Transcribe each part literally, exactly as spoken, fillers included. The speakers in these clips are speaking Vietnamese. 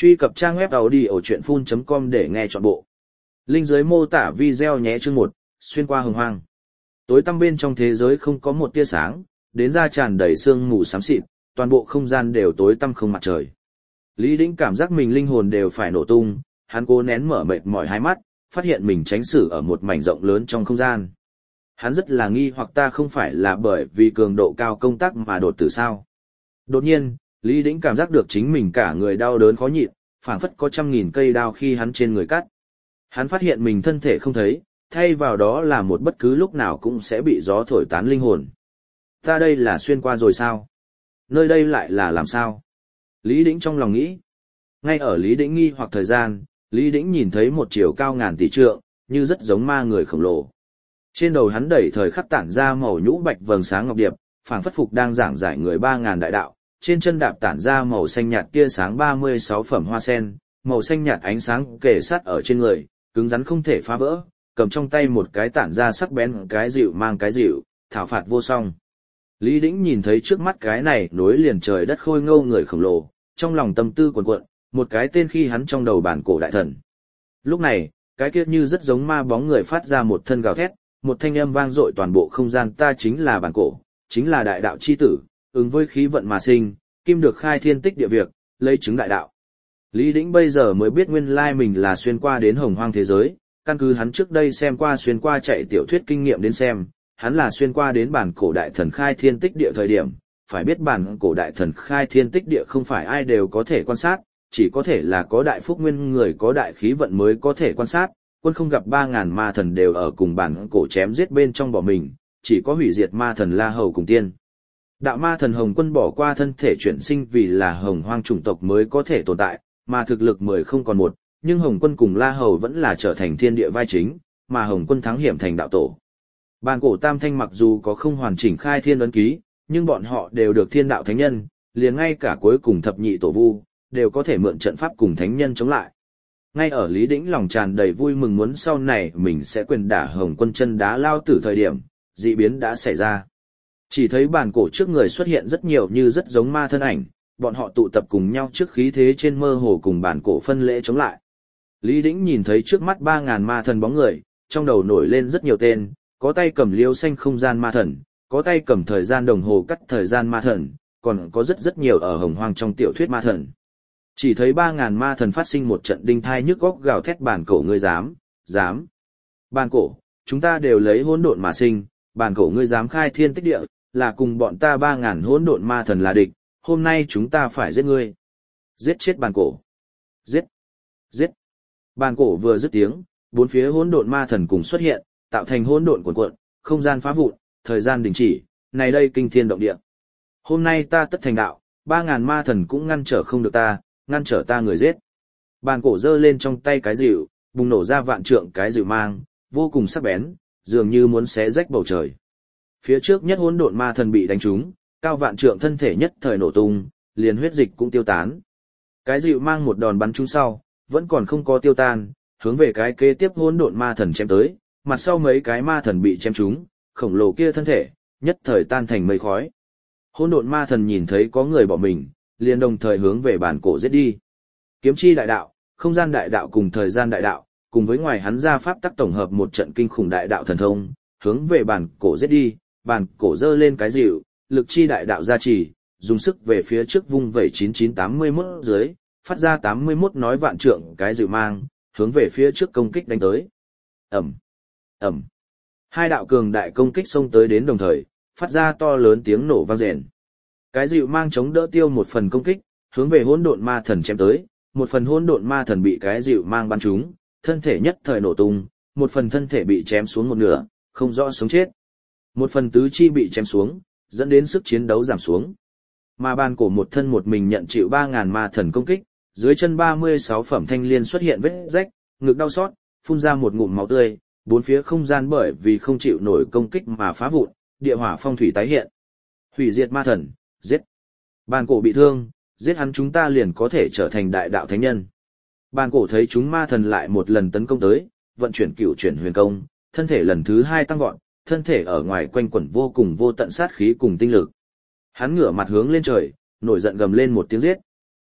Truy cập trang web audiochuyenphun chấm com để nghe trọn bộ. Link dưới mô tả video nhé. Chương một, xuyên qua hồng hoang. Tối tăm bên trong thế giới không có một tia sáng, đến ra tràn đầy sương mù xám xịt, toàn bộ không gian đều tối tăm không mặt trời. Lý Đĩnh cảm giác mình linh hồn đều phải nổ tung, hắn cố nén mở mệt mỏi hai mắt, phát hiện mình tránh xử ở một mảnh rộng lớn trong không gian. Hắn rất là nghi hoặc ta không phải là bởi vì cường độ cao công tác mà đột tử sao. Đột nhiên, Lý Đĩnh cảm giác được chính mình cả người đau đớn khó nhịn, phảng phất có trăm nghìn cây đao khi hắn trên người cắt. Hắn phát hiện mình thân thể không thấy, thay vào đó là một bất cứ lúc nào cũng sẽ bị gió thổi tán linh hồn. Ta đây là xuyên qua rồi sao? Nơi đây lại là làm sao? Lý Đĩnh trong lòng nghĩ. Ngay ở Lý Đĩnh nghi hoặc thời gian, Lý Đĩnh nhìn thấy một chiều cao ngàn tỷ trượng, như rất giống ma người khổng lồ. Trên đầu hắn đẩy thời khắc tản ra màu nhũ bạch vầng sáng ngọc điệp, phảng phất phục đang giảng giải người ba ngàn đại đạo. Trên chân đạp tản ra màu xanh nhạt tia sáng ba mươi sáu phẩm hoa sen, màu xanh nhạt ánh sáng kề sát ở trên người, cứng rắn không thể phá vỡ, cầm trong tay một cái tản ra sắc bén cái dịu mang cái dịu, thảo phạt vô song. Lý Đĩnh nhìn thấy trước mắt cái này nối liền trời đất khôi ngô người khổng lồ, trong lòng tâm tư cuồn cuộn, một cái tên khi hắn trong đầu bản cổ đại thần. Lúc này, cái kia như rất giống ma bóng người phát ra một thân gào thét, một thanh âm vang dội toàn bộ không gian, ta chính là bản cổ, chính là đại đạo chi tử, ứng với khí vận mà sinh, kim được khai thiên tích địa việc, lấy chứng đại đạo. Lý Đĩnh bây giờ mới biết nguyên lai mình là xuyên qua đến hồng hoang thế giới, căn cứ hắn trước đây xem qua xuyên qua chạy tiểu thuyết kinh nghiệm đến xem, hắn là xuyên qua đến bản cổ đại thần khai thiên tích địa thời điểm, phải biết bản cổ đại thần khai thiên tích địa không phải ai đều có thể quan sát, chỉ có thể là có đại phúc nguyên người có đại khí vận mới có thể quan sát, quân không gặp ba ngàn ma thần đều ở cùng bản cổ chém giết bên trong bỏ mình, chỉ có hủy diệt ma thần La Hầu cùng tiên. Đạo ma thần Hồng Quân bỏ qua thân thể chuyển sinh vì là hồng hoang chủng tộc mới có thể tồn tại, mà thực lực mười không còn một, nhưng Hồng Quân cùng La Hầu vẫn là trở thành thiên địa vai chính, mà Hồng Quân thắng hiểm thành đạo tổ. Bàn cổ tam thanh mặc dù có không hoàn chỉnh khai thiên ấn ký, nhưng bọn họ đều được thiên đạo thánh nhân, liền ngay cả cuối cùng thập nhị tổ vu, đều có thể mượn trận pháp cùng thánh nhân chống lại. Ngay ở Lý Đĩnh lòng tràn đầy vui mừng muốn sau này mình sẽ quyền đả Hồng Quân chân đá lao tử thời điểm, dị biến đã xảy ra. Chỉ thấy bàn cổ trước người xuất hiện rất nhiều như rất giống ma thân ảnh, bọn họ tụ tập cùng nhau trước khí thế trên mơ hồ cùng bàn cổ phân lễ chống lại. Lý Đĩnh nhìn thấy trước mắt ba ngàn ma thần bóng người, trong đầu nổi lên rất nhiều tên, có tay cầm liêu xanh không gian ma thần, có tay cầm thời gian đồng hồ cắt thời gian ma thần, còn có rất rất nhiều ở hồng hoang trong tiểu thuyết ma thần. Chỉ thấy ba ngàn ma thần phát sinh một trận đinh thai nhức góc gào thét bàn cổ ngươi dám, dám. Bàn cổ, chúng ta đều lấy hỗn độn mà sinh, bàn cổ ngươi dám khai thiên tích địa, là cùng bọn ta ba ngàn hỗn độn ma thần là địch, hôm nay chúng ta phải giết ngươi. Giết chết bàn cổ. Giết. Giết. Bàn cổ vừa dứt tiếng, bốn phía hỗn độn ma thần cùng xuất hiện, tạo thành hỗn độn cuộn cuộn, không gian phá vụn, thời gian đình chỉ, này đây kinh thiên động địa. Hôm nay ta tất thành đạo, ba ngàn ma thần cũng ngăn trở không được ta, ngăn trở ta người giết. Bàn cổ giơ lên trong tay cái dịu, bùng nổ ra vạn trượng cái dịu mang, vô cùng sắc bén, dường như muốn xé rách bầu trời. Phía trước nhất hỗn độn ma thần bị đánh trúng, cao vạn trượng thân thể nhất thời nổ tung, liền huyết dịch cũng tiêu tán. Cái dịu mang một đòn bắn trúng sau, vẫn còn không có tiêu tan, hướng về cái kế tiếp hỗn độn ma thần chém tới, mặt sau mấy cái ma thần bị chém trúng, khổng lồ kia thân thể nhất thời tan thành mây khói. Hỗn độn ma thần nhìn thấy có người bỏ mình, liền đồng thời hướng về bản cổ giết đi. Kiếm chi đại đạo, không gian đại đạo cùng thời gian đại đạo, cùng với ngoài hắn ra pháp tắc tổng hợp một trận kinh khủng đại đạo thần thông, hướng về bản cổ giết đi. Bản cổ giơ lên cái dịu, lực chi đại đạo gia trì, dùng sức về phía trước vung vẩy chín chín tám mươi mốt dưới, phát ra tám mươi mốt nói vạn trượng cái dịu mang, hướng về phía trước công kích đánh tới. Ầm, ầm. Hai đạo cường đại công kích xông tới đến đồng thời, phát ra to lớn tiếng nổ vang rền. Cái dịu mang chống đỡ tiêu một phần công kích, hướng về hỗn độn ma thần chém tới, một phần hỗn độn ma thần bị cái dịu mang bắn trúng, thân thể nhất thời nổ tung, một phần thân thể bị chém xuống một nửa, không rõ sống chết. Một phần tứ chi bị chém xuống, dẫn đến sức chiến đấu giảm xuống. Mà bàn cổ một thân một mình nhận chịu ba ngàn ma thần công kích, dưới chân ba mươi sáu phẩm thanh liên xuất hiện vết rách, ngực đau xót, phun ra một ngụm máu tươi, bốn phía không gian bởi vì không chịu nổi công kích mà phá vụn, địa hỏa phong thủy tái hiện. Hủy diệt ma thần, giết. Bàn cổ bị thương, giết hắn chúng ta liền có thể trở thành đại đạo thánh nhân. Bàn cổ thấy chúng ma thần lại một lần tấn công tới, vận chuyển cửu chuyển huyền công, thân thể lần thứ hai tăng vọt, thân thể ở ngoài quanh quẩn vô cùng vô tận sát khí cùng tinh lực. Hắn ngửa mặt hướng lên trời, nổi giận gầm lên một tiếng giết.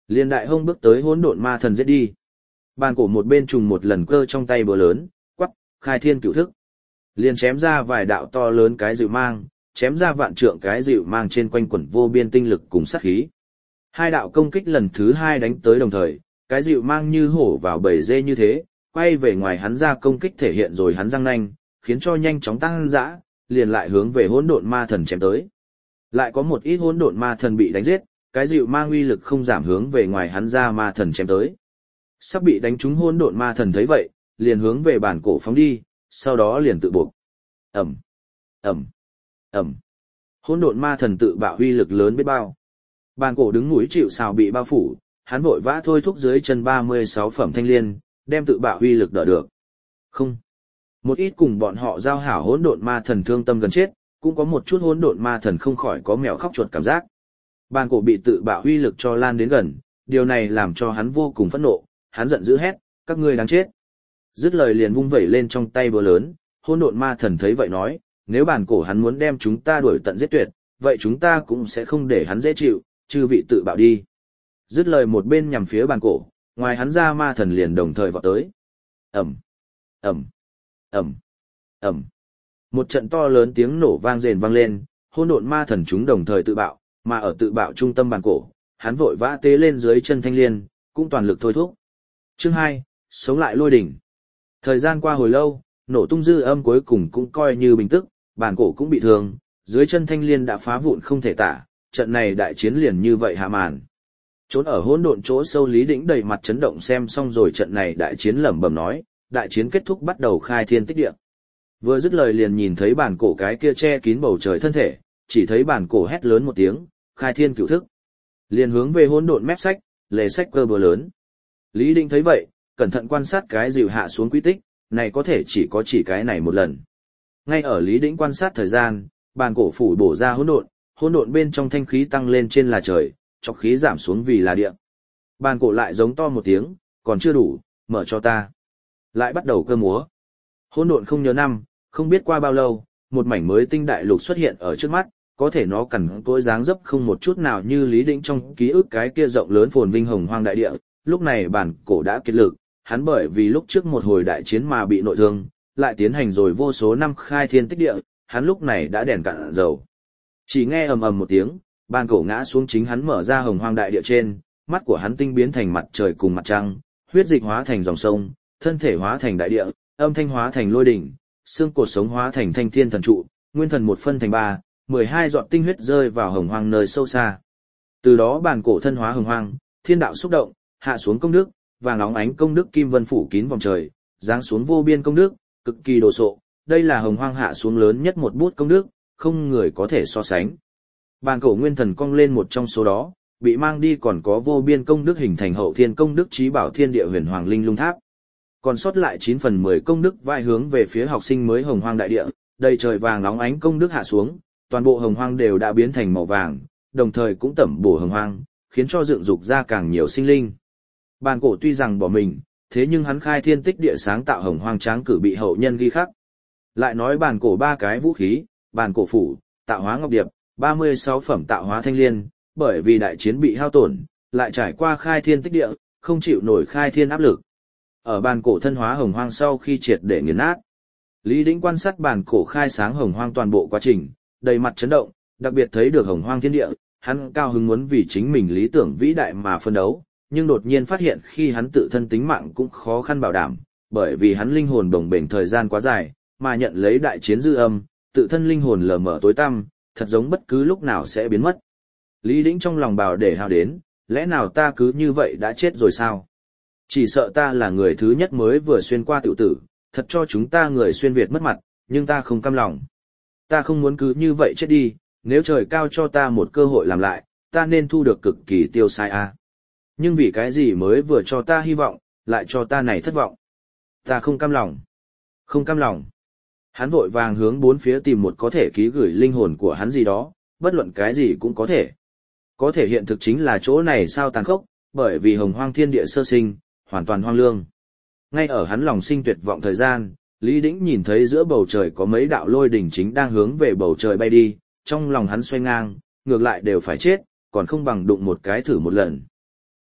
Liên đại hông bước tới hỗn độn ma thần giết đi. Bàn cổ một bên trùng một lần cơ trong tay búa lớn, quắc, khai thiên cửu thức. Liền chém ra vài đạo to lớn cái dịu mang, chém ra vạn trượng cái dịu mang trên quanh quẩn vô biên tinh lực cùng sát khí. Hai đạo công kích lần thứ hai đánh tới đồng thời, cái dịu mang như hổ vào bầy dê như thế, quay về ngoài hắn ra công kích thể hiện rồi hắn răng nanh, khiến cho nhanh chóng tăng dã, liền lại hướng về hỗn độn ma thần chém tới. Lại có một ít hỗn độn ma thần bị đánh giết, cái dịu mang uy lực không giảm hướng về ngoài hắn ra ma thần chém tới. Sắp bị đánh trúng hỗn độn ma thần thấy vậy, liền hướng về bản cổ phóng đi, sau đó liền tự buộc. Ầm, ầm, ầm. Hỗn độn ma thần tự bạo uy lực lớn biết bao. Bản cổ đứng núi chịu sào bị bao phủ, hắn vội vã thôi thúc dưới chân ba mươi sáu phẩm thanh liên, đem tự bạo uy lực đỡ được. Không. Một ít cùng bọn họ giao hảo hỗn độn ma thần thương tâm gần chết, cũng có một chút hỗn độn ma thần không khỏi có mèo khóc chuột cảm giác. Bản cổ bị tự bạo uy lực cho lan đến gần, điều này làm cho hắn vô cùng phẫn nộ, hắn giận dữ hét, các ngươi đáng chết. Dứt lời liền vung vẩy lên trong tay búa lớn, hỗn độn ma thần thấy vậy nói, nếu bản cổ hắn muốn đem chúng ta đuổi tận giết tuyệt, vậy chúng ta cũng sẽ không để hắn dễ chịu, chư vị tự bạo đi. Dứt lời một bên nhằm phía bản cổ, ngoài hắn ra ma thần liền đồng thời vọt tới. Ầm, ầm, ầm, ầm. Một trận to lớn tiếng nổ vang rền vang lên, hỗn độn ma thần chúng đồng thời tự bạo, mà ở tự bạo trung tâm bản cổ, hắn vội vã tế lên dưới chân thanh liên, cũng toàn lực thôi thúc. Chương hai, sống lại lôi đỉnh. Thời gian qua hồi lâu, nổ tung dư âm cuối cùng cũng coi như bình tức, bản cổ cũng bị thương, dưới chân thanh liên đã phá vụn không thể tả, trận này đại chiến liền như vậy hạ màn. Trốn ở hỗn độn chỗ sâu Lý Đĩnh đầy mặt chấn động xem xong rồi trận này đại chiến lẩm bẩm nói, đại chiến kết thúc bắt đầu khai thiên tích địa. Vừa dứt lời liền nhìn thấy bản cổ cái kia che kín bầu trời thân thể, chỉ thấy bản cổ hét lớn một tiếng, khai thiên cửu thức. Liền hướng về hỗn độn mép sách, lề sách cơ búa lớn. Lý Đĩnh thấy vậy, cẩn thận quan sát cái dịu hạ xuống quy tích, này có thể chỉ có chỉ cái này một lần. Ngay ở Lý Đĩnh quan sát thời gian, bản cổ phủ bổ ra hỗn độn, hỗn độn bên trong thanh khí tăng lên trên là trời, chọc khí giảm xuống vì là địa. Bản cổ lại giống to một tiếng, còn chưa đủ, mở cho ta. Lại bắt đầu cơ múa. Hỗn độn không nhớ năm, không biết qua bao lâu, một mảnh mới tinh đại lục xuất hiện ở trước mắt, có thể nó cằn cỗi dáng dấp không một chút nào như Lý Đĩnh trong ký ức cái kia rộng lớn phồn vinh hồng hoang đại địa. Lúc này bản cổ đã kiệt lực, hắn bởi vì lúc trước một hồi đại chiến mà bị nội thương, lại tiến hành rồi vô số năm khai thiên tích địa, hắn lúc này đã đèn cạn dầu. Chỉ nghe ầm ầm một tiếng, bản cổ ngã xuống chính hắn mở ra hồng hoang đại địa trên, mắt của hắn tinh biến thành mặt trời cùng mặt trăng, huyết dịch hóa thành dòng sông, thân thể hóa thành đại địa, âm thanh hóa thành lôi đỉnh, xương cột sống hóa thành thanh thiên thần trụ, nguyên thần một phân thành ba, mười hai giọt tinh huyết rơi vào hồng hoang nơi sâu xa. Từ đó bản cổ thân hóa hồng hoang, thiên đạo xúc động, hạ xuống công đức, vàng óng ánh công đức kim vân phủ kín vòng trời, giáng xuống vô biên công đức, cực kỳ đồ sộ, đây là hồng hoang hạ xuống lớn nhất một bút công đức, không người có thể so sánh. Bản cổ nguyên thần cong lên một trong số đó, bị mang đi còn có vô biên công đức hình thành hậu thiên công đức chí bảo thiên địa huyền hoàng linh lung tháp. Còn sót lại chín phần mười công đức vai hướng về phía học sinh mới hồng hoang đại địa, đầy trời vàng óng ánh công đức hạ xuống, toàn bộ hồng hoang đều đã biến thành màu vàng, đồng thời cũng tẩm bổ hồng hoang, khiến cho dựng dục ra càng nhiều sinh linh. Bản cổ tuy rằng bỏ mình, thế nhưng hắn khai thiên tích địa sáng tạo hồng hoang tráng cử bị hậu nhân ghi khắc. Lại nói bản cổ ba cái vũ khí, bản cổ phủ, tạo hóa ngọc điệp, ba mươi sáu phẩm tạo hóa thanh liên, bởi vì đại chiến bị hao tổn, lại trải qua khai thiên tích địa, không chịu nổi khai thiên áp lực. Ở bản cổ thân hóa hồng hoang sau khi triệt để nghiền nát, Lý Đĩnh quan sát bản cổ khai sáng hồng hoang toàn bộ quá trình, đầy mặt chấn động, đặc biệt thấy được hồng hoang thiên địa, hắn cao hứng muốn vì chính mình lý tưởng vĩ đại mà phân đấu, nhưng đột nhiên phát hiện khi hắn tự thân tính mạng cũng khó khăn bảo đảm, bởi vì hắn linh hồn bồng bềnh thời gian quá dài, mà nhận lấy đại chiến dư âm, tự thân linh hồn lờ mờ tối tăm, thật giống bất cứ lúc nào sẽ biến mất. Lý Đĩnh trong lòng bảo để hào đến, lẽ nào ta cứ như vậy đã chết rồi sao? Chỉ sợ ta là người thứ nhất mới vừa xuyên qua tiểu tử, thật cho chúng ta người xuyên Việt mất mặt, nhưng ta không cam lòng. Ta không muốn cứ như vậy chết đi, nếu trời cao cho ta một cơ hội làm lại, ta nên thu được cực kỳ tiêu sai a. À. Nhưng vì cái gì mới vừa cho ta hy vọng, lại cho ta này thất vọng. Ta không cam lòng. Không cam lòng. Hắn vội vàng hướng bốn phía tìm một có thể ký gửi linh hồn của hắn gì đó, bất luận cái gì cũng có thể. Có thể hiện thực chính là chỗ này sao tàn khốc, bởi vì hồng hoang thiên địa sơ sinh, hoàn toàn hoang lương. Ngay ở hắn lòng sinh tuyệt vọng thời gian, Lý Đĩnh nhìn thấy giữa bầu trời có mấy đạo lôi đỉnh chính đang hướng về bầu trời bay đi, trong lòng hắn xoay ngang, ngược lại đều phải chết, còn không bằng đụng một cái thử một lần.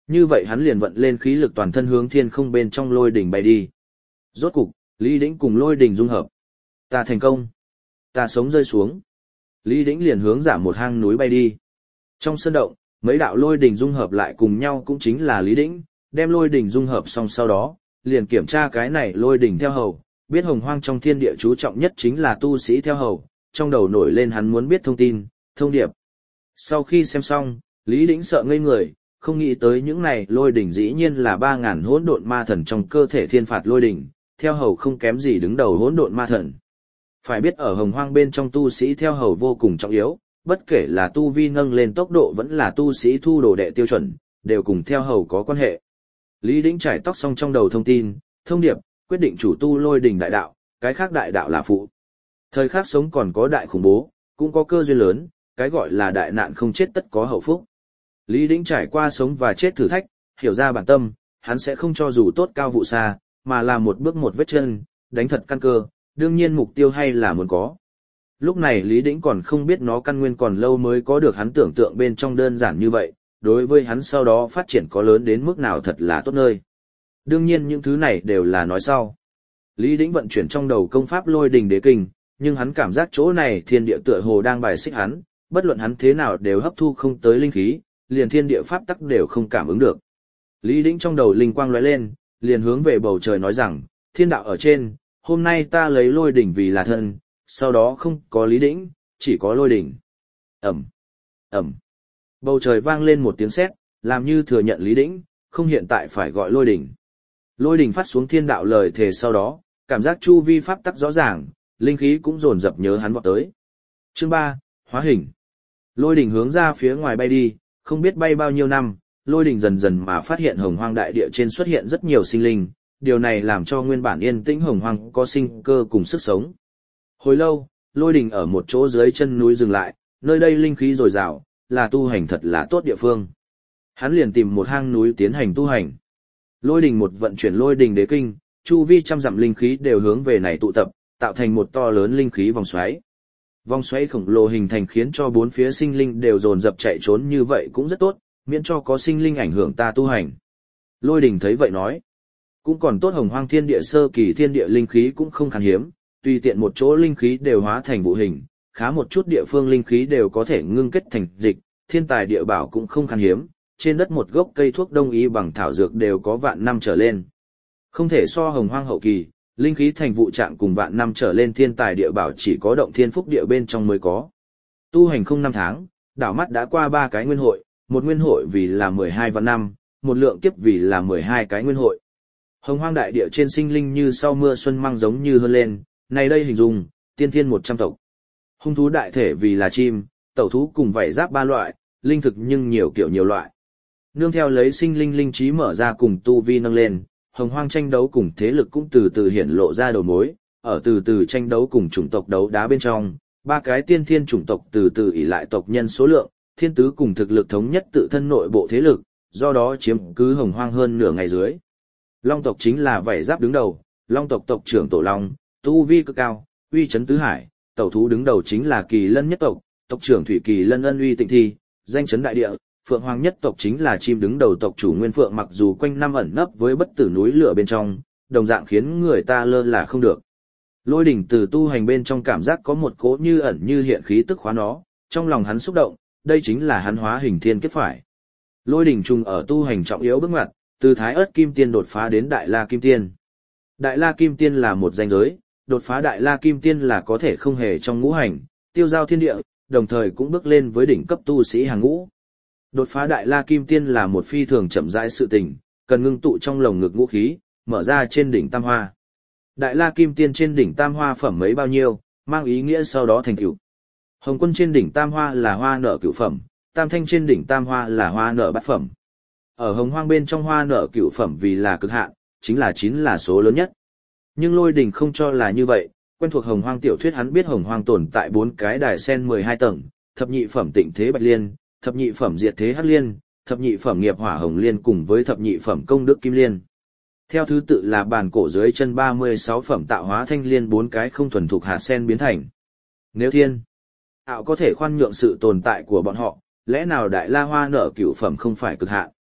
Như vậy hắn liền vận lên khí lực toàn thân hướng thiên không bên trong lôi đỉnh bay đi. Rốt cục, Lý Đĩnh cùng lôi đỉnh dung hợp. Ta thành công. Ta sống rơi xuống. Lý Đĩnh liền hướng giảm một hang núi bay đi. Trong sân động, mấy đạo lôi đỉnh dung hợp lại cùng nhau cũng chính là Lý Đĩnh, đem lôi đỉnh dung hợp xong sau đó, liền kiểm tra cái này lôi đỉnh theo hầu, biết hồng hoang trong thiên địa chú trọng nhất chính là tu sĩ theo hầu, trong đầu nổi lên hắn muốn biết thông tin, thông điệp. Sau khi xem xong, Lý Đĩnh sợ ngây người, không nghĩ tới những này lôi đỉnh dĩ nhiên là ba ngàn hỗn độn ma thần trong cơ thể thiên phạt lôi đỉnh, theo hầu không kém gì đứng đầu hỗn độn ma thần. Phải biết ở hồng hoang bên trong tu sĩ theo hầu vô cùng trọng yếu, bất kể là tu vi nâng lên tốc độ vẫn là tu sĩ thu đồ đệ tiêu chuẩn, đều cùng theo hầu có quan hệ. Lý Đĩnh trải tóc xong trong đầu thông tin, thông điệp, quyết định chủ tu lôi đỉnh đại đạo, cái khác đại đạo là phụ. Thời khắc sống còn có đại khủng bố, cũng có cơ duyên lớn, cái gọi là đại nạn không chết tất có hậu phúc. Lý Đĩnh trải qua sống và chết thử thách, hiểu ra bản tâm, hắn sẽ không cho dù tốt cao vụ xa, mà là một bước một vết chân, đánh thật căn cơ, đương nhiên mục tiêu hay là muốn có. Lúc này Lý Đĩnh còn không biết nó căn nguyên còn lâu mới có được hắn tưởng tượng bên trong đơn giản như vậy, đối với hắn sau đó phát triển có lớn đến mức nào thật là tốt nơi. Đương nhiên những thứ này đều là nói sau. Lý Đĩnh vận chuyển trong đầu công pháp lôi đình đế kinh, nhưng hắn cảm giác chỗ này thiên địa tựa hồ đang bài xích hắn, bất luận hắn thế nào đều hấp thu không tới linh khí, liền thiên địa pháp tắc đều không cảm ứng được. Lý Đĩnh trong đầu linh quang lóe lên, liền hướng về bầu trời nói rằng, thiên đạo ở trên, hôm nay ta lấy lôi đỉnh vì là thân, sau đó không có Lý Đĩnh, chỉ có lôi đỉnh. Ẩm, Ẩm. Bầu trời vang lên một tiếng sét, làm như thừa nhận Lý Đĩnh, không hiện tại phải gọi lôi đỉnh. Lôi đỉnh phát xuống thiên đạo lời thề sau đó, cảm giác chu vi pháp tắc rõ ràng, linh khí cũng dồn dập nhớ hắn vọt tới. Chương ba, hóa hình. Lôi đỉnh hướng ra phía ngoài bay đi, không biết bay bao nhiêu năm, lôi đỉnh dần dần mà phát hiện hồng hoang đại địa trên xuất hiện rất nhiều sinh linh, điều này làm cho nguyên bản yên tĩnh hồng hoang có sinh cơ cùng sức sống. Hồi lâu, lôi đỉnh ở một chỗ dưới chân núi dừng lại, nơi đây linh khí dồi dào, là tu hành thật là tốt địa phương. Hắn liền tìm một hang núi tiến hành tu hành. Lôi đỉnh một vận chuyển lôi đỉnh đế kinh, chu vi trăm dặm linh khí đều hướng về này tụ tập, tạo thành một to lớn linh khí vòng xoáy. Vòng xoáy khổng lồ hình thành khiến cho bốn phía sinh linh đều dồn dập chạy trốn, như vậy cũng rất tốt, miễn cho có sinh linh ảnh hưởng ta tu hành. Lôi đỉnh thấy vậy nói, cũng còn tốt hồng hoang thiên địa sơ kỳ thiên địa linh khí cũng không khan hiếm, tùy tiện một chỗ linh khí đều hóa thành vụ hình, khá một chút địa phương linh khí đều có thể ngưng kết thành dịch, thiên tài địa bảo cũng không khan hiếm, trên đất một gốc cây thuốc đông y bằng thảo dược đều có vạn năm trở lên. Không thể so hồng hoang hậu kỳ, linh khí thành vụ trạng cùng vạn năm trở lên thiên tài địa bảo chỉ có động thiên phúc địa bên trong mới có. Tu hành không năm tháng, đảo mắt đã qua ba cái nguyên hội, một nguyên hội vì là mười hai vạn năm, một lượng kiếp vì là mười hai cái nguyên hội. Hồng hoang đại địa trên sinh linh như sau mưa xuân mang giống như hơn lên, này đây hình dung, tiên thiên một trăm tộc. Hung thú đại thể vì là chim, tẩu thú cùng vảy giáp ba loại, linh thực nhưng nhiều kiểu nhiều loại. Nương theo lấy sinh linh linh trí mở ra cùng tu vi nâng lên, hồng hoang tranh đấu cùng thế lực cũng từ từ hiển lộ ra đầu mối, ở từ từ tranh đấu cùng chủng tộc đấu đá bên trong, ba cái tiên thiên chủng tộc từ từ ỷ lại tộc nhân số lượng, thiên tứ cùng thực lực thống nhất tự thân nội bộ thế lực, do đó chiếm cứ hồng hoang hơn nửa ngày dưới. Long tộc chính là vảy giáp đứng đầu, long tộc tộc trưởng Tổ Long, tu vi cực cao, uy chấn tứ hải, tẩu thú đứng đầu chính là Kỳ Lân nhất tộc, tộc trưởng Thủy Kỳ Lân ân uy tịnh thi, danh chấn đại địa. Phượng Hoàng nhất tộc chính là chim đứng đầu tộc chủ Nguyên Phượng, mặc dù quanh năm ẩn nấp với bất tử núi lửa bên trong, đồng dạng khiến người ta lơ là không được. Lôi đỉnh từ tu hành bên trong cảm giác có một cỗ như ẩn như hiện khí tức khóa nó, trong lòng hắn xúc động, đây chính là hắn hóa hình thiên kiếp phải. Lôi đỉnh trùng ở tu hành trọng yếu bước ngoặt, từ Thái Ức Kim Tiên đột phá đến Đại La Kim Tiên. Đại La Kim Tiên là một danh giới, đột phá Đại La Kim Tiên là có thể không hề trong ngũ hành, tiêu giao thiên địa, đồng thời cũng bước lên với đỉnh cấp tu sĩ hàng ngũ. Đột phá Đại La Kim Tiên là một phi thường chậm rãi sự tình, cần ngưng tụ trong lồng ngực ngũ khí, mở ra trên đỉnh Tam Hoa. Đại La Kim Tiên trên đỉnh Tam Hoa phẩm mấy bao nhiêu, mang ý nghĩa sau đó thành tựu. Hồng Quân trên đỉnh Tam Hoa là hoa nở cửu phẩm, Tam Thanh trên đỉnh Tam Hoa là hoa nở bát phẩm. Ở Hồng Hoang bên trong hoa nở cửu phẩm vì là cực hạn, chính là chín là số lớn nhất. Nhưng Lôi Đỉnh không cho là như vậy, quen thuộc Hồng Hoang tiểu thuyết hắn biết Hồng Hoang tồn tại bốn cái đài sen mười hai tầng, thập nhị phẩm Tịnh Thế Bạch Liên, thập nhị phẩm Diệt Thế Hắc Liên, thập nhị phẩm Nghiệp Hỏa Hồng Liên cùng với thập nhị phẩm Công Đức Kim Liên. Theo thứ tự là bàn cổ dưới chân ba mươi sáu phẩm tạo hóa thanh liên bốn cái không thuần thục hạt sen biến thành. Nếu thiên ảo có thể khoan nhượng sự tồn tại của bọn họ, lẽ nào Đại La Hoa nở cửu phẩm không phải cực hạn?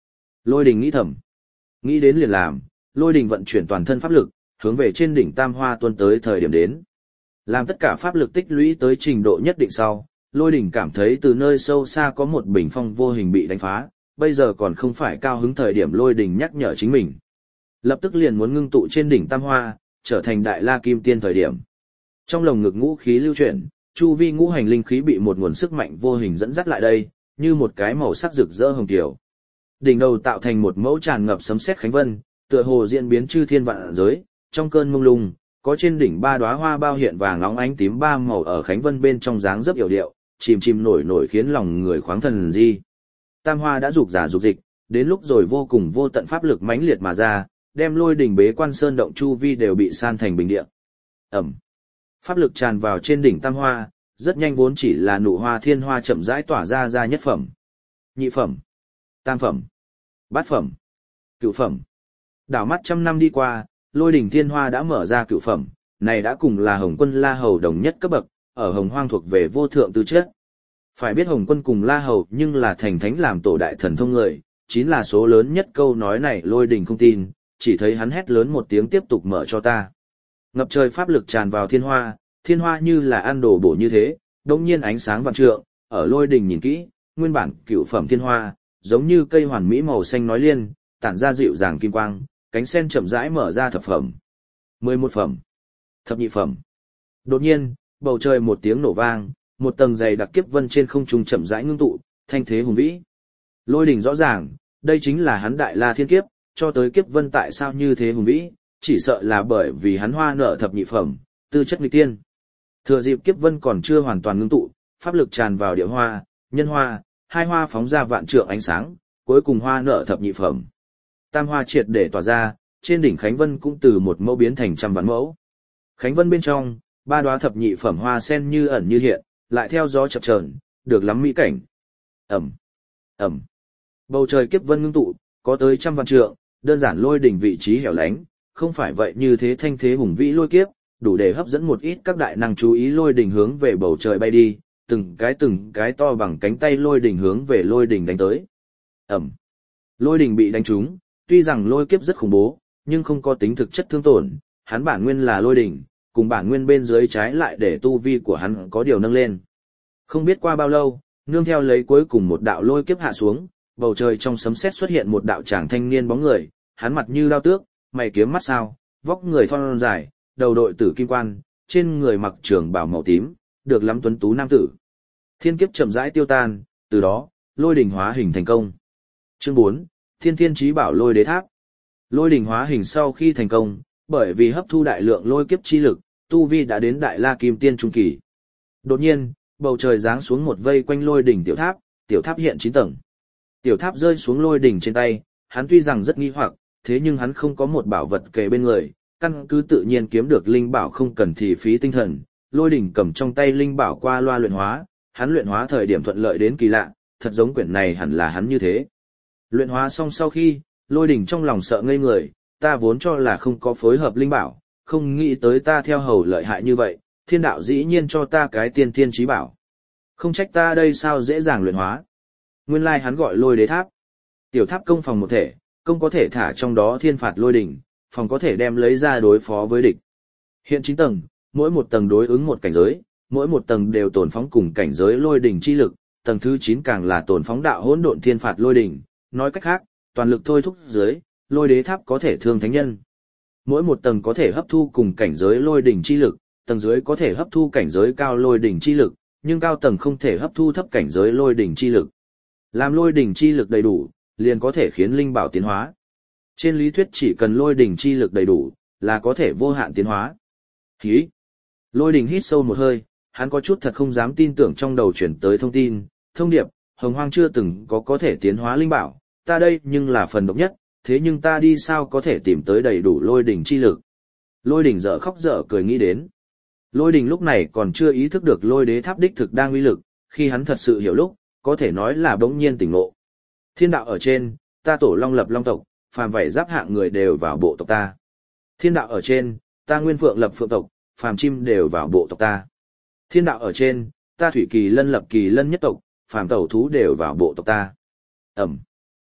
Lôi đình nghĩ thầm. Nghĩ đến liền làm, lôi đình vận chuyển toàn thân pháp lực, hướng về trên đỉnh Tam Hoa tuôn tới thời điểm đến. Làm tất cả pháp lực tích lũy tới trình độ nhất định sau, lôi đình cảm thấy từ nơi sâu xa có một bình phong vô hình bị đánh phá, bây giờ còn không phải cao hứng thời điểm lôi đình nhắc nhở chính mình. Lập tức liền muốn ngưng tụ trên đỉnh Tam Hoa, trở thành đại la kim tiên thời điểm. Trong lồng ngực ngũ khí lưu chuyển, chu vi ngũ hành linh khí bị một nguồn sức mạnh vô hình dẫn dắt lại đây, như một cái màu sắc rực rỡ hồng tiểu. Đỉnh đầu tạo thành một mẫu tràn ngập sấm sét khánh vân, tựa hồ diễn biến chư thiên vạn giới, trong cơn mông lung, có trên đỉnh ba đóa hoa bao hiện vàng óng ánh tím ba màu ở khánh vân bên trong dáng rất yểu điệu, chìm chìm nổi nổi khiến lòng người khoáng thần di. Tam Hoa đã dục giả dục dịch, đến lúc rồi vô cùng vô tận pháp lực mãnh liệt mà ra, đem lôi đỉnh bế quan sơn động chu vi đều bị san thành bình địa. Ẩm. Pháp lực tràn vào trên đỉnh Tam Hoa, rất nhanh vốn chỉ là nụ hoa thiên hoa chậm rãi tỏa ra ra nhất phẩm, nhị phẩm, tam phẩm, bát phẩm, cửu phẩm. Đảo mắt trăm năm đi qua, lôi đỉnh thiên hoa đã mở ra cửu phẩm, này đã cùng là Hồng Quân La Hầu đồng nhất cấp bậc, ở Hồng Hoang thuộc về vô thượng tư chất. Phải biết Hồng Quân cùng La Hầu nhưng là thành thánh làm tổ đại thần thông người, chính là số lớn nhất câu nói này lôi đỉnh không tin, chỉ thấy hắn hét lớn một tiếng tiếp tục mở cho ta. Ngập trời pháp lực tràn vào thiên hoa, thiên hoa như là ăn đồ bổ như thế, đột nhiên ánh sáng vạn trượng, ở lôi đỉnh nhìn kỹ, nguyên bản cửu phẩm thiên hoa, giống như cây hoàn mỹ màu xanh nói liên, tản ra dịu dàng kim quang, cánh sen chậm rãi mở ra thập phẩm, mười một phẩm, thập nhị phẩm. Đột nhiên, bầu trời một tiếng nổ vang, một tầng dày đặc kiếp vân trên không trung chậm rãi ngưng tụ, thanh thế hùng vĩ. Lôi đỉnh rõ ràng, đây chính là hắn đại la thiên kiếp, cho tới kiếp vân tại sao như thế hùng vĩ, chỉ sợ là bởi vì hắn hoa nợ thập nhị phẩm, tư chất nghịch tiên. Thừa dịp kiếp vân còn chưa hoàn toàn ngưng tụ, pháp lực tràn vào địa hoa, nhân hoa, hai hoa phóng ra vạn trượng ánh sáng, cuối cùng hoa nợ thập nhị phẩm. Tam hoa triệt để tỏa ra, trên đỉnh Khánh Vân cũng từ một mẫu biến thành trăm vạn mẫu. Khánh Vân bên trong, ba đóa thập nhị phẩm hoa sen như ẩn như hiện, lại theo gió chập chờn, được lắm mỹ cảnh. Ẩm, Ẩm. Bầu trời kiếp vân ngưng tụ, có tới trăm vạn trượng, đơn giản lôi đỉnh vị trí hẻo lánh, không phải vậy như thế thanh thế hùng vĩ lôi kiếp, đủ để hấp dẫn một ít các đại năng chú ý lôi đỉnh hướng về bầu trời bay đi, từng cái từng cái to bằng cánh tay lôi đỉnh hướng về lôi đỉnh đánh tới. Ẩm. Lôi đỉnh bị đánh trúng, tuy rằng lôi kiếp rất khủng bố, nhưng không có tính thực chất thương tổn, hắn bản nguyên là lôi đỉnh, cùng bản nguyên bên dưới trái lại để tu vi của hắn có điều nâng lên. Không biết qua bao lâu, nương theo lấy cuối cùng một đạo lôi kiếp hạ xuống, bầu trời trong sấm sét xuất hiện một đạo tràng thanh niên bóng người, hắn mặt như lao tước, mày kiếm mắt sao, vóc người thon dài, đầu đội tử kim quan, trên người mặc trường bào màu tím, được lắm tuấn tú nam tử. Thiên kiếp chậm rãi tiêu tan, từ đó, lôi đỉnh hóa hình thành công. Chương bốn, Thiên Thiên Chí Bảo Lôi Đế Tháp. Lôi đỉnh hóa hình sau khi thành công, bởi vì hấp thu đại lượng lôi kiếp chi lực, tu vi đã đến đại la kim tiên trung kỳ. Đột nhiên, bầu trời giáng xuống một vây quanh lôi đỉnh tiểu tháp, tiểu tháp hiện chín tầng. Tiểu tháp rơi xuống lôi đỉnh trên tay, hắn tuy rằng rất nghi hoặc, thế nhưng hắn không có một bảo vật kề bên người, căn cứ tự nhiên kiếm được linh bảo không cần thì phí tinh thần, lôi đỉnh cầm trong tay linh bảo qua loa luyện hóa, hắn luyện hóa thời điểm thuận lợi đến kỳ lạ, thật giống quyển này hẳn là hắn như thế. Luyện hóa xong sau khi, lôi đỉnh trong lòng sợ ngây người, ta vốn cho là không có phối hợp linh bảo, không nghĩ tới ta theo hầu lợi hại như vậy, thiên đạo dĩ nhiên cho ta cái tiên thiên chí bảo. Không trách ta đây sao dễ dàng luyện hóa. Nguyên lai hắn gọi lôi đế tháp. Tiểu tháp công phòng một thể, công có thể thả trong đó thiên phạt lôi đỉnh, phòng có thể đem lấy ra đối phó với địch. Hiện chín tầng, mỗi một tầng đối ứng một cảnh giới, mỗi một tầng đều tổn phóng cùng cảnh giới lôi đỉnh chi lực, tầng thứ chín càng là tổn phóng đạo hỗn độn thiên phạt lôi đỉnh, nói cách khác, toàn lực thôi thúc dưới, lôi đế tháp có thể thương thánh nhân. Mỗi một tầng có thể hấp thu cùng cảnh giới lôi đỉnh chi lực, tầng dưới có thể hấp thu cảnh giới cao lôi đỉnh chi lực, nhưng cao tầng không thể hấp thu thấp cảnh giới lôi đỉnh chi lực. Làm lôi đỉnh chi lực đầy đủ, liền có thể khiến linh bảo tiến hóa. Trên lý thuyết chỉ cần lôi đỉnh chi lực đầy đủ, là có thể vô hạn tiến hóa. Hí! Lôi đỉnh hít sâu một hơi, hắn có chút thật không dám tin tưởng trong đầu chuyển tới thông tin, thông điệp, Hồng Hoang chưa từng có có thể tiến hóa linh bảo, ta đây nhưng là phần độc nhất, thế nhưng ta đi sao có thể tìm tới đầy đủ lôi đỉnh chi lực. Lôi đỉnh dở khóc dở cười nghĩ đến. Lôi đỉnh lúc này còn chưa ý thức được lôi đế tháp đích thực đang uy lực, khi hắn thật sự hiểu lúc, có thể nói là bỗng nhiên tỉnh ngộ. Thiên đạo ở trên, ta tổ long lập long tộc, phàm vảy giáp hạng người đều vào bộ tộc ta. Thiên đạo ở trên, ta nguyên phượng lập phượng tộc, phàm chim đều vào bộ tộc ta. Thiên đạo ở trên, ta thủy kỳ lân lập kỳ lân nhất tộc, phàm tẩu thú đều vào bộ tộc ta. Ẩm.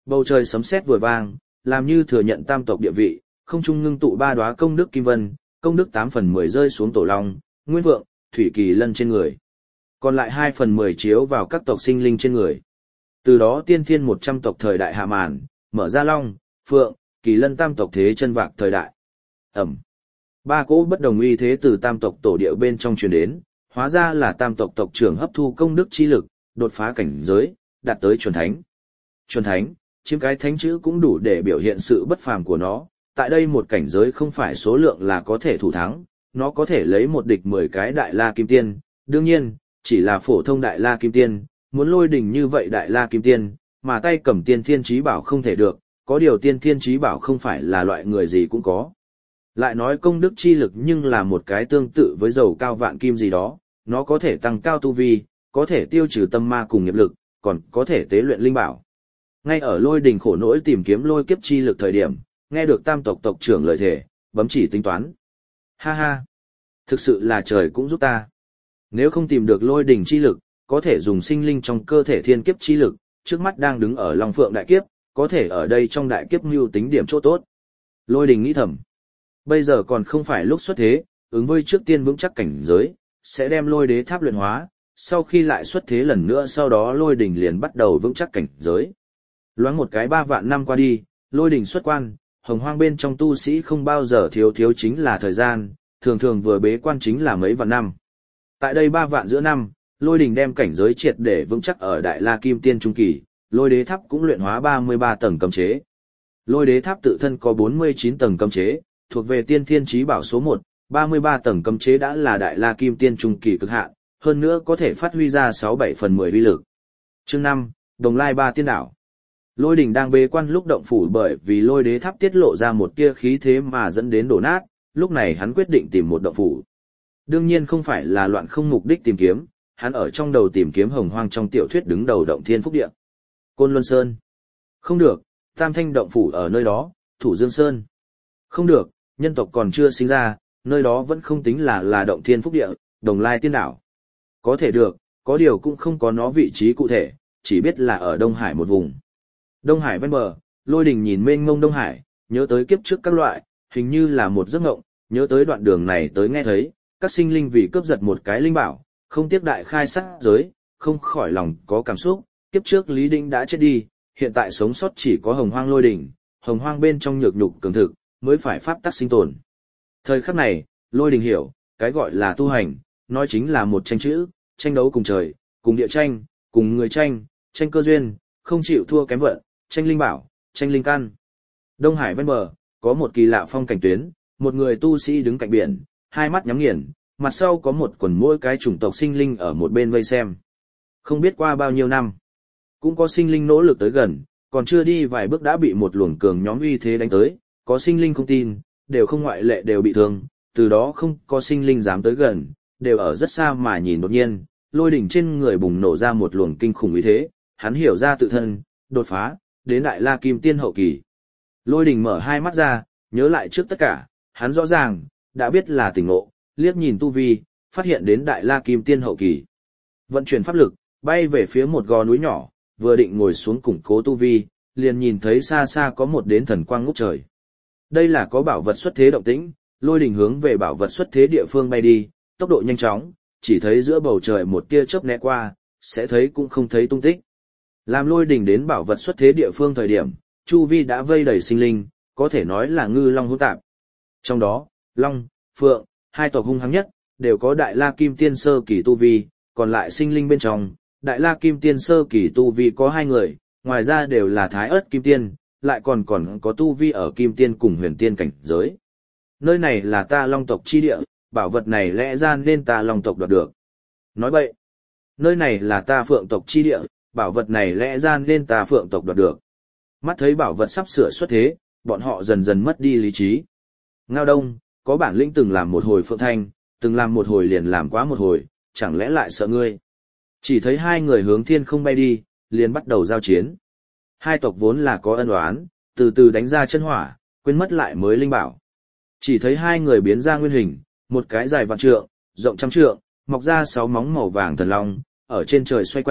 Bầu trời sấm sét vừa vang, làm như thừa nhận tam tộc địa vị, không trung ngưng tụ ba đóa công đức kim vân, công đức tám phần mười rơi xuống Tổ Long, Nguyên Vượng, Thủy Kỳ Lân trên người. Còn lại hai phần mười chiếu vào các tộc sinh linh trên người. Từ đó tiên thiên một trăm tộc thời đại hạ màn, mở ra Long, Phượng, Kỳ Lân tam tộc thế chân vạc thời đại. Ẩm. Ba cỗ bất đồng uy thế từ tam tộc tổ địa bên trong truyền đến, hóa ra là tam tộc tộc trưởng hấp thu công đức chi lực, đột phá cảnh giới, đạt tới chuẩn thánh. Chuẩn thánh, chiếm cái thánh chữ cũng đủ để biểu hiện sự bất phàm của nó. Tại đây một cảnh giới không phải số lượng là có thể thủ thắng, nó có thể lấy một địch mười cái đại la kim tiên. Đương nhiên, chỉ là phổ thông đại la kim tiên, muốn lôi đỉnh như vậy đại la kim tiên, mà tay cầm tiên thiên chí bảo không thể được, có điều tiên thiên chí bảo không phải là loại người gì cũng có. Lại nói công đức chi lực nhưng là một cái tương tự với dầu cao vạn kim gì đó, nó có thể tăng cao tu vi, có thể tiêu trừ tâm ma cùng nghiệp lực, còn có thể tế luyện linh bảo. Ngay ở lôi đình khổ nỗi tìm kiếm lôi kiếp chi lực thời điểm, nghe được tam tộc tộc trưởng lời thể, bấm chỉ tính toán. Ha ha! Thực sự là trời cũng giúp ta. Nếu không tìm được lôi đình chi lực, có thể dùng sinh linh trong cơ thể thiên kiếp chi lực, trước mắt đang đứng ở Long Phượng đại kiếp, có thể ở đây trong đại kiếp mưu tính điểm chỗ tốt. Lôi đình nghĩ thầm. Bây giờ còn không phải lúc xuất thế, ứng với trước tiên vững chắc cảnh giới, sẽ đem lôi đế tháp luyện hóa, sau khi lại xuất thế lần nữa sau đó lôi đình liền bắt đầu vững chắc cảnh giới. Loáng một cái ba vạn năm qua đi, lôi đình xuất quan, hồng hoang bên trong tu sĩ không bao giờ thiếu thiếu chính là thời gian, thường thường vừa bế quan chính là mấy vạn năm. Tại đây ba vạn giữa năm, lôi đình đem cảnh giới triệt để vững chắc ở Đại La Kim Tiên Trung Kỳ, lôi đế tháp cũng luyện hóa ba mươi ba tầng cấm chế. Lôi đế tháp tự thân có bốn mươi chín tầng cấm chế, thuộc về tiên thiên chí bảo số một, ba mươi ba tầng cấm chế đã là Đại La Kim Tiên Trung Kỳ cực hạn, hơn nữa có thể phát huy ra sáu bảy phần mười uy lực. Chương năm, Đồng Lai Ba Tiên Đảo. Lôi đình đang bế quan lúc động phủ bởi vì lôi đế tháp tiết lộ ra một tia khí thế mà dẫn đến đổ nát, lúc này hắn quyết định tìm một động phủ. Đương nhiên không phải là loạn không mục đích tìm kiếm, hắn ở trong đầu tìm kiếm hồng hoang trong tiểu thuyết đứng đầu động thiên phúc địa. Côn Luân Sơn. Không được, Tam Thanh động phủ ở nơi đó, Thủ Dương Sơn. Không được, nhân tộc còn chưa sinh ra, nơi đó vẫn không tính là là động thiên phúc địa, Đồng Lai Tiên Đảo. Có thể được, có điều cũng không có nó vị trí cụ thể, chỉ biết là ở Đông Hải một vùng. Đông Hải ven bờ, lôi đình nhìn mênh mông Đông Hải, nhớ tới kiếp trước các loại, hình như là một giấc ngộng, nhớ tới đoạn đường này tới nghe thấy, các sinh linh vì cướp giật một cái linh bảo, không tiếc đại khai sát giới, không khỏi lòng có cảm xúc, kiếp trước Lý Đinh đã chết đi, hiện tại sống sót chỉ có hồng hoang lôi đình, hồng hoang bên trong nhược nhục cường thực, mới phải pháp tắc sinh tồn. Thời khắc này, lôi đình hiểu, cái gọi là tu hành, nói chính là một tranh chữ, tranh đấu cùng trời, cùng địa tranh, cùng người tranh, tranh cơ duyên, không chịu thua kém vận, tranh linh bảo, tranh linh căn. Đông Hải ven bờ, có một kỳ lạ phong cảnh tuyến, một người tu sĩ đứng cạnh biển, hai mắt nhắm nghiền, mặt sau có một quần mỗi cái chủng tộc sinh linh ở một bên vây xem. Không biết qua bao nhiêu năm, cũng có sinh linh nỗ lực tới gần, còn chưa đi vài bước đã bị một luồng cường nhóm uy thế đánh tới, có sinh linh không tin, đều không ngoại lệ đều bị thương, từ đó không có sinh linh dám tới gần, đều ở rất xa mà nhìn. Đột nhiên, lôi đỉnh trên người bùng nổ ra một luồng kinh khủng uy thế, hắn hiểu ra tự thân, đột phá, đến Đại La Kim Tiên hậu kỳ. Lôi đình mở hai mắt ra, nhớ lại trước tất cả, hắn rõ ràng, đã biết là tỉnh ngộ, liếc nhìn tu vi, phát hiện đến Đại La Kim Tiên hậu kỳ. Vận chuyển pháp lực, bay về phía một gò núi nhỏ, vừa định ngồi xuống củng cố tu vi, liền nhìn thấy xa xa có một đến thần quang ngút trời. Đây là có bảo vật xuất thế động tĩnh, lôi đình hướng về bảo vật xuất thế địa phương bay đi, tốc độ nhanh chóng, chỉ thấy giữa bầu trời một tia chớp né qua, sẽ thấy cũng không thấy tung tích. Làm lôi đình đến bảo vật xuất thế địa phương thời điểm, chu vi đã vây đầy sinh linh, có thể nói là ngư long hỗn tạp. Trong đó, Long, Phượng, hai tộc hung hăng nhất, đều có Đại La Kim Tiên sơ kỳ tu vi, còn lại sinh linh bên trong, Đại La Kim Tiên sơ kỳ tu vi có hai người, ngoài ra đều là Thái Ức Kim Tiên, lại còn còn có tu vi ở Kim Tiên cùng Huyền Tiên cảnh giới. Nơi này là ta Long tộc chi địa, bảo vật này lẽ ra nên ta Long tộc đoạt được. Nói bậy. Nơi này là ta Phượng tộc chi địa, bảo vật này lẽ ra nên ta Phượng tộc đoạt được. Mắt thấy bảo vật sắp sửa xuất thế, bọn họ dần dần mất đi lý trí. Ngao Đông, có bản lĩnh từng làm một hồi Phượng Thanh, từng làm một hồi liền làm quá một hồi, chẳng lẽ lại sợ ngươi? Chỉ thấy hai người hướng thiên không bay đi, liền bắt đầu giao chiến. Hai tộc vốn là có ân oán, từ từ đánh ra chân hỏa, quên mất lại mới linh bảo. Chỉ thấy hai người biến ra nguyên hình, một cái dài vạn trượng, rộng trăm trượng, mọc ra sáu móng màu vàng thần long, ở trên trời xoay quanh,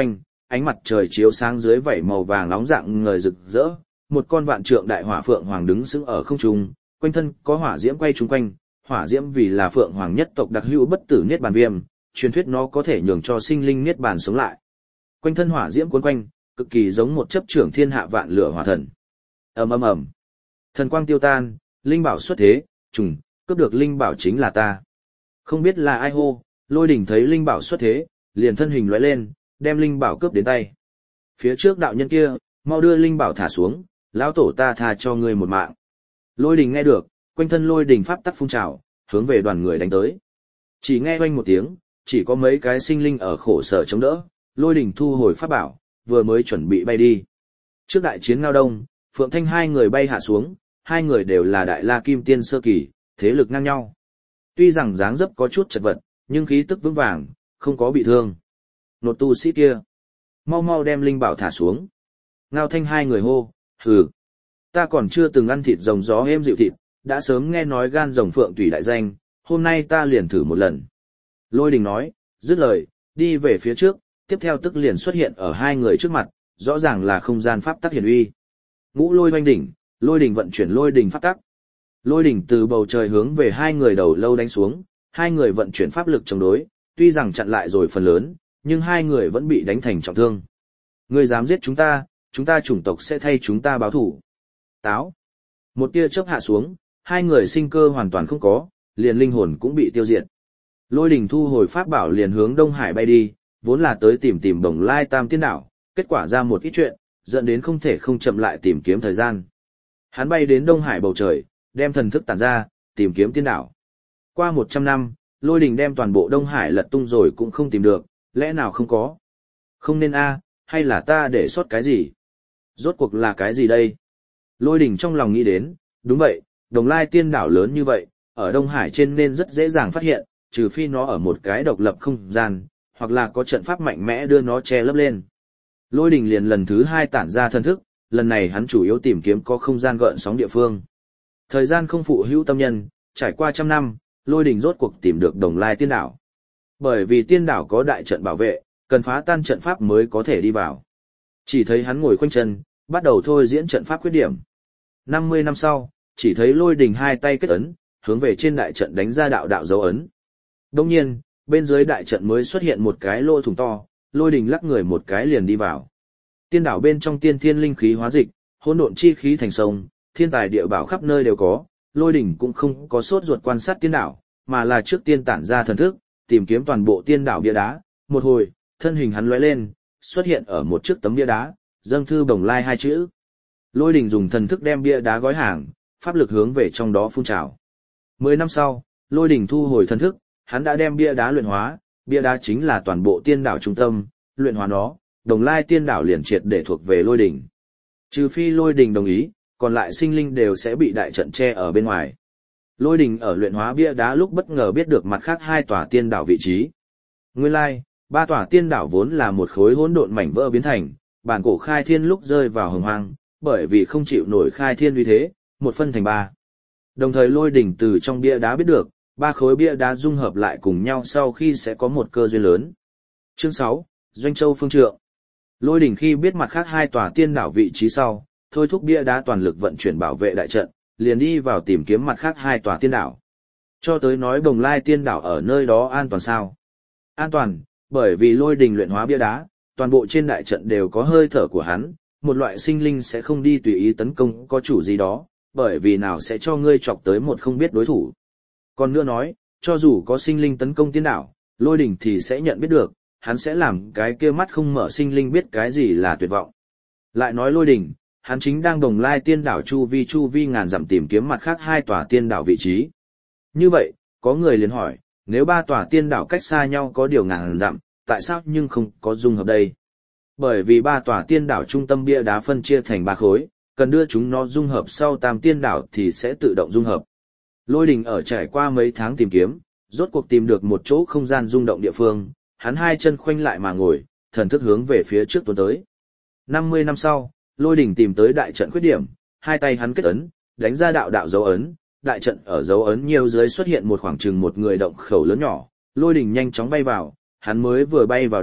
ánh mặt trời chiếu sáng dưới vảy màu vàng nóng dạng ngời rực rỡ, một con vạn trượng đại hỏa phượng hoàng đứng sững ở không trung, quanh thân có hỏa diễm quay chung quanh, hỏa diễm vì là phượng hoàng nhất tộc đặc hữu bất tử niết bàn viêm, truyền thuyết nó có thể nhường cho sinh linh niết bàn sống lại. Quanh thân hỏa diễm cuốn quanh, cực kỳ giống một chấp trưởng thiên hạ vạn lửa hỏa thần. Ầm ầm ầm. Thần quang tiêu tan, linh bảo xuất thế, trùng, cướp được linh bảo chính là ta. Không biết là ai hô, Lôi Đỉnh thấy linh bảo xuất thế, liền thân hình lóe lên, đem linh bảo cướp đến tay. Phía trước đạo nhân kia, mau đưa linh bảo thả xuống, lão tổ ta tha cho ngươi một mạng. Lôi Đỉnh nghe được, quanh thân Lôi Đỉnh pháp tắc phun trào, hướng về đoàn người đánh tới. Chỉ nghe oanh một tiếng, chỉ có mấy cái sinh linh ở khổ sở chống đỡ, Lôi Đỉnh thu hồi pháp bảo, vừa mới chuẩn bị bay đi. Trước đại chiến ngao đông, Phượng Thanh hai người bay hạ xuống, hai người đều là đại la kim tiên sơ kỳ, thế lực ngang nhau. Tuy rằng dáng dấp có chút chật vật, nhưng khí tức vững vàng, không có bị thương. Nột tu sĩ kia, mau mau đem linh bảo thả xuống. Ngao Thanh hai người hô, hừ, ta còn chưa từng ăn thịt rồng gió êm dịu thịt, đã sớm nghe nói gan rồng phượng tùy đại danh, hôm nay ta liền thử một lần. Lôi Đình nói, dứt lời, đi về phía trước, tiếp theo tức liền xuất hiện ở hai người trước mặt, rõ ràng là không gian pháp tắc hiển uy. Ngũ lôi oanh đỉnh, Lôi Đình vận chuyển lôi đình pháp tắc. Lôi đỉnh từ bầu trời hướng về hai người đầu lâu đánh xuống, hai người vận chuyển pháp lực chống đối, tuy rằng chặn lại rồi phần lớn, nhưng hai người vẫn bị đánh thành trọng thương. Ngươi dám giết chúng ta, chúng ta chủng tộc sẽ thay chúng ta báo thủ. Táo. Một tia chớp hạ xuống, hai người sinh cơ hoàn toàn không có, liền linh hồn cũng bị tiêu diệt. Lôi đỉnh thu hồi pháp bảo liền hướng Đông Hải bay đi, vốn là tới tìm tìm Bồng Lai Tam Tiên Đảo, kết quả ra một ít chuyện, dẫn đến không thể không chậm lại tìm kiếm thời gian. Hắn bay đến Đông Hải bầu trời, đem thần thức tản ra, tìm kiếm tiên đảo. Qua một trăm năm, Lôi Đình đem toàn bộ Đông Hải lật tung rồi cũng không tìm được, lẽ nào không có? Không nên a, hay là ta để sót cái gì? Rốt cuộc là cái gì đây? Lôi Đình trong lòng nghĩ đến, đúng vậy, Đồng Lai tiên đảo lớn như vậy, ở Đông Hải trên nên rất dễ dàng phát hiện, trừ phi nó ở một cái độc lập không gian, hoặc là có trận pháp mạnh mẽ đưa nó che lấp lên. Lôi Đình liền lần thứ hai tản ra thần thức, lần này hắn chủ yếu tìm kiếm có không gian gợn sóng địa phương. Thời gian không phụ hữu tâm nhân, trải qua trăm năm, Lôi Đình rốt cuộc tìm được Đồng Lai tiên đảo. Bởi vì tiên đảo có đại trận bảo vệ, cần phá tan trận pháp mới có thể đi vào. Chỉ thấy hắn ngồi khoanh chân, bắt đầu thôi diễn trận pháp khuyết điểm. năm mươi năm sau, chỉ thấy Lôi Đình hai tay kết ấn, hướng về trên đại trận đánh ra đạo đạo dấu ấn. Đồng nhiên, bên dưới đại trận mới xuất hiện một cái lỗ thủng to, Lôi Đình lắc người một cái liền đi vào. Tiên đảo bên trong tiên thiên linh khí hóa dịch, hỗn độn chi khí thành sông, thiên tài địa bảo khắp nơi đều có, Lôi Đình cũng không có sốt ruột quan sát tiên đảo, mà là trước tiên tản ra thần thức, tìm kiếm toàn bộ tiên đảo bia đá, một hồi, thân hình hắn lóe lên, xuất hiện ở một chiếc tấm bia đá, dâng thư Bồng Lai hai chữ. Lôi Đình dùng thần thức đem bia đá gói hàng, pháp lực hướng về trong đó phun trào. Mười năm sau, Lôi Đình thu hồi thần thức, hắn đã đem bia đá luyện hóa, bia đá chính là toàn bộ tiên đảo trung tâm, luyện hóa nó, Đồng Lai tiên đảo liền triệt để thuộc về Lôi Đình. Trừ phi Lôi Đình đồng ý, còn lại sinh linh đều sẽ bị đại trận che ở bên ngoài. Lôi Đình ở luyện hóa bia đá lúc bất ngờ biết được mặt khác hai tòa tiên đảo vị trí. Nguyên lai, ba tòa tiên đảo vốn là một khối hỗn độn mảnh vỡ biến thành, bản cổ khai thiên lúc rơi vào hồng hoang, bởi vì không chịu nổi khai thiên uy thế, một phân thành ba. Đồng thời Lôi Đình từ trong bia đá biết được, ba khối bia đá dung hợp lại cùng nhau sau khi sẽ có một cơ duyên lớn. Chương sáu, Doanh Châu Phương Trượng. Lôi Đình khi biết mặt khác hai tòa tiên đảo vị trí sau, thôi thúc bia đá toàn lực vận chuyển bảo vệ đại trận, liền đi vào tìm kiếm mặt khác hai tòa tiên đảo. Cho tới nói Bồng Lai tiên đảo ở nơi đó an toàn sao? An toàn, bởi vì Lôi Đình luyện hóa bia đá, toàn bộ trên đại trận đều có hơi thở của hắn, một loại sinh linh sẽ không đi tùy ý tấn công có chủ gì đó, bởi vì nào sẽ cho ngươi chọc tới một không biết đối thủ. Còn nữa nói, cho dù có sinh linh tấn công tiên đảo, Lôi Đình thì sẽ nhận biết được, hắn sẽ làm cái kia mắt không mở sinh linh biết cái gì là tuyệt vọng. Lại nói Lôi Đình, hắn chính đang Đồng Lai tiên đảo chu vi chu vi ngàn dặm tìm kiếm mặt khác hai tòa tiên đảo vị trí. Như vậy, có người liền hỏi, nếu ba tòa tiên đảo cách xa nhau có điều ngàn dặm, tại sao nhưng không có dung hợp đây? Bởi vì ba tòa tiên đảo trung tâm bia đá phân chia thành ba khối, cần đưa chúng nó dung hợp sau tam tiên đảo thì sẽ tự động dung hợp. Lôi Đình ở trải qua mấy tháng tìm kiếm, rốt cuộc tìm được một chỗ không gian rung động địa phương, hắn hai chân khoanh lại mà ngồi, thần thức hướng về phía trước tuôn tới. năm mươi năm sau, Lôi Đình tìm tới đại trận khuyết điểm, hai tay hắn kết ấn, đánh ra đạo đạo dấu ấn, đại trận ở dấu ấn nhiều dưới xuất hiện một khoảng chừng một người động khẩu lớn nhỏ, Lôi Đình nhanh chóng bay vào, hắn mới vừa bay vào đi,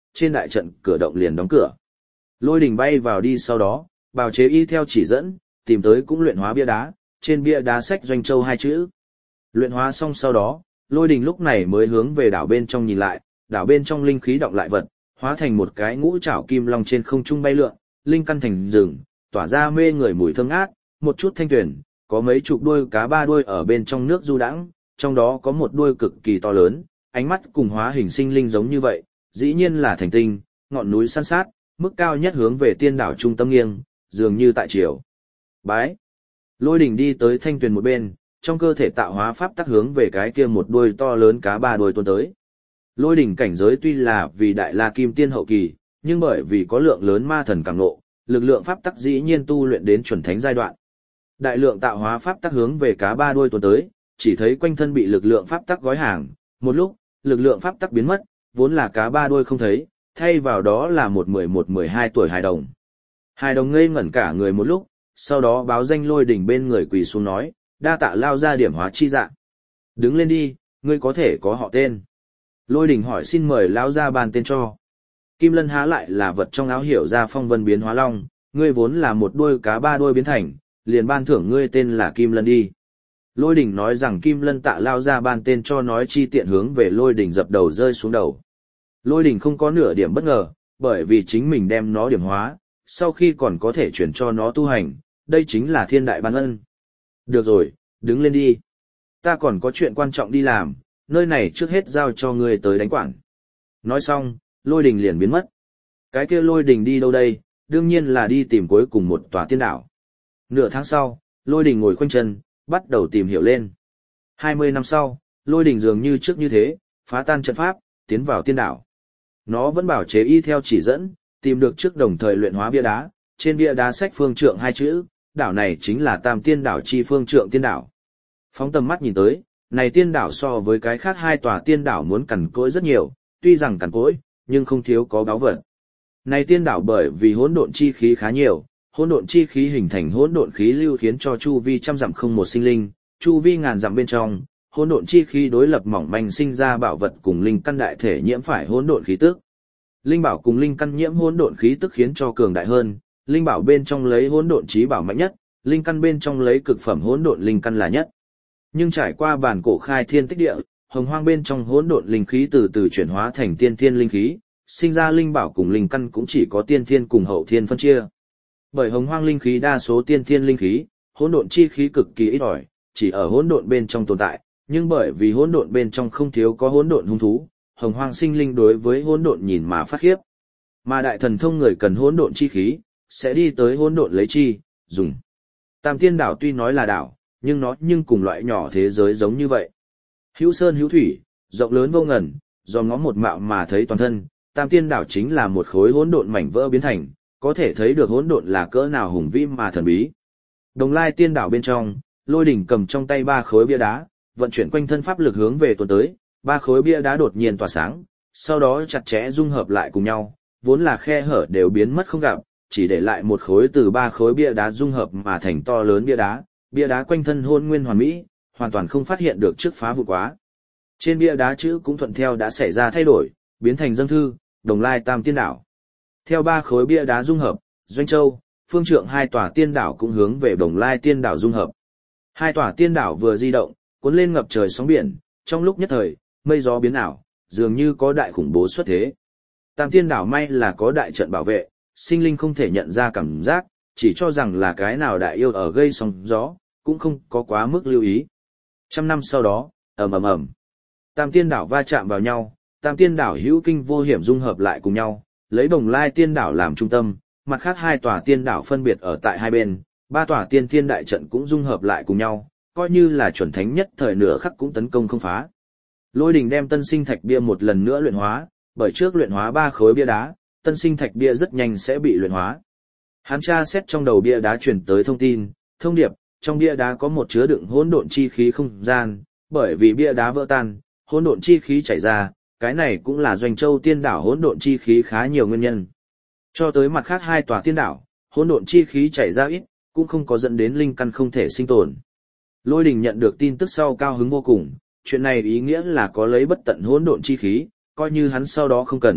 trên đại trận cửa động liền đóng cửa. Lôi Đình bay vào đi sau đó, bào chế y theo chỉ dẫn, tìm tới cũng luyện hóa bia đá, trên bia đá sách Doanh Châu hai chữ. Luyện hóa xong sau đó, Lôi Đình lúc này mới hướng về đảo bên trong nhìn lại, đảo bên trong linh khí động lại vật, hóa thành một cái ngũ trảo kim long trên không trung bay lượn, linh căn thành rừng, tỏa ra mê người mùi thơm ngát, một chút thanh tuyển, có mấy chục đuôi cá ba đuôi ở bên trong nước du đãng, trong đó có một đuôi cực kỳ to lớn, ánh mắt cùng hóa hình sinh linh giống như vậy, dĩ nhiên là thành tinh, ngọn núi san sát, mức cao nhất hướng về tiên đảo trung tâm nghiêng, dường như tại chiều. Bái. Lôi Đình đi tới thanh tuyền một bên, trong cơ thể tạo hóa pháp tắc hướng về cái kia một đuôi to lớn cá ba đuôi tuôn tới. Lôi Đình cảnh giới tuy là vì đại la kim tiên hậu kỳ, nhưng bởi vì có lượng lớn ma thần càng ngộ, lực lượng pháp tắc dĩ nhiên tu luyện đến chuẩn thánh giai đoạn. Đại lượng tạo hóa pháp tắc hướng về cá ba đuôi tuôn tới, chỉ thấy quanh thân bị lực lượng pháp tắc gói hàng, một lúc, lực lượng pháp tắc biến mất, vốn là cá ba đuôi không thấy, thay vào đó là một mười một mười hai tuổi hài đồng. Hài đồng ngây ngẩn cả người một lúc, sau đó báo danh Lôi Đình bên người quỳ xuống nói, đa tạ lao ra điểm hóa chi dạ. Đứng lên đi, ngươi có thể có họ tên. Lôi Đình hỏi xin mời lão ra ban tên cho. Kim Lân há lại là vật trong áo hiểu ra phong vân biến hóa long, ngươi vốn là một đuôi cá ba đuôi biến thành, liền ban thưởng ngươi tên là Kim Lân đi. Lôi Đình nói rằng Kim Lân tạ lao ra ban tên cho nói chi tiện hướng về Lôi Đình dập đầu rơi xuống đầu. Lôi Đình không có nửa điểm bất ngờ, bởi vì chính mình đem nó điểm hóa, sau khi còn có thể chuyển cho nó tu hành, đây chính là thiên đại ban ân. Được rồi, đứng lên đi. Ta còn có chuyện quan trọng đi làm, nơi này trước hết giao cho ngươi tới đánh quản. Nói xong, Lôi Đình liền biến mất. Cái kia Lôi Đình đi đâu đây, đương nhiên là đi tìm cuối cùng một tòa tiên đảo. Nửa tháng sau, Lôi Đình ngồi khoanh chân, bắt đầu tìm hiểu lên. Hai mươi năm sau, Lôi Đình dường như trước như thế, phá tan trận pháp, tiến vào tiên đảo. Nó vẫn bảo chế y theo chỉ dẫn, tìm được trước đồng thời luyện hóa bia đá, trên bia đá sách phương trượng hai chữ, đảo này chính là Tam Tiên đảo chi phương trượng tiên đảo. Phóng tầm mắt nhìn tới, này tiên đảo so với cái khác hai tòa tiên đảo muốn cằn cỗi rất nhiều, tuy rằng cằn cỗi, nhưng không thiếu có báu vật. Này tiên đảo bởi vì hỗn độn chi khí khá nhiều, hỗn độn chi khí hình thành hỗn độn khí lưu khiến cho chu vi trăm dặm không một sinh linh, chu vi ngàn dặm bên trong, hỗn độn chi khí đối lập mỏng manh sinh ra bảo vật cùng linh căn đại thể nhiễm phải hỗn độn khí tức. Linh bảo cùng linh căn nhiễm hỗn độn khí tức khiến cho cường đại hơn, linh bảo bên trong lấy hỗn độn chí bảo mạnh nhất, linh căn bên trong lấy cực phẩm hỗn độn linh căn là nhất. Nhưng trải qua bản cổ khai thiên tích địa, hồng hoang bên trong hỗn độn linh khí từ từ chuyển hóa thành tiên thiên linh khí, sinh ra linh bảo cùng linh căn cũng chỉ có tiên thiên cùng hậu thiên phân chia. Bởi hồng hoang linh khí đa số tiên thiên linh khí, hỗn độn chi khí cực kỳ ít ỏi, chỉ ở hỗn độn bên trong tồn tại, nhưng bởi vì hỗn độn bên trong không thiếu có hỗn độn hung thú, hồng hoang sinh linh đối với hỗn độn nhìn mà phát khiếp. Mà đại thần thông người cần hỗn độn chi khí, sẽ đi tới hỗn độn lấy chi, dùng. Tam Tiên đảo tuy nói là đảo, nhưng nó nhưng cùng loại nhỏ thế giới giống như vậy. Hữu sơn hữu thủy, rộng lớn vô ngần, do ngó một mạo mà thấy toàn thân, Tam Tiên đảo chính là một khối hỗn độn mảnh vỡ biến thành, có thể thấy được hỗn độn là cỡ nào hùng vĩ mà thần bí. Đồng Lai Tiên đảo bên trong, Lôi Đình cầm trong tay ba khối bia đá, vận chuyển quanh thân pháp lực hướng về tuần tới, ba khối bia đá đột nhiên tỏa sáng, sau đó chặt chẽ dung hợp lại cùng nhau, vốn là khe hở đều biến mất không gặp, chỉ để lại một khối từ ba khối bia đá dung hợp mà thành to lớn bia đá, bia đá quanh thân hôn nguyên hoàn mỹ, hoàn toàn không phát hiện được trước phá vụ quá. Trên bia đá chữ cũng thuận theo đã xảy ra thay đổi, biến thành dâng thư, Đồng Lai Tam Tiên đảo. Theo ba khối bia đá dung hợp, Doanh Châu, Phương Trượng hai tòa tiên đảo cũng hướng về Đồng Lai Tiên đảo dung hợp. Hai tòa tiên đảo vừa di động, cuốn lên ngập trời sóng biển, trong lúc nhất thời, mây gió biến ảo, dường như có đại khủng bố xuất thế. Tam Tiên đảo may là có đại trận bảo vệ, sinh linh không thể nhận ra cảm giác, chỉ cho rằng là cái nào đại yêu ở gây sóng gió, cũng không có quá mức lưu ý. Trăm năm sau đó, ầm ầm ầm, Tam Tiên đảo va chạm vào nhau, Tam Tiên đảo hữu kinh vô hiểm dung hợp lại cùng nhau, lấy Đồng Lai Tiên đảo làm trung tâm, mặt khác hai tòa tiên đảo phân biệt ở tại hai bên, ba tòa tiên thiên đại trận cũng dung hợp lại cùng nhau, coi như là chuẩn thánh nhất thời nửa khắc cũng tấn công không phá. Lôi Đình đem tân sinh thạch bia một lần nữa luyện hóa, bởi trước luyện hóa ba khối bia đá, tân sinh thạch bia rất nhanh sẽ bị luyện hóa. Hắn tra xét trong đầu bia đá truyền tới thông tin, thông điệp, trong bia đá có một chứa đựng hỗn độn chi khí không gian, bởi vì bia đá vỡ tan, hỗn độn chi khí chảy ra, cái này cũng là Doanh Châu Tiên đảo hỗn độn chi khí khá nhiều nguyên nhân. Cho tới mặt khác hai tòa tiên đảo, hỗn độn chi khí chảy ra ít, cũng không có dẫn đến linh căn không thể sinh tồn. Lôi Đình nhận được tin tức sau cao hứng vô cùng, chuyện này ý nghĩa là có lấy bất tận hỗn độn chi khí, coi như hắn sau đó không cần,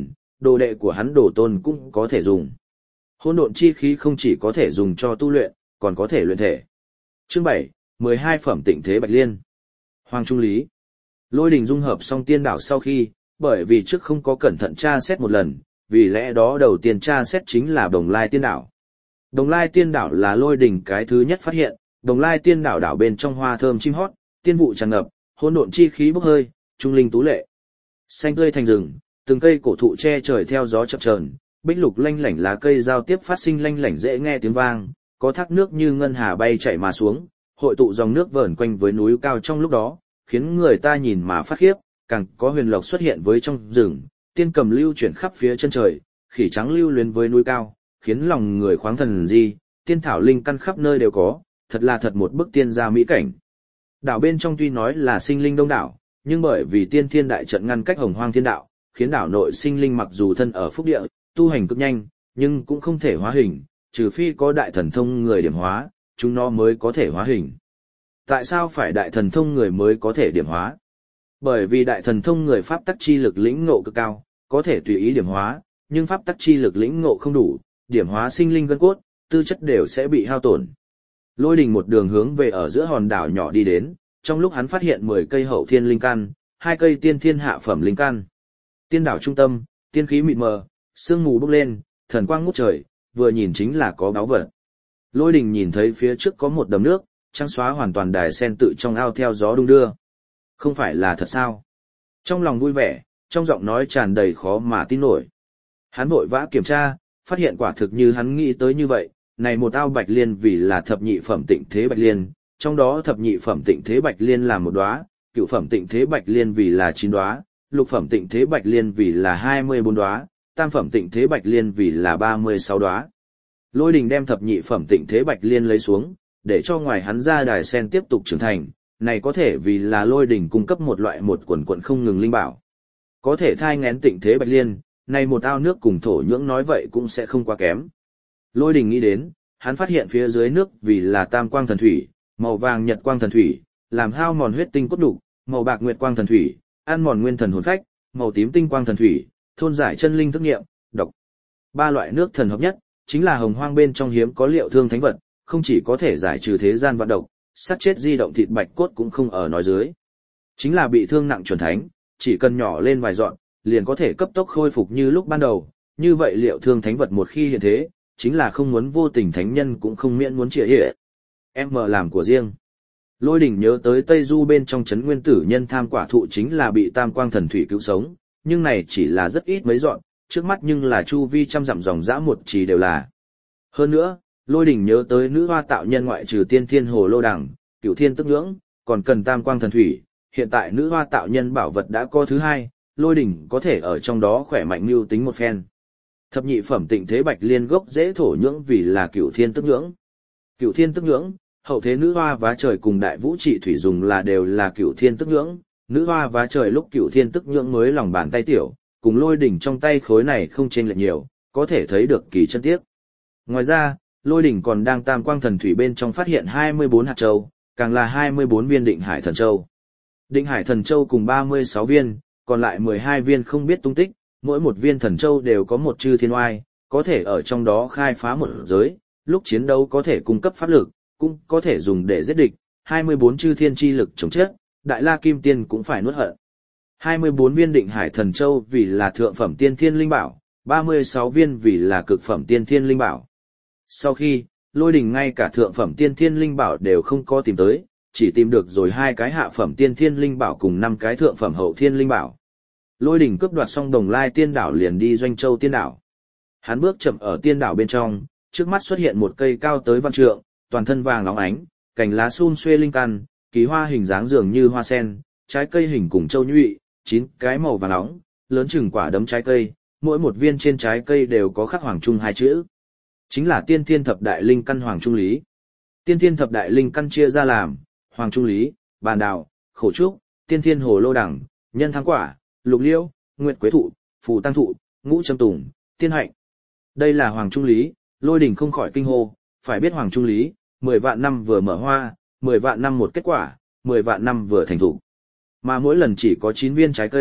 đồ đệ của hắn đồ tôn cũng có thể dùng. Hỗn độn chi khí không chỉ có thể dùng cho tu luyện, còn có thể luyện thể. Chương bảy, mười hai phẩm tịnh thế bạch liên. Hoàng Trung Lý. Lôi Đình dung hợp xong tiên đảo sau khi, bởi vì trước không có cẩn thận tra xét một lần, vì lẽ đó đầu tiên tra xét chính là Đồng Lai tiên đảo. Đồng Lai tiên đảo là Lôi Đình cái thứ nhất phát hiện, Đồng Lai tiên đảo đảo bên trong hoa thơm chim hót, tiên vụ tràn ngập, hỗn độn chi khí bốc hơi, trung linh tú lệ. Xanh tươi thành rừng, từng cây cổ thụ che trời theo gió chập chờn, bích lục lanh lảnh lá cây giao tiếp phát sinh lanh lảnh dễ nghe tiếng vang, có thác nước như ngân hà bay chảy mà xuống, hội tụ dòng nước vờn quanh với núi cao trong lúc đó, khiến người ta nhìn mà phát khiếp, càng có huyền lộc xuất hiện với trong rừng, tiên cầm lưu chuyển khắp phía chân trời, khỉ trắng lưu luyến với núi cao, khiến lòng người khoáng thần di, tiên thảo linh căn khắp nơi đều có, thật là thật một bức tiên gia mỹ cảnh. Đảo bên trong tuy nói là sinh linh đông đảo, nhưng bởi vì tiên thiên đại trận ngăn cách hồng hoang thiên đạo, khiến đảo nội sinh linh mặc dù thân ở phúc địa, tu hành cực nhanh, nhưng cũng không thể hóa hình, trừ phi có đại thần thông người điểm hóa, chúng nó mới có thể hóa hình. Tại sao phải đại thần thông người mới có thể điểm hóa? Bởi vì đại thần thông người pháp tắc chi lực lĩnh ngộ cực cao, có thể tùy ý điểm hóa, nhưng pháp tắc chi lực lĩnh ngộ không đủ, điểm hóa sinh linh gân cốt, tư chất đều sẽ bị hao tổn. Lôi Đình một đường hướng về ở giữa hòn đảo nhỏ đi đến, trong lúc hắn phát hiện mười cây hậu thiên linh căn, hai cây tiên thiên hạ phẩm linh căn. Tiên đảo trung tâm, tiên khí mịt mờ, sương mù bốc lên, thần quang ngút trời, vừa nhìn chính là có báu vật. Lôi Đình nhìn thấy phía trước có một đầm nước, trắng xóa hoàn toàn đài sen tự trong ao theo gió đung đưa. Không phải là thật sao? Trong lòng vui vẻ, trong giọng nói tràn đầy khó mà tin nổi. Hắn vội vã kiểm tra, phát hiện quả thực như hắn nghĩ tới như vậy, này một ao bạch liên vì là thập nhị phẩm tịnh thế bạch liên, trong đó thập nhị phẩm tịnh thế bạch liên là một đóa, cửu phẩm tịnh thế bạch liên vì là chín đóa, lục phẩm tịnh thế bạch liên vì là hai mươi bốn đóa, tam phẩm tịnh thế bạch liên vì là ba mươi sáu đóa. Lôi Đình đem thập nhị phẩm tịnh thế bạch liên lấy xuống, để cho ngoài hắn ra đài sen tiếp tục trưởng thành, này có thể vì là Lôi Đình cung cấp một loại một quần quần không ngừng linh bảo. Có thể thai nghén tịnh thế bạch liên, này một ao nước cùng thổ nhưỡng nói vậy cũng sẽ không quá kém. Lôi Đình nghĩ đến, hắn phát hiện phía dưới nước vì là tam quang thần thủy, màu vàng nhật quang thần thủy, làm hao mòn huyết tinh cốt đục, màu bạc nguyệt quang thần thủy, ăn mòn nguyên thần hồn phách, màu tím tinh quang thần thủy, thôn giải chân linh thức nghiệm, độc. Ba loại nước thần hợp nhất, chính là hồng hoang bên trong hiếm có liệu thương thánh vật, không chỉ có thể giải trừ thế gian vạn độc, sát chết di động thịt bạch cốt cũng không ở nói dưới. Chính là bị thương nặng chuẩn thánh, chỉ cần nhỏ lên vài dọn, liền có thể cấp tốc khôi phục như lúc ban đầu, như vậy liệu thương thánh vật một khi hiện thế, chính là không muốn vô tình thánh nhân cũng không miễn muốn trịa hệ. Em mở làm của riêng. Lôi Đình nhớ tới Tây Du bên trong chấn nguyên tử nhân tham quả thụ chính là bị tam quang thần thủy cứu sống, nhưng này chỉ là rất ít mấy dọn, trước mắt nhưng là chu vi trăm dặm dòng dã một trì đều là. Hơn nữa, Lôi Đình nhớ tới nữ hoa tạo nhân ngoại trừ tiên thiên hồ lô đằng, cửu thiên tức nhưỡng, còn cần tam quang thần thủy, hiện tại nữ hoa tạo nhân bảo vật đã có thứ hai, Lôi Đình có thể ở trong đó khỏe mạnh mưu tính một phen. Thập nhị phẩm tịnh thế bạch liên gốc dễ thổ nhưỡng vì là cửu thiên tức nhưỡng. Cửu thiên tức nhưỡng, hậu thế nữ hoa vá trời cùng đại vũ trị thủy dùng là đều là cửu thiên tức nhưỡng, nữ hoa vá trời lúc cửu thiên tức nhưỡng mới lòng bàn tay tiểu, cùng Lôi Đình trong tay khối này không chênh lệch nhiều, có thể thấy được kỳ chân tiếc. Ngoài ra, Lôi Đình còn đang tam quang thần thủy bên trong phát hiện hai mươi bốn hạt châu, càng là hai mươi bốn viên định hải thần châu. Định hải thần châu cùng ba mươi sáu viên, còn lại mười hai viên không biết tung tích, mỗi một viên thần châu đều có một chư thiên oai, có thể ở trong đó khai phá một giới, lúc chiến đấu có thể cung cấp pháp lực, cũng có thể dùng để giết địch, hai mươi bốn chư thiên chi lực chống chết, Đại La Kim Tiên cũng phải nuốt hận. hai mươi bốn viên định hải thần châu vì là thượng phẩm tiên thiên linh bảo, ba mươi sáu viên vì là cực phẩm tiên thiên linh bảo. Sau khi, Lôi Đình ngay cả thượng phẩm tiên thiên linh bảo đều không có tìm tới, chỉ tìm được rồi hai cái hạ phẩm tiên thiên linh bảo cùng năm cái thượng phẩm hậu thiên linh bảo. Lôi Đình cướp đoạt xong Đồng Lai tiên đảo liền đi Doanh Châu tiên đảo. Hắn bước chậm ở tiên đảo bên trong, trước mắt xuất hiện một cây cao tới vạn trượng, toàn thân vàng óng ánh, cành lá sum xuê linh căn, kỳ hoa hình dáng dường như hoa sen, trái cây hình cùng châu nhụy, chín cái màu vàng óng, lớn chừng quả đấm trái cây, mỗi một viên trên trái cây đều có khắc Hoàng Trung hai chữ. Chính là tiên thiên thập đại linh căn Hoàng Trung Lý. Tiên thiên thập đại linh căn chia ra làm Hoàng Trung Lý, Bàn Đào, Khổ Trúc, Tiên thiên Hồ Lô Đằng, Nhân Thắng Quả, Lục Liễu, Nguyệt Quế Thụ, Phù Tăng Thụ, Ngũ Trâm Tùng, Tiên Hạnh. Đây là Hoàng Trung Lý, Lôi Đình không khỏi kinh hô, phải biết Hoàng Trung Lý, mười vạn năm vừa mở hoa, mười vạn năm một kết quả, mười vạn năm vừa thành thụ. Mà mỗi lần chỉ có chín viên trái cây,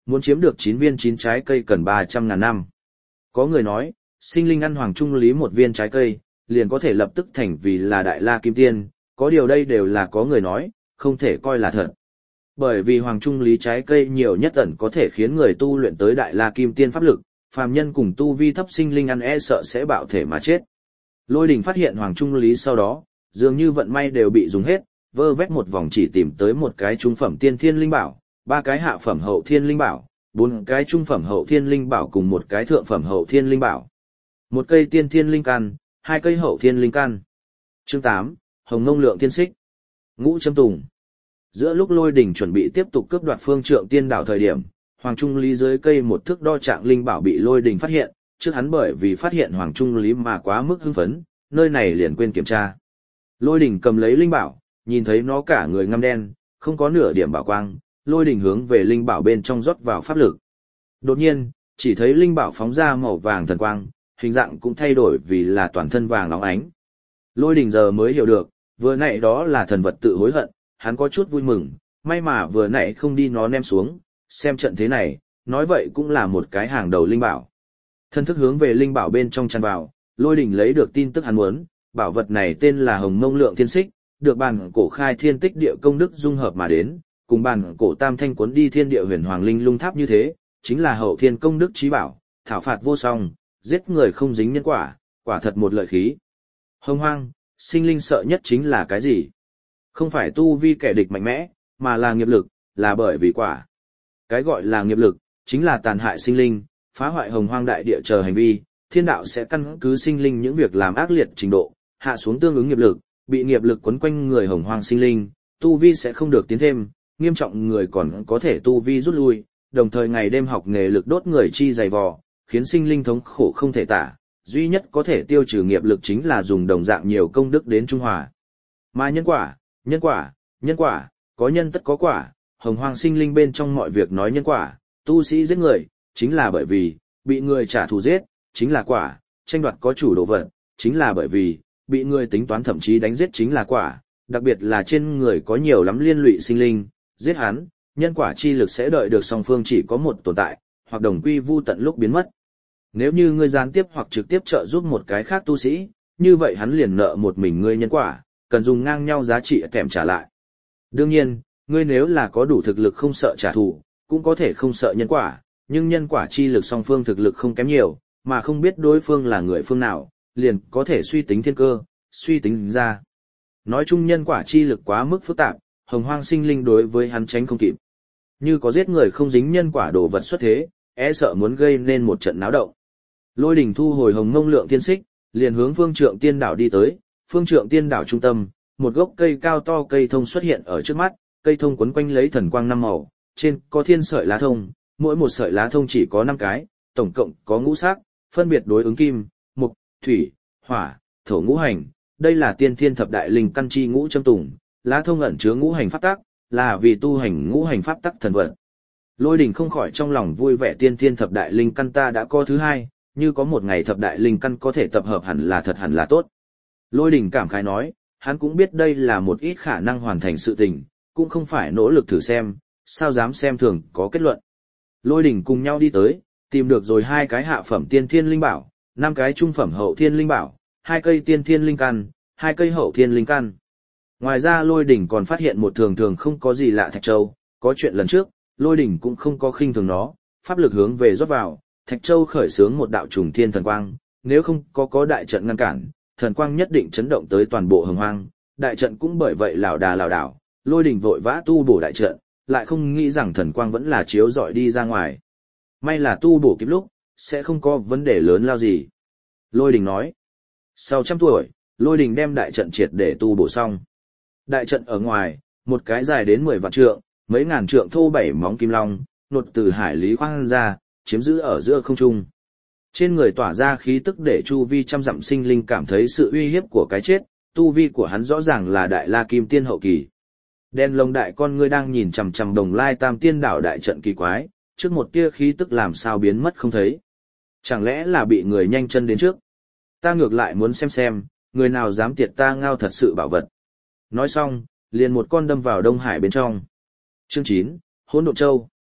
muốn chiếm được chín viên chín trái cây cần ba trăm ngàn năm. Có người nói, sinh linh ăn Hoàng Trung Lý một viên trái cây, liền có thể lập tức thành vì là Đại La Kim Tiên, có điều đây đều là có người nói, không thể coi là thật. Bởi vì Hoàng Trung Lý trái cây nhiều nhất ẩn có thể khiến người tu luyện tới Đại La Kim Tiên pháp lực, phàm nhân cùng tu vi thấp sinh linh ăn e sợ sẽ bạo thể mà chết. Lôi Đình phát hiện Hoàng Trung Lý sau đó, dường như vận may đều bị dùng hết, vơ vét một vòng chỉ tìm tới một cái trung phẩm tiên thiên linh bảo, ba cái hạ phẩm hậu thiên linh bảo, bốn cái trung phẩm hậu thiên linh bảo cùng một cái thượng phẩm hậu thiên linh bảo. Một cây tiên thiên linh căn, hai cây hậu thiên linh căn. Chương tám, Hồng Ngông Lượng Thiên Xích. Ngũ Châm Tùng. Giữa lúc Lôi Đình chuẩn bị tiếp tục cướp đoạt Phương Trượng Tiên Đảo thời điểm, Hoàng Trung Lý dưới cây một thước đo trạng linh bảo bị Lôi Đình phát hiện, trước hắn bởi vì phát hiện Hoàng Trung Lý mà quá mức hưng phấn, nơi này liền quên kiểm tra. Lôi Đình cầm lấy linh bảo, nhìn thấy nó cả người ngăm đen, không có nửa điểm bảo quang, Lôi Đình hướng về linh bảo bên trong rót vào pháp lực. Đột nhiên, chỉ thấy linh bảo phóng ra màu vàng thần quang, hình dạng cũng thay đổi vì là toàn thân vàng óng ánh. Lôi Đình giờ mới hiểu được, vừa nãy đó là thần vật tự hối hận, hắn có chút vui mừng, may mà vừa nãy không đi nó ném xuống, xem trận thế này, nói vậy cũng là một cái hàng đầu linh bảo. Thân thức hướng về linh bảo bên trong tràn vào, Lôi Đình lấy được tin tức hắn muốn, bảo vật này tên là Hồng Mông Lượng Thiên Xích, được bản cổ khai thiên tích địa công đức dung hợp mà đến, cùng bản cổ tam thanh cuốn đi thiên địa huyền hoàng linh lung tháp như thế, chính là hậu thiên công đức trí bảo, thảo phạt vô song, giết người không dính nhân quả, quả thật một lợi khí. Hồng hoang, sinh linh sợ nhất chính là cái gì? Không phải tu vi kẻ địch mạnh mẽ, mà là nghiệp lực, là bởi vì quả. Cái gọi là nghiệp lực, chính là tàn hại sinh linh, phá hoại hồng hoang đại địa chờ hành vi, thiên đạo sẽ căn cứ sinh linh những việc làm ác liệt trình độ, hạ xuống tương ứng nghiệp lực, bị nghiệp lực quấn quanh người hồng hoang sinh linh, tu vi sẽ không được tiến thêm, nghiêm trọng người còn có thể tu vi rút lui, đồng thời ngày đêm học nghề lực đốt người chi dày vò, khiến sinh linh thống khổ không thể tả, duy nhất có thể tiêu trừ nghiệp lực chính là dùng đồng dạng nhiều công đức đến trung hòa. Mà nhân quả, nhân quả, nhân quả, có nhân tất có quả, hồng hoang sinh linh bên trong mọi việc nói nhân quả, tu sĩ giết người, chính là bởi vì, bị người trả thù giết, chính là quả, tranh đoạt có chủ đồ vật, chính là bởi vì, bị người tính toán thậm chí đánh giết chính là quả, đặc biệt là trên người có nhiều lắm liên lụy sinh linh, giết hắn, nhân quả chi lực sẽ đợi được song phương chỉ có một tồn tại, hoặc đồng quy vu tận lúc biến mất. Nếu như ngươi gián tiếp hoặc trực tiếp trợ giúp một cái khác tu sĩ, như vậy hắn liền nợ một mình ngươi nhân quả, cần dùng ngang nhau giá trị kèm trả lại. Đương nhiên, ngươi nếu là có đủ thực lực không sợ trả thù, cũng có thể không sợ nhân quả, nhưng nhân quả chi lực song phương thực lực không kém nhiều, mà không biết đối phương là người phương nào, liền có thể suy tính thiên cơ, suy tính ra. Nói chung nhân quả chi lực quá mức phức tạp, hồng hoang sinh linh đối với hắn tránh không kịp. Như có giết người không dính nhân quả đồ vật xuất thế, e sợ muốn gây nên một trận náo động. Lôi Đình thu hồi Hồng Mông Lượng Thiên Xích, liền hướng Phương Trượng Tiên Đảo đi tới, Phương Trượng Tiên Đảo trung tâm, một gốc cây cao to cây thông xuất hiện ở trước mắt, cây thông quấn quanh lấy thần quang năm màu, trên có thiên sợi lá thông, mỗi một sợi lá thông chỉ có năm cái, tổng cộng có ngũ sắc, phân biệt đối ứng kim, mộc, thủy, hỏa, thổ ngũ hành, đây là tiên thiên thập đại linh căn chi ngũ châm tùng, lá thông ẩn chứa ngũ hành pháp tắc, là vì tu hành ngũ hành pháp tắc thần vật. Lôi Đình không khỏi trong lòng vui vẻ, tiên thiên thập đại linh căn ta đã có thứ hai, như có một ngày thập đại linh căn có thể tập hợp hẳn là thật hẳn là tốt. Lôi Đình cảm khái nói, hắn cũng biết đây là một ít khả năng hoàn thành sự tình, cũng không phải nỗ lực thử xem, sao dám xem thường có kết luận. Lôi Đình cùng nhau đi tới, tìm được rồi hai cái hạ phẩm tiên thiên linh bảo, năm cái trung phẩm hậu thiên linh bảo, hai cây tiên thiên linh căn, hai cây hậu thiên linh căn. Ngoài ra Lôi Đình còn phát hiện một thường thường không có gì lạ thạch châu, có chuyện lần trước, Lôi Đình cũng không có khinh thường nó, pháp lực hướng về rót vào, thạch châu khởi xướng một đạo trùng thiên thần quang, nếu không có có đại trận ngăn cản, thần quang nhất định chấn động tới toàn bộ hồng hoang, đại trận cũng bởi vậy lảo đà lảo đảo, Lôi Đình vội vã tu bổ đại trận, lại không nghĩ rằng thần quang vẫn là chiếu rọi đi ra ngoài. May là tu bổ kịp lúc, sẽ không có vấn đề lớn lao gì. Lôi Đình nói, sau trăm tuổi, Lôi Đình đem đại trận triệt để tu bổ xong. Đại trận ở ngoài, một cái dài đến mười vạn trượng, mấy ngàn trượng thô bảy móng kim long, nột từ hải lý khoang ra, chiếm giữ ở giữa không trung. Trên người tỏa ra khí tức để chu vi trăm dặm sinh linh cảm thấy sự uy hiếp của cái chết, tu vi của hắn rõ ràng là đại la kim tiên hậu kỳ. Đen lông đại con ngươi đang nhìn chằm chằm Đồng Lai Tam Tiên Đảo đại trận kỳ quái, trước một tia khí tức làm sao biến mất không thấy. Chẳng lẽ là bị người nhanh chân đến trước? Ta ngược lại muốn xem xem, người nào dám tiệt ta ngao thật sự bảo vật. Nói xong, liền một con đâm vào Đông Hải bên trong. Chương chín, Hỗn Độn Châu.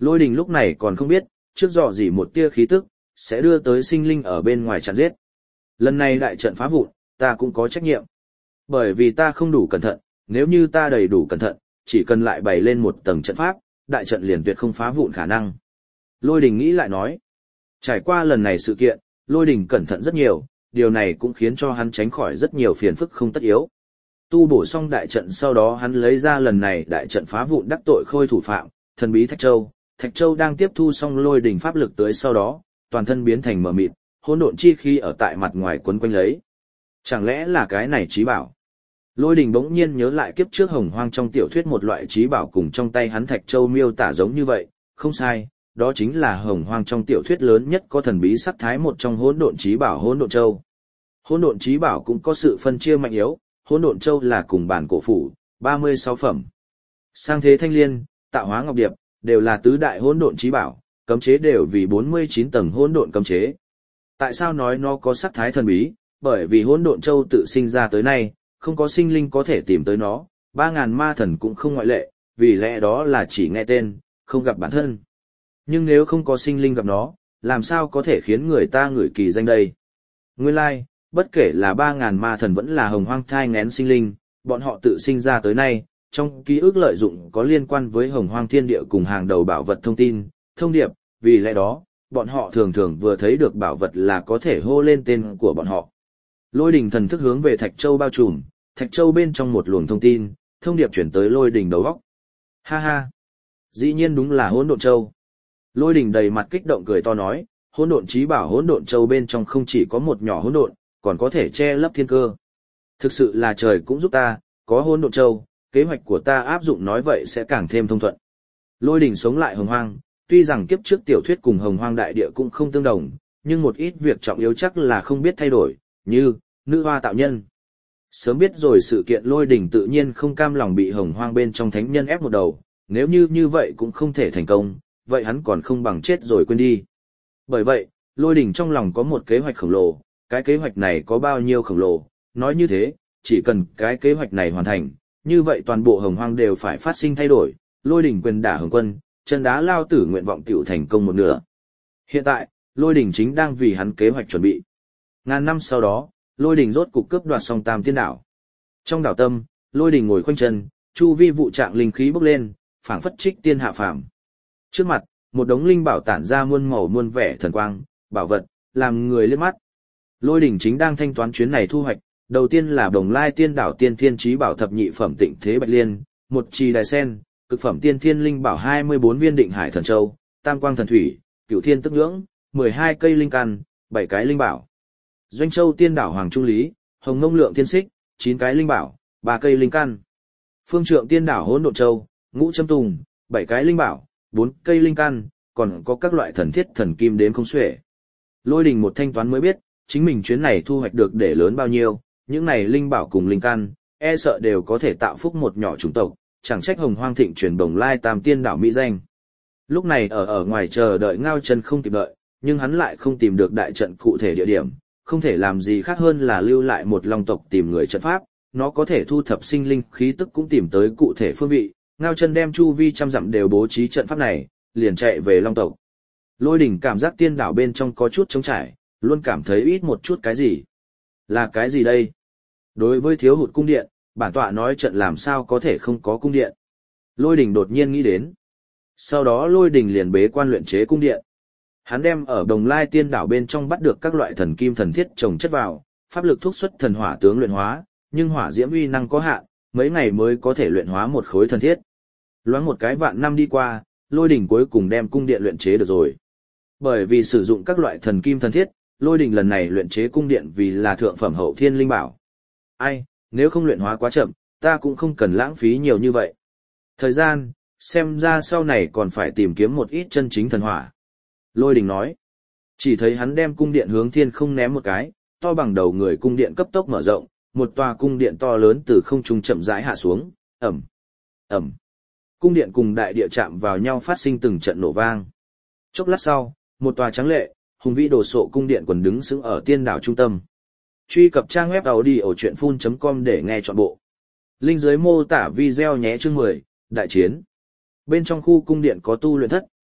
Lôi đình lúc này còn không biết, trước dò dỉ một tia khí tức, sẽ đưa tới sinh linh ở bên ngoài chặn giết. Lần này đại trận phá vụn, ta cũng có trách nhiệm. Bởi vì ta không đủ cẩn thận, nếu như ta đầy đủ cẩn thận, chỉ cần lại bày lên một tầng trận pháp, đại trận liền tuyệt không phá vụn khả năng. Lôi đình nghĩ lại nói. Trải qua lần này sự kiện, lôi đình cẩn thận rất nhiều, điều này cũng khiến cho hắn tránh khỏi rất nhiều phiền phức không tất yếu. Tu bổ xong đại trận sau đó hắn lấy ra lần này đại trận phá vụn đắc tội khôi thủ phạm, thần bí Thạch Châu. Thạch Châu đang tiếp thu xong lôi đình pháp lực tới sau đó, toàn thân biến thành mờ mịt, hỗn độn chi khí ở tại mặt ngoài quấn quanh lấy. Chẳng lẽ là cái này trí bảo? Lôi đình bỗng nhiên nhớ lại kiếp trước hồng hoang trong tiểu thuyết một loại trí bảo cùng trong tay hắn Thạch Châu miêu tả giống như vậy, không sai, đó chính là hồng hoang trong tiểu thuyết lớn nhất có thần bí sắc thái một trong hỗn độn trí bảo hỗn độn châu. Hỗn độn trí bảo cũng có sự phân chia mạnh yếu, hỗn độn châu là cùng bản cổ phủ, ba mươi sáu phẩm. Sang thế thanh liên, tạo hóa ngọc điệp, đều là tứ đại hỗn độn trí bảo, cấm chế đều vì bốn mươi chín tầng hỗn độn cấm chế. Tại sao nói nó có sắc thái thần bí? Bởi vì hỗn độn châu tự sinh ra tới nay, không có sinh linh có thể tìm tới nó, ba ngàn ma thần cũng không ngoại lệ, vì lẽ đó là chỉ nghe tên, không gặp bản thân. Nhưng nếu không có sinh linh gặp nó, làm sao có thể khiến người ta ngửi kỳ danh đây? Nguyên lai, like, bất kể là ba ngàn ma thần vẫn là hồng hoang thai ngén sinh linh, bọn họ tự sinh ra tới nay, trong ký ức lợi dụng có liên quan với hồng hoang thiên địa cùng hàng đầu bảo vật thông tin, thông điệp, vì lẽ đó, bọn họ thường thường vừa thấy được bảo vật là có thể hô lên tên của bọn họ. Lôi đình thần thức hướng về Thạch Châu bao trùm, Thạch Châu bên trong một luồng thông tin, thông điệp chuyển tới lôi đình đầu góc. Ha ha! Dĩ nhiên đúng là hỗn độn châu. Lôi đình đầy mặt kích động cười to nói, hỗn độn chí bảo hỗn độn châu bên trong không chỉ có một nhỏ hỗn độn, còn có thể che lấp thiên cơ. Thực sự là trời cũng giúp ta, có hỗn độn châu, kế hoạch của ta áp dụng nói vậy sẽ càng thêm thông thuận. Lôi đình sống lại hồng hoang, tuy rằng kiếp trước tiểu thuyết cùng hồng hoang đại địa cũng không tương đồng, nhưng một ít việc trọng yếu chắc là không biết thay đổi, như nữ hoa tạo nhân. Sớm biết rồi sự kiện lôi đình tự nhiên không cam lòng bị hồng hoang bên trong thánh nhân ép một đầu, nếu như như vậy cũng không thể thành công, vậy hắn còn không bằng chết rồi quên đi. Bởi vậy, lôi đình trong lòng có một kế hoạch khổng lồ, cái kế hoạch này có bao nhiêu khổng lồ, nói như thế, chỉ cần cái kế hoạch này hoàn thành, như vậy toàn bộ hồng hoang đều phải phát sinh thay đổi, lôi đình quyền đả hồng quân, chân đá lao tử nguyện vọng tiểu thành công một nửa. Hiện tại, lôi đình chính đang vì hắn kế hoạch chuẩn bị. Ngàn năm sau đó, lôi đình rốt cục cướp đoạt xong tam tiên đảo. Trong đảo tâm, lôi đình ngồi khoanh chân, chu vi vụ trạng linh khí bốc lên, phảng phất trích tiên hạ phàm. Trước mặt, một đống linh bảo tản ra muôn màu muôn vẻ thần quang, bảo vật, làm người liếc mắt. Lôi đình chính đang thanh toán chuyến này thu hoạch, đầu tiên là Đồng Lai Tiên Đảo Tiên Thiên Chí Bảo thập nhị phẩm Tịnh Thế Bạch Liên, một trì đài sen, cực phẩm Tiên Thiên Linh Bảo hai mươi bốn viên Định Hải Thần Châu, Tam Quang Thần Thủy, Cửu Thiên Tức Nhưỡng, mười hai cây linh căn, bảy cái linh bảo. Doanh Châu Tiên Đảo Hoàng Trung Lý, Hồng Mông Lượng Tiên Xích, chín cái linh bảo, ba cây linh căn. Phương Trượng Tiên Đảo Hỗn Độn Châu, Ngũ Châm Tùng, bảy cái linh bảo, bốn cây linh căn, còn có các loại thần thiết thần kim đến không xuể. Lôi đình một thanh toán mới biết, chính mình chuyến này thu hoạch được để lớn bao nhiêu, những này linh bảo cùng linh căn, e sợ đều có thể tạo phúc một nhỏ chủng tộc, chẳng trách hồng hoang thịnh truyền Đồng Lai Tam Tiên Đảo mỹ danh. Lúc này ở ở ngoài chờ đợi Ngao Chân không kịp đợi, nhưng hắn lại không tìm được đại trận cụ thể địa điểm, không thể làm gì khác hơn là lưu lại một long tộc tìm người trận pháp, nó có thể thu thập sinh linh khí tức cũng tìm tới cụ thể phương vị. Ngao Chân đem chu vi trăm dặm đều bố trí trận pháp này, liền chạy về long tộc. Lôi đỉnh cảm giác tiên đảo bên trong có chút trống trải, luôn cảm thấy ít một chút cái gì. Là cái gì đây? Đối với thiếu hụt cung điện, bản tọa nói trận làm sao có thể không có cung điện. Lôi đỉnh đột nhiên nghĩ đến. Sau đó lôi đỉnh liền bế quan luyện chế cung điện. Hắn đem ở Đồng Lai Tiên Đảo bên trong bắt được các loại thần kim thần thiết trồng chất vào, pháp lực thúc xuất thần hỏa tướng luyện hóa, nhưng hỏa diễm uy năng có hạn, mấy ngày mới có thể luyện hóa một khối thần thiết. Loáng một cái vạn năm đi qua, lôi đỉnh cuối cùng đem cung điện luyện chế được rồi. Bởi vì sử dụng các loại thần kim thần thiết, lôi đỉnh lần này luyện chế cung điện vì là thượng phẩm hậu thiên linh bảo. Ai, nếu không luyện hóa quá chậm, ta cũng không cần lãng phí nhiều như vậy. Thời gian, xem ra sau này còn phải tìm kiếm một ít chân chính thần hỏa. Lôi đỉnh nói, chỉ thấy hắn đem cung điện hướng thiên không ném một cái, to bằng đầu người cung điện cấp tốc mở rộng, một tòa cung điện to lớn từ không trung chậm rãi hạ xuống, ầm, ầm. Cung điện cùng đại địa chạm vào nhau phát sinh từng trận nổ vang. Chốc lát sau, một tòa trắng lệ, hùng vĩ đồ sộ cung điện quần đứng sững ở tiên đảo trung tâm. Truy cập trang web audiochuyenphun chấm com để nghe trọn bộ. Link dưới mô tả video nhé chương mười, đại chiến. Bên trong khu cung điện có tu luyện thất,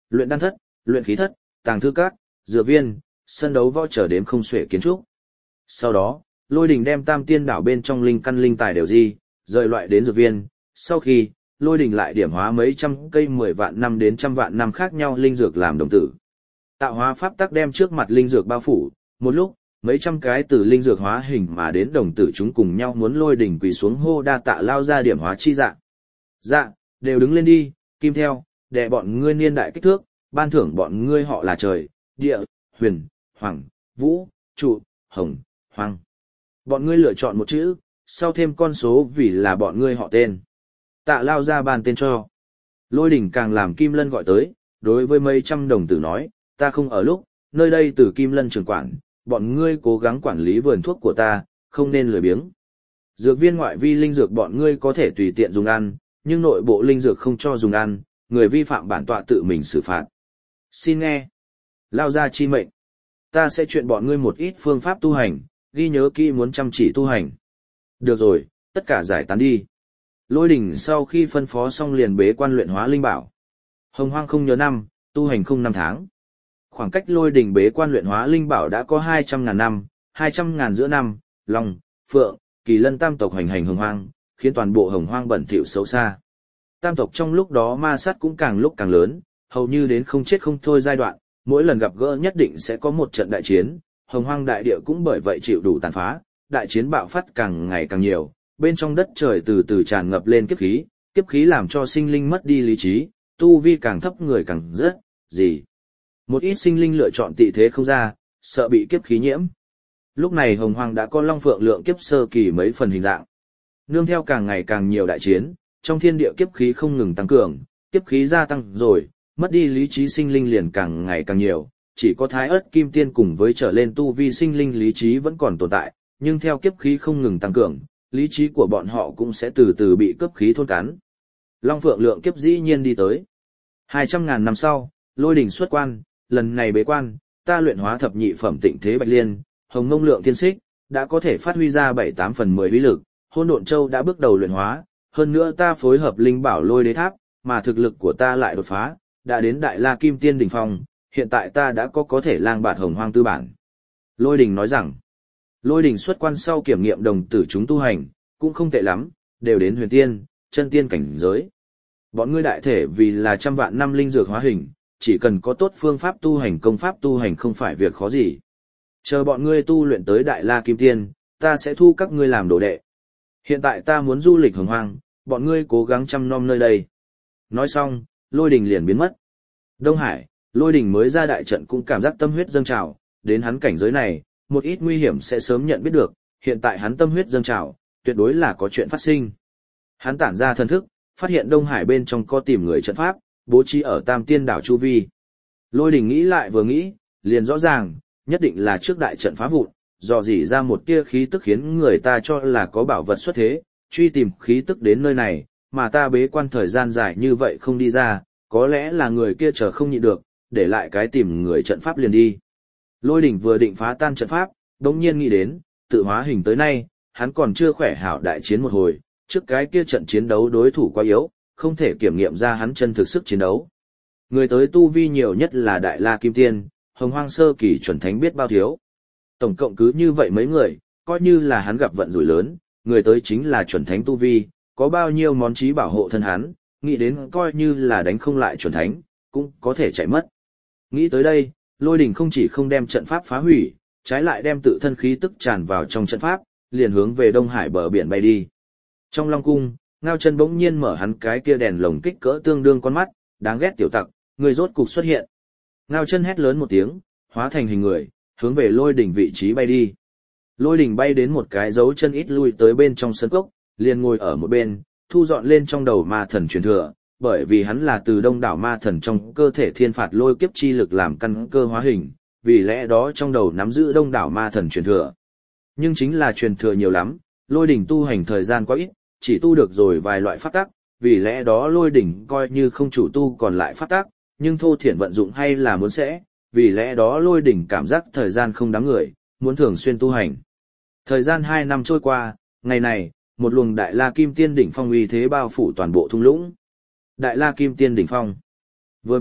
luyện đan thất, luyện khí thất, tàng thư các, dược viên, sân đấu võ trở đếm không xuể kiến trúc. Sau đó, Lôi Đình đem Tam Tiên đảo bên trong linh căn linh tài đều di, rời loại đến dược viên, sau khi, Lôi Đình lại điểm hóa mấy trăm cây mười vạn năm đến trăm vạn năm khác nhau linh dược làm đồng tử. Tạo hóa pháp tắc đem trước mặt linh dược bao phủ, một lúc, mấy trăm cái từ linh dược hóa hình mà đến đồng tử chúng cùng nhau muốn Lôi Đình quỳ xuống hô đa tạ lao ra điểm hóa chi dạng. Dạ, đều đứng lên đi, kim theo, đè bọn ngươi niên đại kích thước, ban thưởng bọn ngươi họ là trời, địa, huyền, hoàng, vũ, trụ, hồng, hoàng. Bọn ngươi lựa chọn một chữ, sau thêm con số vì là bọn ngươi họ tên. Tạ lao ra bàn tên cho. Lôi Đình càng làm Kim Lân gọi tới, đối với mấy trăm đồng tử nói, ta không ở lúc, nơi đây từ Kim Lân trưởng quản, bọn ngươi cố gắng quản lý vườn thuốc của ta, không nên lười biếng. Dược viên ngoại vi linh dược bọn ngươi có thể tùy tiện dùng ăn, nhưng nội bộ linh dược không cho dùng ăn, người vi phạm bản tọa tự mình xử phạt. Xin nghe. Lao ra chi mệnh. Ta sẽ chuyện bọn ngươi một ít phương pháp tu hành, ghi nhớ kỹ muốn chăm chỉ tu hành. Được rồi, tất cả giải tán đi. Lôi Đình sau khi phân phó xong liền bế quan luyện hóa linh bảo. Hồng Hoang không nhớ năm, tu hành không năm tháng. Khoảng cách Lôi Đình bế quan luyện hóa linh bảo đã có hai trăm ngàn năm, hai trăm ngàn giữa năm, Long, Phượng, Kỳ Lân tam tộc hành hành Hồng Hoang, khiến toàn bộ Hồng Hoang bẩn thỉu xấu xa. Tam tộc trong lúc đó ma sát cũng càng lúc càng lớn, hầu như đến không chết không thôi giai đoạn, mỗi lần gặp gỡ nhất định sẽ có một trận đại chiến, Hồng Hoang đại địa cũng bởi vậy chịu đủ tàn phá, đại chiến bạo phát càng ngày càng nhiều, bên trong đất trời từ từ tràn ngập lên kiếp khí, kiếp khí làm cho sinh linh mất đi lý trí, tu vi càng thấp người càng rất, gì. Một ít sinh linh lựa chọn tị thế không ra, sợ bị kiếp khí nhiễm. Lúc này Hồng Hoang đã có Long Phượng lượng kiếp sơ kỳ mấy phần hình dạng. Nương theo càng ngày càng nhiều đại chiến, trong thiên địa kiếp khí không ngừng tăng cường, kiếp khí gia tăng rồi, mất đi lý trí sinh linh liền càng ngày càng nhiều, chỉ có Thái Ức Kim Tiên cùng với trở lên tu vi sinh linh lý trí vẫn còn tồn tại, nhưng theo kiếp khí không ngừng tăng cường, lý trí của bọn họ cũng sẽ từ từ bị kiếp khí thôn cắn. Long Phượng lượng kiếp dĩ nhiên đi tới. Hai trăm ngàn năm sau, Lôi Đình xuất quan, lần này bế quan, ta luyện hóa thập nhị phẩm Tịnh Thế Bạch Liên, Hồng Mông Lượng Thiên Xích, đã có thể phát huy ra bảy tám phần mười uy lực, Hỗn Độn Châu đã bước đầu luyện hóa, hơn nữa ta phối hợp linh bảo Lôi Đế Tháp, mà thực lực của ta lại đột phá, đã đến Đại La Kim Tiên đỉnh phong, hiện tại ta đã có có thể lang bạt Hồng Hoang tư bản. Lôi Đình nói rằng, Lôi Đình xuất quan sau kiểm nghiệm đồng tử chúng tu hành, cũng không tệ lắm, đều đến huyền tiên, chân tiên cảnh giới. Bọn ngươi đại thể vì là trăm vạn năm linh dược hóa hình, chỉ cần có tốt phương pháp tu hành công pháp tu hành không phải việc khó gì. Chờ bọn ngươi tu luyện tới Đại La Kim Tiên, ta sẽ thu các ngươi làm đồ đệ. Hiện tại ta muốn du lịch Hồng Hoang, bọn ngươi cố gắng chăm nom nơi đây. Nói xong, Lôi Đình liền biến mất. Đông Hải, Lôi Đình mới ra đại trận cũng cảm giác tâm huyết dâng trào, đến hắn cảnh giới này, một ít nguy hiểm sẽ sớm nhận biết được, hiện tại hắn tâm huyết dâng trào, tuyệt đối là có chuyện phát sinh. Hắn tản ra thần thức, phát hiện Đông Hải bên trong có tìm người trận pháp, bố trí ở Tam Tiên đảo chu vi. Lôi Đình nghĩ lại vừa nghĩ, liền rõ ràng, nhất định là trước đại trận phá vụn, dò dỉ ra một tia khí tức khiến người ta cho là có bảo vật xuất thế, truy tìm khí tức đến nơi này, mà ta bế quan thời gian dài như vậy không đi ra, có lẽ là người kia chờ không nhịn được, để lại cái tìm người trận pháp liền đi. Lôi Đình vừa định phá tan trận pháp, đống nhiên nghĩ đến, tự hóa hình tới nay, hắn còn chưa khỏe hảo đại chiến một hồi, trước cái kia trận chiến đấu đối thủ quá yếu, không thể kiểm nghiệm ra hắn chân thực sức chiến đấu. Người tới tu vi nhiều nhất là Đại La Kim Tiên, Hồng Hoang sơ kỳ chuẩn thánh biết bao thiếu. Tổng cộng cứ như vậy mấy người, coi như là hắn gặp vận rủi lớn, người tới chính là chuẩn thánh tu vi, có bao nhiêu món trí bảo hộ thân hắn, nghĩ đến coi như là đánh không lại chuẩn thánh, cũng có thể chạy mất. Nghĩ tới đây, Lôi Đình không chỉ không đem trận pháp phá hủy, trái lại đem tự thân khí tức tràn vào trong trận pháp, liền hướng về Đông Hải bờ biển bay đi. Trong Long Cung, Ngao Chân bỗng nhiên mở hắn cái kia đèn lồng kích cỡ tương đương con mắt, đáng ghét tiểu tặc, người rốt cục xuất hiện. Ngao Chân hét lớn một tiếng, hóa thành hình người, hướng về Lôi Đình vị trí bay đi. Lôi Đình bay đến một cái dấu chân ít lui tới bên trong sân cốc, liền ngồi ở một bên, thu dọn lên trong đầu ma thần truyền thừa, bởi vì hắn là từ đông đảo ma thần trong cơ thể thiên phạt lôi kiếp chi lực làm căn cơ hóa hình, vì lẽ đó trong đầu nắm giữ đông đảo ma thần truyền thừa. Nhưng chính là truyền thừa nhiều lắm, Lôi Đình tu hành thời gian quá ít, chỉ tu được rồi vài loại pháp tắc, vì lẽ đó Lôi Đình coi như không chủ tu còn lại pháp tắc, nhưng thô thiển vận dụng hay là muốn sẽ, vì lẽ đó Lôi Đình cảm giác thời gian không đáng người, muốn thường xuyên tu hành. Thời gian hai năm trôi qua, ngày này, một luồng Đại La Kim Tiên đỉnh phong uy thế bao phủ toàn bộ thung lũng. Đại La Kim Tiên đỉnh phong. Vừa vặn,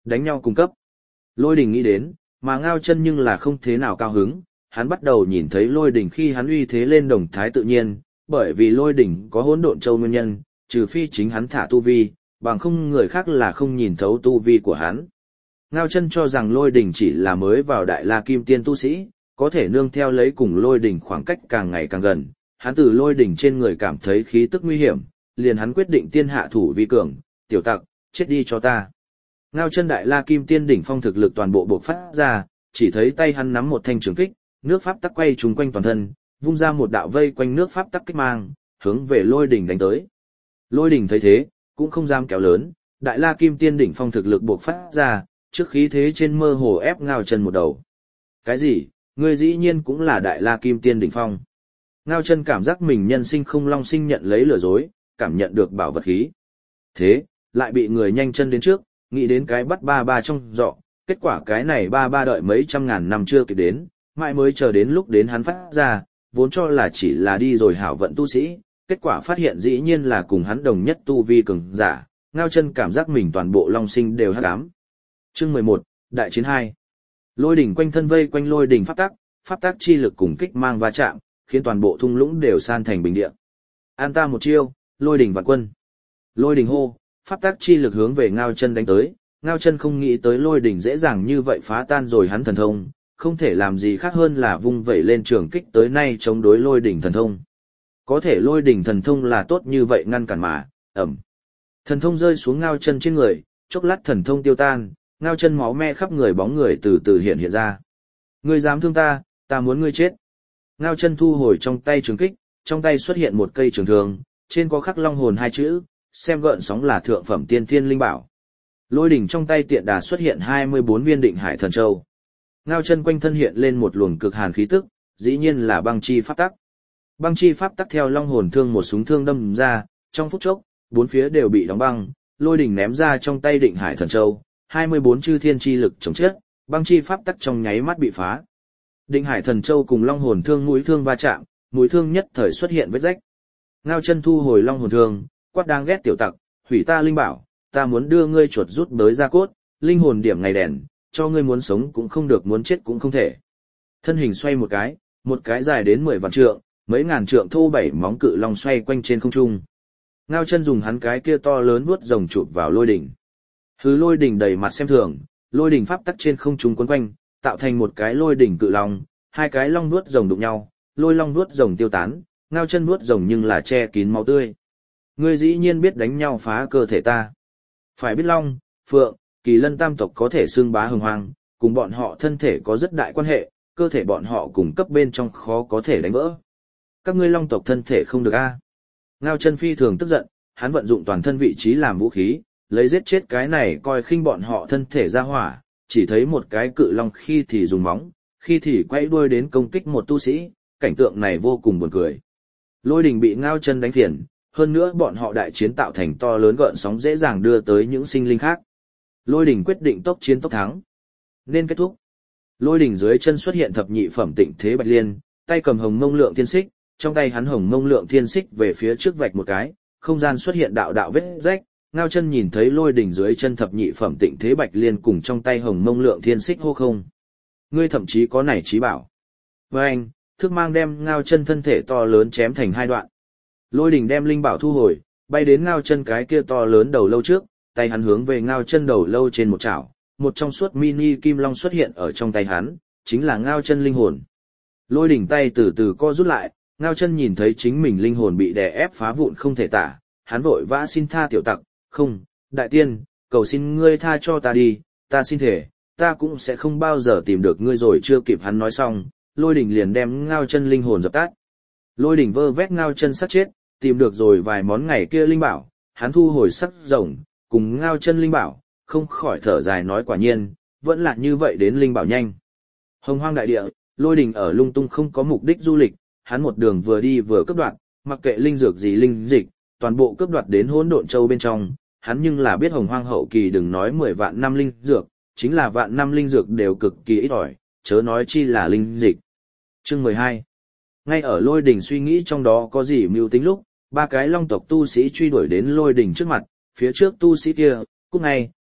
Đánh nhau cung cấp. Lôi Đình nghĩ đến, mà Ngao Chân nhưng là không thế nào cao hứng, hắn bắt đầu nhìn thấy Lôi Đình khi hắn uy thế lên đồng thái tự nhiên, bởi vì Lôi Đình có hỗn độn châu nguyên nhân, trừ phi chính hắn thả tu vi, bằng không người khác là không nhìn thấu tu vi của hắn. Ngao Chân cho rằng Lôi Đình chỉ là mới vào Đại La Kim Tiên tu sĩ, có thể nương theo lấy cùng Lôi Đình khoảng cách càng ngày càng gần, hắn từ Lôi Đình trên người cảm thấy khí tức nguy hiểm, liền hắn quyết định tiên hạ thủ vi cường, tiểu tặc, chết đi cho ta. Ngao Chân Đại La Kim Tiên đỉnh phong thực lực toàn bộ bộc phát ra, chỉ thấy tay hắn nắm một thanh trường kích, nước pháp tắc quay trùng quanh toàn thân, vung ra một đạo vây quanh nước pháp tắc kích mang, hướng về Lôi Đình đánh tới. Lôi Đình thấy thế, cũng không dám kéo lớn, Đại La Kim Tiên đỉnh phong thực lực bộc phát ra, trước khí thế trên mơ hồ ép Ngao Chân một đầu. Cái gì? Ngươi dĩ nhiên cũng là Đại La Kim Tiên đỉnh phong. Ngao Chân cảm giác mình nhân sinh không long sinh nhận lấy lừa dối, cảm nhận được bảo vật khí. Thế, lại bị người nhanh chân đến trước, nghĩ đến cái bắt ba ba trong giọ, kết quả cái này ba ba đợi mấy trăm ngàn năm chưa kịp đến, mãi mới chờ đến lúc đến hắn phát ra, vốn cho là chỉ là đi rồi hảo vận tu sĩ, kết quả phát hiện dĩ nhiên là cùng hắn đồng nhất tu vi cường giả, Ngao Chân cảm giác mình toàn bộ long sinh đều hắc ám. Chương mười một, Đại chiến hai. Lôi đỉnh quanh thân vây quanh lôi đỉnh pháp tắc, pháp tắc chi lực cùng kích mang va chạm, khiến toàn bộ thung lũng đều san thành bình địa. An ta một chiêu, lôi đỉnh vạn quân. Lôi đỉnh hô, pháp tắc chi lực hướng về Ngao Chân đánh tới, Ngao Chân không nghĩ tới lôi đỉnh dễ dàng như vậy phá tan rồi hắn thần thông, không thể làm gì khác hơn là vung vẩy lên trường kích tới nay chống đối lôi đỉnh thần thông. Có thể lôi đỉnh thần thông là tốt như vậy ngăn cản mà, ầm. Thần thông rơi xuống Ngao Chân trên người, chốc lát thần thông tiêu tan, Ngao Chân máu me khắp người bóng người từ từ hiện hiện ra. Ngươi dám thương ta, ta muốn ngươi chết. Ngao Chân thu hồi trong tay trường kích, trong tay xuất hiện một cây trường thương, trên có khắc long hồn hai chữ, xem gợn sóng là thượng phẩm tiên thiên linh bảo. Lôi đỉnh trong tay tiện đà xuất hiện hai mươi bốn viên định hải thần châu. Ngao Chân quanh thân hiện lên một luồng cực hàn khí tức, dĩ nhiên là băng chi pháp tắc. Băng chi pháp tắc theo long hồn thương một súng thương đâm ra, trong phút chốc, bốn phía đều bị đóng băng, lôi đỉnh ném ra trong tay định hải thần châu, hai mươi bốn chư thiên chi lực chống chết, băng chi pháp tắc trong nháy mắt bị phá. Định hải thần châu cùng long hồn thương mũi thương va chạm, mũi thương nhất thời xuất hiện vết rách. Ngao Chân thu hồi long hồn thương, quát đáng ghét tiểu tặc, hủy ta linh bảo, ta muốn đưa ngươi chuột rút tới ra cốt, linh hồn điểm ngày đèn, cho ngươi muốn sống cũng không được muốn chết cũng không thể. Thân hình xoay một cái, một cái dài đến mười vạn trượng, mấy ngàn trượng thô bảy móng cự long xoay quanh trên không trung. Ngao Chân dùng hắn cái kia to lớn vuốt rồng chụp vào lôi đỉnh. Hứ lôi đỉnh đầy mặt xem thường, lôi đỉnh pháp tắc trên không trung quấn quanh, tạo thành một cái lôi đỉnh cự long, hai cái long vuốt rồng đụng nhau, lôi long vuốt rồng tiêu tán, Ngao Chân vuốt rồng nhưng là che kín máu tươi. Ngươi dĩ nhiên biết đánh nhau phá cơ thể ta. Phải biết long, phượng, kỳ lân tam tộc có thể xưng bá hồng hoang, cùng bọn họ thân thể có rất đại quan hệ, cơ thể bọn họ cùng cấp bên trong khó có thể đánh vỡ. Các ngươi long tộc thân thể không được a. Ngao Chân phi thường tức giận, hắn vận dụng toàn thân vị trí làm vũ khí, lấy giết chết cái này coi khinh bọn họ thân thể ra hỏa, chỉ thấy một cái cự long khi thì dùng móng, khi thì quay đuôi đến công kích một tu sĩ, cảnh tượng này vô cùng buồn cười. Lôi đỉnh bị Ngao Chân đánh phiền, hơn nữa bọn họ đại chiến tạo thành to lớn gợn sóng dễ dàng đưa tới những sinh linh khác. Lôi đỉnh quyết định tốc chiến tốc thắng. Nên kết thúc. Lôi đỉnh dưới chân xuất hiện thập nhị phẩm tịnh thế bạch liên, tay cầm hồng mông lượng thiên xích, trong tay hắn hồng mông lượng thiên xích về phía trước vạch một cái, không gian xuất hiện đạo đạo vết rách. Ngao Chân nhìn thấy lôi đỉnh dưới chân thập nhị phẩm tịnh thế bạch liên cùng trong tay hồng mông lượng thiên xích hô không. Ngươi thậm chí có nảy trí bảo. Với anh, thước mang đem Ngao Chân thân thể to lớn chém thành hai đoạn. Lôi đỉnh đem linh bảo thu hồi, bay đến Ngao Chân cái kia to lớn đầu lâu trước, tay hắn hướng về Ngao Chân đầu lâu trên một chảo, một trong suốt mini kim long xuất hiện ở trong tay hắn, chính là Ngao Chân linh hồn. Lôi đỉnh tay từ từ co rút lại, Ngao Chân nhìn thấy chính mình linh hồn bị đè ép phá vụn không thể tả, hắn vội vã xin tha tiểu tặc, không, đại tiên, cầu xin ngươi tha cho ta đi, ta xin thể, ta cũng sẽ không bao giờ tìm được ngươi rồi. Chưa kịp hắn nói xong, lôi đỉnh liền đem Ngao Chân linh hồn dập tắt. Lôi đỉnh vơ vét Ngao Chân sát chết, tìm được rồi vài món ngày kia linh bảo, hắn thu hồi sắc rồng, cùng Ngao Chân linh bảo, không khỏi thở dài nói quả nhiên, vẫn là như vậy đến linh bảo nhanh. Hồng hoang đại địa, lôi đỉnh ở lung tung không có mục đích du lịch, hắn một đường vừa đi vừa cướp đoạt, mặc kệ linh dược gì linh dịch, toàn bộ cướp đoạt đến hỗn độn châu bên trong, hắn nhưng là biết hồng hoang hậu kỳ đừng nói mười vạn năm linh dược, chính là vạn năm linh dược đều cực kỳ ít ỏi, chớ nói chi là linh dịch. Chương mười hai. Ngay ở lôi đỉnh suy nghĩ trong đó có gì mưu tính lúc, ba cái long tộc tu sĩ truy đuổi đến lôi đỉnh trước mặt, phía trước tu sĩ kia, cút ngay,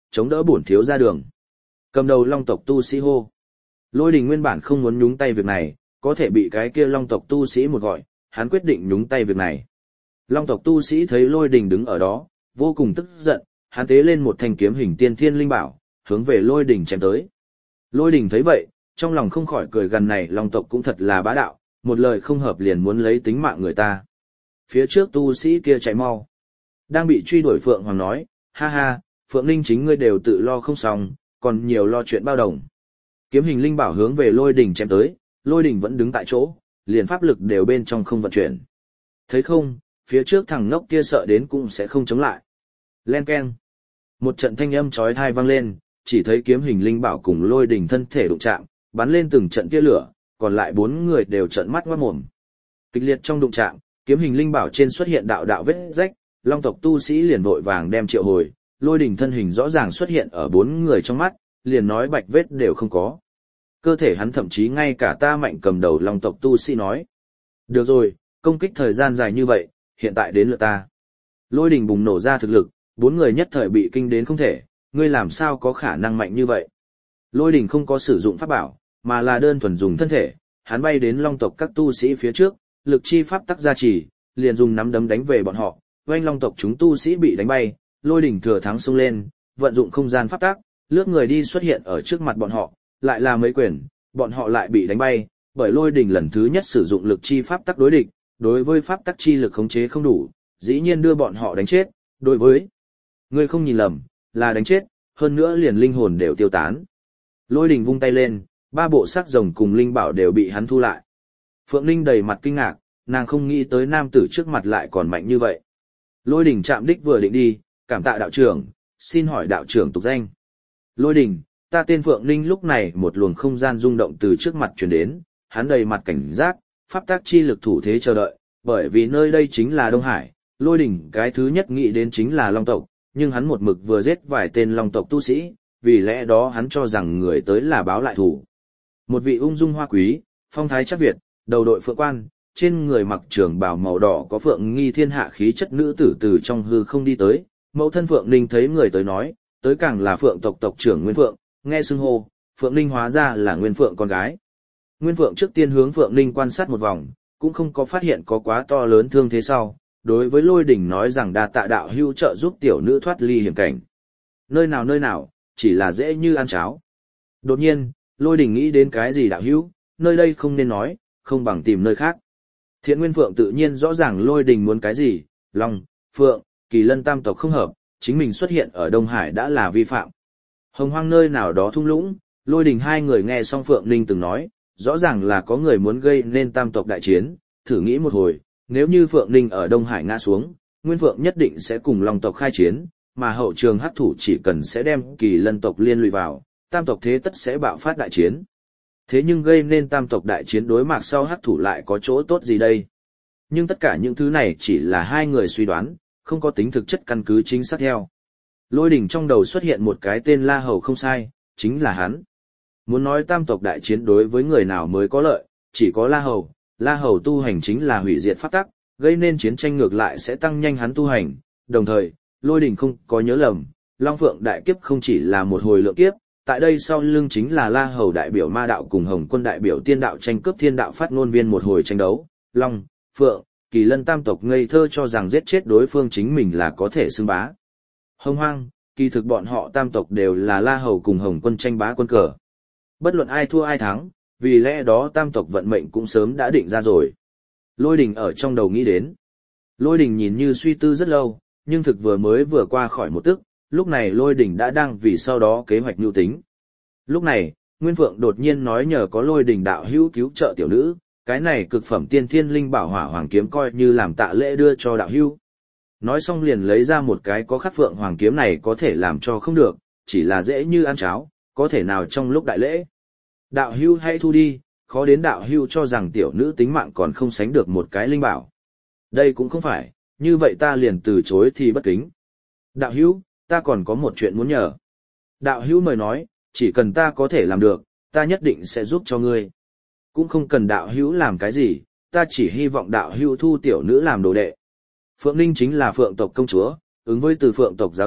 chống đỡ bổn thiếu ra đường. Cầm đầu long tộc tu sĩ hô. Lôi đình nguyên bản không muốn nhúng tay việc này, có thể bị cái kia long tộc tu sĩ một gọi, hắn quyết định nhúng tay việc này. Long tộc tu sĩ thấy lôi đình đứng ở đó, vô cùng tức giận, hắn tế lên một thanh kiếm hình tiên thiên linh bảo, hướng về lôi đình chém tới. Lôi đình thấy vậy, trong lòng không khỏi cười gần này long tộc cũng thật là bá đạo, một lời không hợp liền muốn lấy tính mạng người ta. Phía trước tu sĩ kia chạy mau. Đang bị truy đuổi Phượng Hoàng nói, ha ha, Phượng Ninh chính ngươi đều tự lo không xong, còn nhiều lo chuyện bao đồng. Kiếm hình linh bảo hướng về lôi đỉnh chém tới, lôi đỉnh vẫn đứng tại chỗ, liền pháp lực đều bên trong không vận chuyển. Thấy không, phía trước thằng ngốc kia sợ đến cũng sẽ không chống lại. Len keng. Một trận thanh âm chói tai vang lên, chỉ thấy kiếm hình linh bảo cùng lôi đỉnh thân thể đụng chạm, bắn lên từng trận tia lửa, còn lại bốn người đều trợn mắt ngoác mồm. Kịch liệt trong đụng chạm, kiếm hình linh bảo trên xuất hiện đạo đạo vết rách, long tộc tu sĩ liền vội vàng đem triệu hồi, lôi đỉnh thân hình rõ ràng xuất hiện ở bốn người trong mắt, liền nói bạch vết đều không có. Cơ thể hắn thậm chí ngay cả ta mạnh cầm đầu long tộc tu sĩ nói. Được rồi, công kích thời gian dài như vậy, hiện tại đến lượt ta. Lôi đỉnh bùng nổ ra thực lực, bốn người nhất thời bị kinh đến không thể, ngươi làm sao có khả năng mạnh như vậy. Lôi đỉnh không có sử dụng pháp bảo, mà là đơn thuần dùng thân thể, hắn bay đến long tộc các tu sĩ phía trước, lực chi pháp tắc gia trì, liền dùng nắm đấm đánh về bọn họ, oanh long tộc chúng tu sĩ bị đánh bay, lôi đỉnh thừa thắng xông lên, vận dụng không gian pháp tắc, lướt người đi xuất hiện ở trước mặt bọn họ, lại là mấy quyền, bọn họ lại bị đánh bay, bởi lôi đỉnh lần thứ nhất sử dụng lực chi pháp tắc đối địch, đối với pháp tắc chi lực khống chế không đủ, dĩ nhiên đưa bọn họ đánh chết, đối với ngươi không nhìn lầm, là đánh chết, hơn nữa liền linh hồn đều tiêu tán. Lôi đỉnh vung tay lên, ba bộ sắc rồng cùng linh bảo đều bị hắn thu lại. Phượng Ninh đầy mặt kinh ngạc, nàng không nghĩ tới nam tử trước mặt lại còn mạnh như vậy. Lôi đỉnh chạm đích vừa định đi, cảm tạ đạo trưởng, xin hỏi đạo trưởng tục danh. Lôi đỉnh, ta tên Phượng Ninh. Lúc này một luồng không gian rung động từ trước mặt truyền đến, hắn đầy mặt cảnh giác, pháp tác chi lực thủ thế chờ đợi, bởi vì nơi đây chính là Đông Hải, lôi đỉnh cái thứ nhất nghĩ đến chính là Long tộc, nhưng hắn một mực vừa giết vài tên Long tộc tu sĩ, vì lẽ đó hắn cho rằng người tới là báo lại thủ. Một vị ung dung hoa quý, phong thái chắc Việt, đầu đội phượng quan, trên người mặc trường bào màu đỏ có phượng nghi thiên hạ khí chất nữ tử từ trong hư không đi tới, mẫu thân Phượng Ninh thấy người tới nói, tới càng là Phượng tộc tộc trưởng Nguyên Phượng, nghe xưng hô, Phượng Ninh hóa ra là Nguyên Phượng con gái. Nguyên Phượng trước tiên hướng Phượng Ninh quan sát một vòng, cũng không có phát hiện có quá to lớn thương thế sau, đối với Lôi Đỉnh nói rằng đa tạ đạo hữu trợ giúp tiểu nữ thoát ly hiểm cảnh. Nơi nào nơi nào, chỉ là dễ như ăn cháo. Đột nhiên, Lôi Đỉnh nghĩ đến cái gì đạo hữu, nơi đây không nên nói, không bằng tìm nơi khác. Thiện Nguyên Phượng tự nhiên rõ ràng Lôi Đỉnh muốn cái gì, Long, Phượng, Kỳ Lân tam tộc không hợp, chính mình xuất hiện ở Đông Hải đã là vi phạm. Hồng Hoang nơi nào đó thung lũng, Lôi Đỉnh hai người nghe xong Phượng Ninh từng nói, rõ ràng là có người muốn gây nên tam tộc đại chiến, thử nghĩ một hồi, nếu như Phượng Ninh ở Đông Hải ngã xuống, Nguyên Phượng nhất định sẽ cùng Long tộc khai chiến, mà hậu trường hắc thủ chỉ cần sẽ đem Kỳ Lân tộc liên lụy vào, tam tộc thế tất sẽ bạo phát đại chiến. Thế nhưng gây nên tam tộc đại chiến đối mặt sau hắc thủ lại có chỗ tốt gì đây? Nhưng tất cả những thứ này chỉ là hai người suy đoán, không có tính thực chất căn cứ chính xác theo. Lôi Đỉnh trong đầu xuất hiện một cái tên La Hầu không sai, chính là hắn. Muốn nói tam tộc đại chiến đối với người nào mới có lợi, chỉ có La Hầu. La Hầu tu hành chính là hủy diệt pháp tắc, gây nên chiến tranh ngược lại sẽ tăng nhanh hắn tu hành. Đồng thời, Lôi Đỉnh không có nhớ lầm, Long Phượng đại kiếp không chỉ là một hồi lượng kiếp, tại đây sau lưng chính là La Hầu đại biểu ma đạo cùng Hồng Quân đại biểu tiên đạo tranh cướp thiên đạo phát ngôn viên một hồi tranh đấu. Long, Phượng, Kỳ Lân tam tộc ngây thơ cho rằng giết chết đối phương chính mình là có thể xưng bá. Hồng Hoang, kỳ thực bọn họ tam tộc đều là La Hầu cùng Hồng Quân tranh bá quân cờ. Bất luận ai thua ai thắng, vì lẽ đó tam tộc vận mệnh cũng sớm đã định ra rồi. Lôi Đỉnh ở trong đầu nghĩ đến. Lôi Đỉnh nhìn như suy tư rất lâu, nhưng thực vừa mới vừa qua khỏi một tức, lúc này Lôi Đỉnh đã đang vì sau đó kế hoạch mưu tính. Lúc này, Nguyên Phượng đột nhiên nói nhờ có Lôi Đỉnh đạo hữu cứu trợ tiểu nữ, cái này cực phẩm tiên thiên linh bảo hỏa hoàng kiếm coi như làm tạ lễ đưa cho đạo hữu. Nói xong liền lấy ra một cái có khắc phượng hoàng kiếm này có thể làm cho không được, chỉ là dễ như ăn cháo, có thể nào trong lúc đại lễ. Đạo hữu hãy thu đi, khó đến đạo hữu cho rằng tiểu nữ tính mạng còn không sánh được một cái linh bảo. Đây cũng không phải, như vậy ta liền từ chối thì bất kính. Đạo hữu, ta còn có một chuyện muốn nhờ. Đạo hữu mời nói, chỉ cần ta có thể làm được, ta nhất định sẽ giúp cho ngươi. Cũng không cần đạo hữu làm cái gì, ta chỉ hy vọng đạo hữu thu tiểu nữ làm đồ đệ. Phượng Ninh chính là phượng tộc công chúa, ứng với từ phượng tộc giáo dục,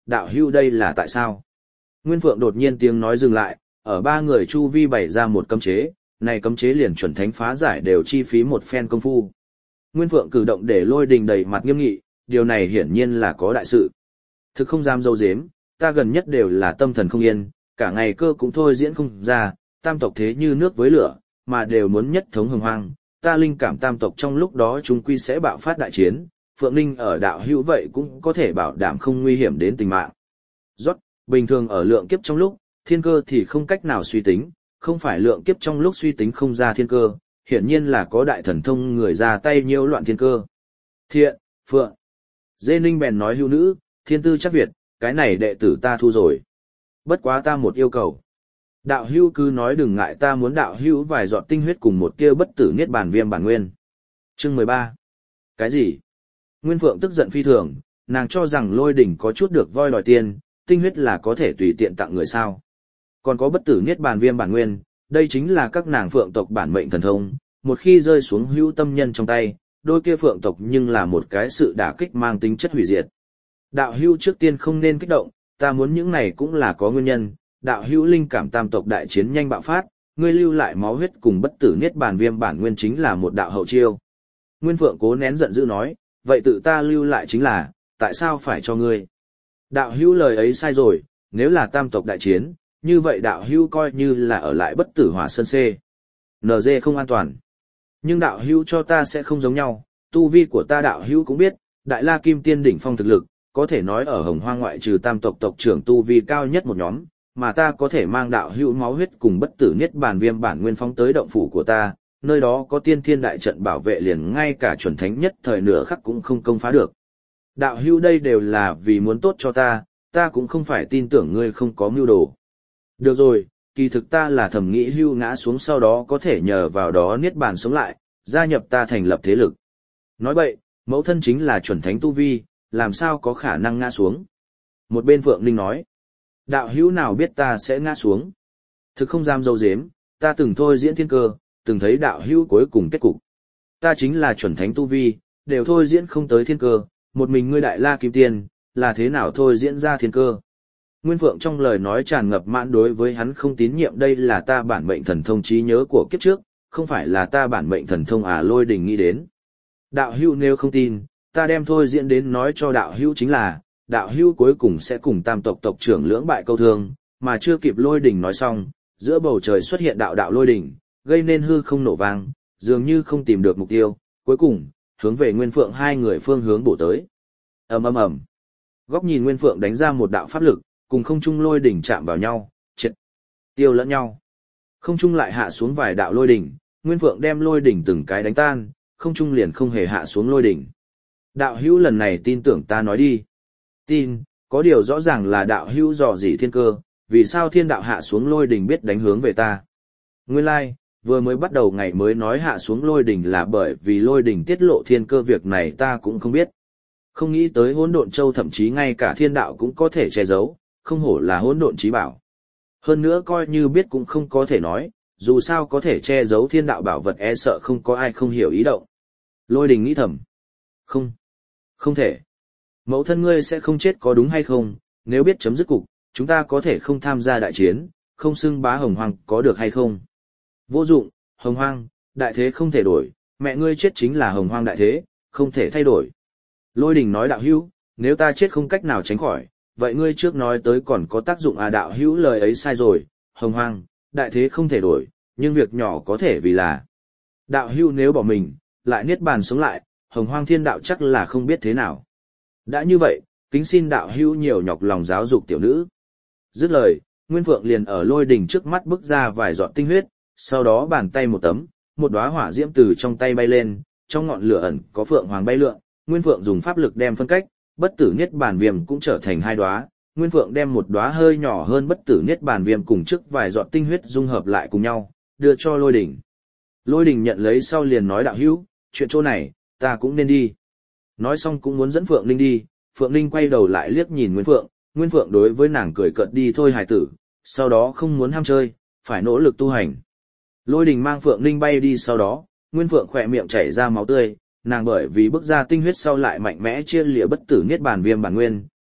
đạo hữu đây là tại sao? Nguyên Phượng đột nhiên tiếng nói dừng lại, ở ba người chu vi bày ra một cấm chế, này cấm chế liền chuẩn thánh phá giải đều chi phí một phen công phu. Nguyên Phượng cử động để Lôi Đình đầy mặt nghiêm nghị, điều này hiển nhiên là có đại sự. Thực không dám dâu dếm, ta gần nhất đều là tâm thần không yên, cả ngày cơ cũng thôi diễn không ra, tam tộc thế như nước với lửa, mà đều muốn nhất thống hồng hoang, ta linh cảm tam tộc trong lúc đó chúng quy sẽ bạo phát đại chiến, Phượng Ninh ở đạo hữu vậy cũng có thể bảo đảm không nguy hiểm đến tính mạng. Rốt, bình thường ở lượng kiếp trong lúc, thiên cơ thì không cách nào suy tính, không phải lượng kiếp trong lúc suy tính không ra thiên cơ, hiển nhiên là có đại thần thông người ra tay nhiễu loạn thiên cơ. Thiện, Phượng. Dê Ninh bèn nói hữu nữ, thiên tư chắc Việt, cái này đệ tử ta thu rồi. Bất quá ta một yêu cầu. Đạo hữu cứ nói đừng ngại ta muốn đạo hữu vài giọt tinh huyết cùng một tia bất tử niết bàn viêm bản nguyên. Chương mười ba. Cái gì? Nguyên Phượng tức giận phi thường, nàng cho rằng Lôi Đỉnh có chút được voi đòi tiền, tinh huyết là có thể tùy tiện tặng người sao. Còn có bất tử niết bàn viêm bản nguyên, đây chính là các nàng Phượng tộc bản mệnh thần thông, một khi rơi xuống hữu tâm nhân trong tay, đôi kia Phượng tộc nhưng là một cái sự đả kích mang tính chất hủy diệt. Đạo hữu trước tiên không nên kích động, ta muốn những này cũng là có nguyên nhân, đạo hữu linh cảm tam tộc đại chiến nhanh bạo phát, ngươi lưu lại máu huyết cùng bất tử niết bàn viêm bản nguyên chính là một đạo hậu chiêu. Nguyên Phượng cố nén giận dữ nói, vậy tự ta lưu lại chính là, tại sao phải cho ngươi? Đạo hữu lời ấy sai rồi, nếu là tam tộc đại chiến, như vậy đạo hữu coi như là ở lại bất tử hỏa sơn xê. en giê không an toàn. Nhưng đạo hữu cho ta sẽ không giống nhau, tu vi của ta đạo hữu cũng biết, đại la kim tiên đỉnh phong thực lực, có thể nói ở hồng hoang ngoại trừ tam tộc tộc trưởng tu vi cao nhất một nhóm, mà ta có thể mang đạo hữu máu huyết cùng bất tử niết bàn viêm bản nguyên phóng tới động phủ của ta, nơi đó có tiên thiên đại trận bảo vệ liền ngay cả chuẩn thánh nhất thời nửa khắc cũng không công phá được. Đạo hữu đây đều là vì muốn tốt cho ta, ta cũng không phải tin tưởng ngươi không có mưu đồ. Được rồi, kỳ thực ta là thầm nghĩ hưu ngã xuống sau đó có thể nhờ vào đó niết bàn sống lại, gia nhập ta thành lập thế lực. Nói bậy, mẫu thân chính là chuẩn thánh tu vi, làm sao có khả năng ngã xuống. Một bên Phượng Ninh nói, đạo hữu nào biết ta sẽ ngã xuống. Thực không dám dâu dếm, ta từng thôi diễn thiên cơ, từng thấy đạo hữu cuối cùng kết cục. Ta chính là chuẩn thánh tu vi, đều thôi diễn không tới thiên cơ, một mình ngươi đại la kim tiên, là thế nào thôi diễn ra thiên cơ. Nguyên Phượng trong lời nói tràn ngập mãn đối với hắn không tín nhiệm, đây là ta bản mệnh thần thông trí nhớ của kiếp trước, không phải là ta bản mệnh thần thông à. Lôi Đình nghĩ đến. Đạo hữu nếu không tin, ta đem thôi diễn đến nói cho đạo hữu chính là, đạo hữu cuối cùng sẽ cùng tam tộc tộc trưởng lưỡng bại câu thương, mà chưa kịp Lôi Đình nói xong, giữa bầu trời xuất hiện đạo đạo lôi đỉnh, gây nên hư không nổ vang, dường như không tìm được mục tiêu, cuối cùng, hướng về Nguyên Phượng hai người phương hướng bổ tới. Ầm ầm ầm. Góc nhìn Nguyên Phượng đánh ra một đạo pháp lực, cùng không trung lôi đỉnh chạm vào nhau, triệt tiêu lẫn nhau. Không trung lại hạ xuống vài đạo lôi đỉnh, Nguyên Phượng đem lôi đỉnh từng cái đánh tan, không trung liền không hề hạ xuống lôi đỉnh. Đạo hữu lần này tin tưởng ta nói đi. Tin, có điều rõ ràng là đạo hữu dò dỉ thiên cơ, vì sao thiên đạo hạ xuống lôi đỉnh biết đánh hướng về ta. Nguyên lai, like, vừa mới bắt đầu ngày mới nói hạ xuống lôi đỉnh là bởi vì lôi đỉnh tiết lộ thiên cơ, việc này ta cũng không biết. Không nghĩ tới Hỗn Độn Châu thậm chí ngay cả thiên đạo cũng có thể che giấu, không hổ là hỗn độn chí bảo. Hơn nữa coi như biết cũng không có thể nói, dù sao có thể che giấu thiên đạo bảo vật e sợ không có ai không hiểu ý động. Lôi Đình nghĩ thầm. Không. Không thể. Mẫu thân ngươi sẽ không chết có đúng hay không, nếu biết chấm dứt cục, chúng ta có thể không tham gia đại chiến, không xưng bá hồng hoang có được hay không. Vô dụng, hồng hoang, đại thế không thể đổi, mẹ ngươi chết chính là hồng hoang đại thế, không thể thay đổi. Lôi Đình nói đạo hữu, nếu ta chết không cách nào tránh khỏi, vậy ngươi trước nói tới còn có tác dụng à. Đạo hữu lời ấy sai rồi, hồng hoang, đại thế không thể đổi, nhưng việc nhỏ có thể vì là. Đạo hữu nếu bỏ mình, lại niết bàn sống lại, hồng hoang thiên đạo chắc là không biết thế nào. Đã như vậy, kính xin đạo hữu nhiều nhọc lòng giáo dục tiểu nữ. Dứt lời, Nguyên Phượng liền ở Lôi Đình trước mắt bức ra vài giọt tinh huyết, sau đó bàn tay một tấm, một đóa hỏa diễm từ trong tay bay lên, trong ngọn lửa ẩn có phượng hoàng bay lượn, Nguyên Phượng dùng pháp lực đem phân cách, bất tử niết bàn viêm cũng trở thành hai đóa. Nguyên Phượng đem một đóa hơi nhỏ hơn bất tử niết bàn viêm cùng trước vài giọt tinh huyết dung hợp lại cùng nhau, đưa cho Lôi Đình. Lôi Đình nhận lấy sau liền nói đạo hữu, chuyện chỗ này, ta cũng nên đi. Nói xong cũng muốn dẫn Phượng Linh đi, Phượng Linh quay đầu lại liếc nhìn Nguyên Phượng, Nguyên Phượng đối với nàng cười cợt đi thôi hài tử, sau đó không muốn ham chơi, phải nỗ lực tu hành. Lôi Đình mang Phượng Linh bay đi, sau đó, Nguyên Phượng khỏe miệng chảy ra máu tươi, nàng bởi vì bức ra tinh huyết sau lại mạnh mẽ chia lìa bất tử niết bàn viêm bản nguyên,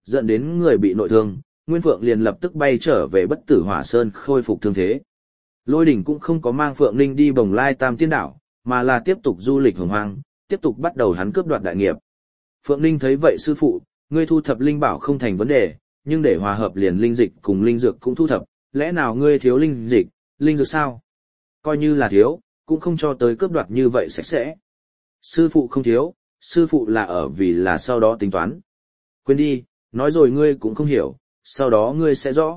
dẫn đến người bị nội thương, Nguyên Phượng liền lập tức bay trở về Bất Tử Hỏa Sơn khôi phục thương thế. Lôi Đỉnh cũng không có mang Phượng Linh đi Bồng Lai Tam Tiên Đảo, mà là tiếp tục du lịch hồng hoang, tiếp tục bắt đầu hắn cướp đoạt đại nghiệp. Phượng Linh thấy vậy sư phụ, ngươi thu thập linh bảo không thành vấn đề, nhưng để hòa hợp liền linh dịch cùng linh dược cũng thu thập, lẽ nào ngươi thiếu linh dịch, linh dược sao? Coi như là thiếu, cũng không cho tới cướp đoạt như vậy sạch sẽ. Sư phụ không thiếu, sư phụ là ở vì là sau đó tính toán. Quên đi, nói rồi ngươi cũng không hiểu, sau đó ngươi sẽ rõ.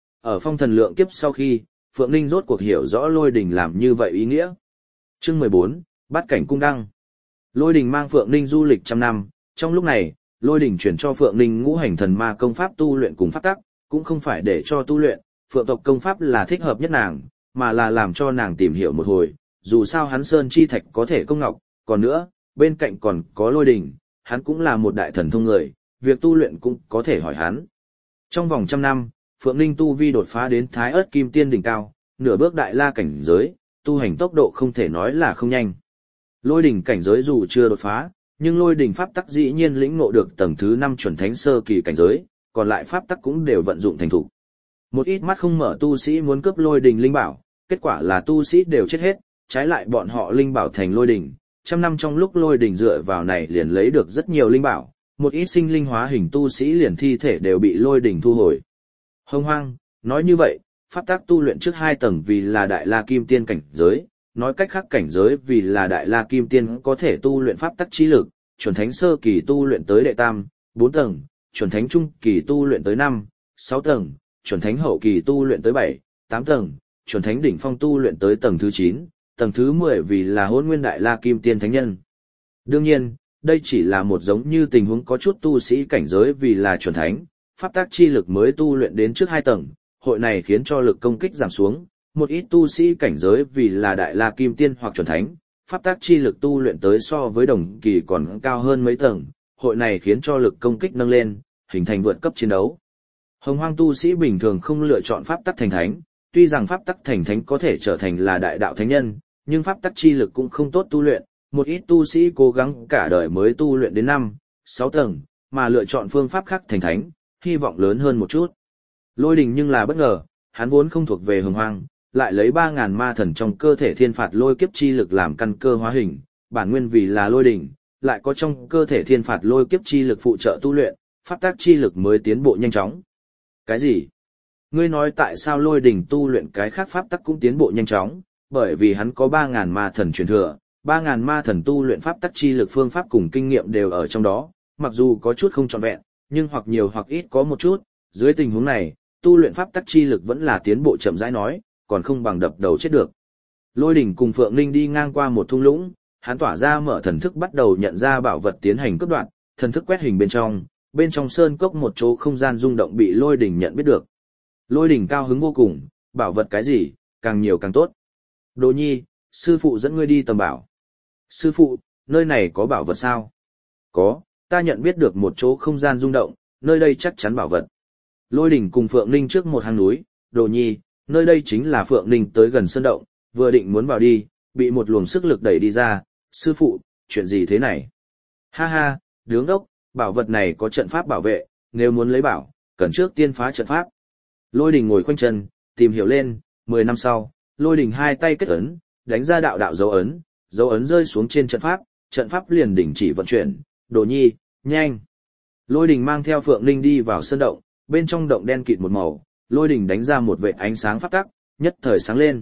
Ở phong thần lượng kiếp sau khi, Phượng Linh rốt cuộc hiểu rõ Lôi Đình làm như vậy ý nghĩa. Chương mười bốn, Bát cảnh cung đăng. Lôi Đình mang Phượng Linh du lịch trăm năm, trong lúc này, Lôi Đình chuyển cho Phượng Linh ngũ hành thần ma công pháp tu luyện cùng pháp tắc, cũng không phải để cho tu luyện, Phượng tộc công pháp là thích hợp nhất nàng, mà là làm cho nàng tìm hiểu một hồi, dù sao hắn sơn chi thạch có thể công ngọc, còn nữa, bên cạnh còn có Lôi Đình, hắn cũng là một đại thần thông người, việc tu luyện cũng có thể hỏi hắn. Trong vòng trăm năm, Phượng Linh tu vi đột phá đến Thái Ức Kim Tiên đỉnh cao, nửa bước đại la cảnh giới, tu hành tốc độ không thể nói là không nhanh. Lôi Đỉnh cảnh giới dù chưa đột phá, nhưng Lôi Đỉnh pháp tắc dĩ nhiên lĩnh ngộ được tầng thứ năm chuẩn thánh sơ kỳ cảnh giới, còn lại pháp tắc cũng đều vận dụng thành thục. Một ít mắt không mở tu sĩ muốn cướp Lôi Đỉnh linh bảo, kết quả là tu sĩ đều chết hết, trái lại bọn họ linh bảo thành Lôi Đỉnh, trăm năm trong lúc Lôi Đỉnh dựa vào này liền lấy được rất nhiều linh bảo, một ít sinh linh hóa hình tu sĩ liền thi thể đều bị Lôi Đỉnh thu hồi. Hông hoang, nói như vậy, pháp tắc tu luyện trước hai tầng vì là đại la kim tiên cảnh giới, nói cách khác cảnh giới vì là đại la kim tiên có thể tu luyện pháp tắc trí lực, chuẩn thánh sơ kỳ tu luyện tới đệ tam, bốn tầng, chuẩn thánh trung kỳ tu luyện tới năm, sáu tầng, chuẩn thánh hậu kỳ tu luyện tới bảy, tám tầng, chuẩn thánh đỉnh phong tu luyện tới tầng thứ chín, tầng thứ mười vì là hôn nguyên đại la kim tiên thánh nhân. Đương nhiên, đây chỉ là một giống như tình huống có chút tu sĩ cảnh giới vì là chuẩn thánh, pháp tắc chi lực mới tu luyện đến trước hai tầng, hội này khiến cho lực công kích giảm xuống, một ít tu sĩ cảnh giới vì là đại la kim tiên hoặc chuẩn thánh, pháp tắc chi lực tu luyện tới so với đồng kỳ còn cao hơn mấy tầng, hội này khiến cho lực công kích nâng lên, hình thành vượt cấp chiến đấu. Hồng hoang tu sĩ bình thường không lựa chọn pháp tắc thành thánh, tuy rằng pháp tắc thành thánh có thể trở thành là đại đạo thánh nhân, nhưng pháp tắc chi lực cũng không tốt tu luyện, một ít tu sĩ cố gắng cả đời mới tu luyện đến năm, sáu tầng, mà lựa chọn phương pháp khác thành thánh, hy vọng lớn hơn một chút. Lôi Đình nhưng là bất ngờ, hắn vốn không thuộc về hồng hoang, lại lấy ba ngàn ma thần trong cơ thể thiên phạt lôi kiếp chi lực làm căn cơ hóa hình, bản nguyên vì là Lôi Đình, lại có trong cơ thể thiên phạt lôi kiếp chi lực phụ trợ tu luyện, pháp tắc chi lực mới tiến bộ nhanh chóng. Cái gì? Ngươi nói tại sao Lôi Đình tu luyện cái khác pháp tắc cũng tiến bộ nhanh chóng, bởi vì hắn có ba ngàn ma thần truyền thừa, ba ngàn ma thần tu luyện pháp tắc chi lực phương pháp cùng kinh nghiệm đều ở trong đó, mặc dù có chút không trọn vẹn, nhưng hoặc nhiều hoặc ít có một chút, dưới tình huống này, tu luyện pháp tắc chi lực vẫn là tiến bộ chậm rãi nói, còn không bằng đập đầu chết được. Lôi Đỉnh cùng Phượng Linh đi ngang qua một thung lũng, hắn tỏa ra mở thần thức bắt đầu nhận ra bảo vật tiến hành cướp đoạt, thần thức quét hình bên trong, bên trong sơn cốc một chỗ không gian rung động bị Lôi Đỉnh nhận biết được. Lôi Đỉnh cao hứng vô cùng, bảo vật cái gì, càng nhiều càng tốt. Đồ nhi, sư phụ dẫn ngươi đi tầm bảo. Sư phụ, nơi này có bảo vật sao? Có, ta nhận biết được một chỗ không gian rung động, nơi đây chắc chắn bảo vật. Lôi Đỉnh cùng Phượng Linh trước một hang núi, Đồ nhi, nơi đây chính là Phượng Linh tới gần sơn động, vừa định muốn vào đi, bị một luồng sức lực đẩy đi ra, sư phụ, chuyện gì thế này? Ha ha, đứng đốc, bảo vật này có trận pháp bảo vệ, nếu muốn lấy bảo, cần trước tiên phá trận pháp. Lôi Đỉnh ngồi khoanh chân, tìm hiểu lên, mười năm sau, Lôi Đỉnh hai tay kết ấn, đánh ra đạo đạo dấu ấn, dấu ấn rơi xuống trên trận pháp, trận pháp liền đình chỉ vận chuyển, Đồ nhi, nhanh. Lôi Đỉnh mang theo Phượng Linh đi vào sơn động, bên trong động đen kịt một màu, Lôi Đỉnh đánh ra một vệt ánh sáng pháp tắc, nhất thời sáng lên.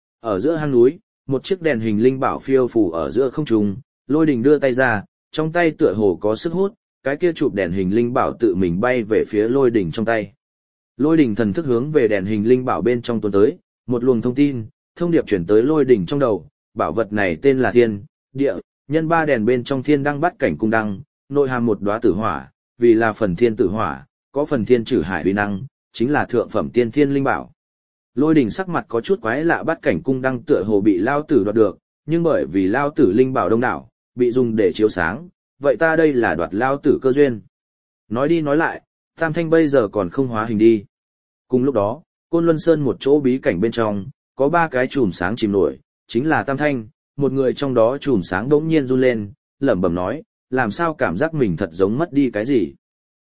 Ở giữa hang núi, một chiếc đèn hình linh bảo phiêu phù ở giữa không trung, Lôi Đỉnh đưa tay ra, trong tay tựa hồ có sức hút, cái kia chụp đèn hình linh bảo tự mình bay về phía Lôi Đỉnh trong tay. Lôi Đỉnh thần thức hướng về đèn hình linh bảo bên trong tuôn tới, một luồng thông tin, thông điệp chuyển tới Lôi Đỉnh trong đầu, bảo vật này tên là Thiên, Địa, Nhân ba đèn bên trong thiên đăng bắt cảnh cung đăng, nội hàm một đóa tử hỏa, vì là phần thiên tử hỏa, có phần thiên trừ hải uy năng, chính là thượng phẩm tiên thiên linh bảo. Lôi Đỉnh sắc mặt có chút quái lạ, bắt cảnh cung đăng tựa hồ bị lao tử đoạt được, nhưng bởi vì lao tử linh bảo đông đảo, bị dùng để chiếu sáng, vậy ta đây là đoạt lao tử cơ duyên. Nói đi nói lại, Tam Thanh bây giờ còn không hóa hình đi. Cùng lúc đó, Côn Luân Sơn một chỗ bí cảnh bên trong, có ba cái chùm sáng chìm nổi, chính là Tam Thanh, một người trong đó chùm sáng đống nhiên run lên, lẩm bẩm nói, làm sao cảm giác mình thật giống mất đi cái gì.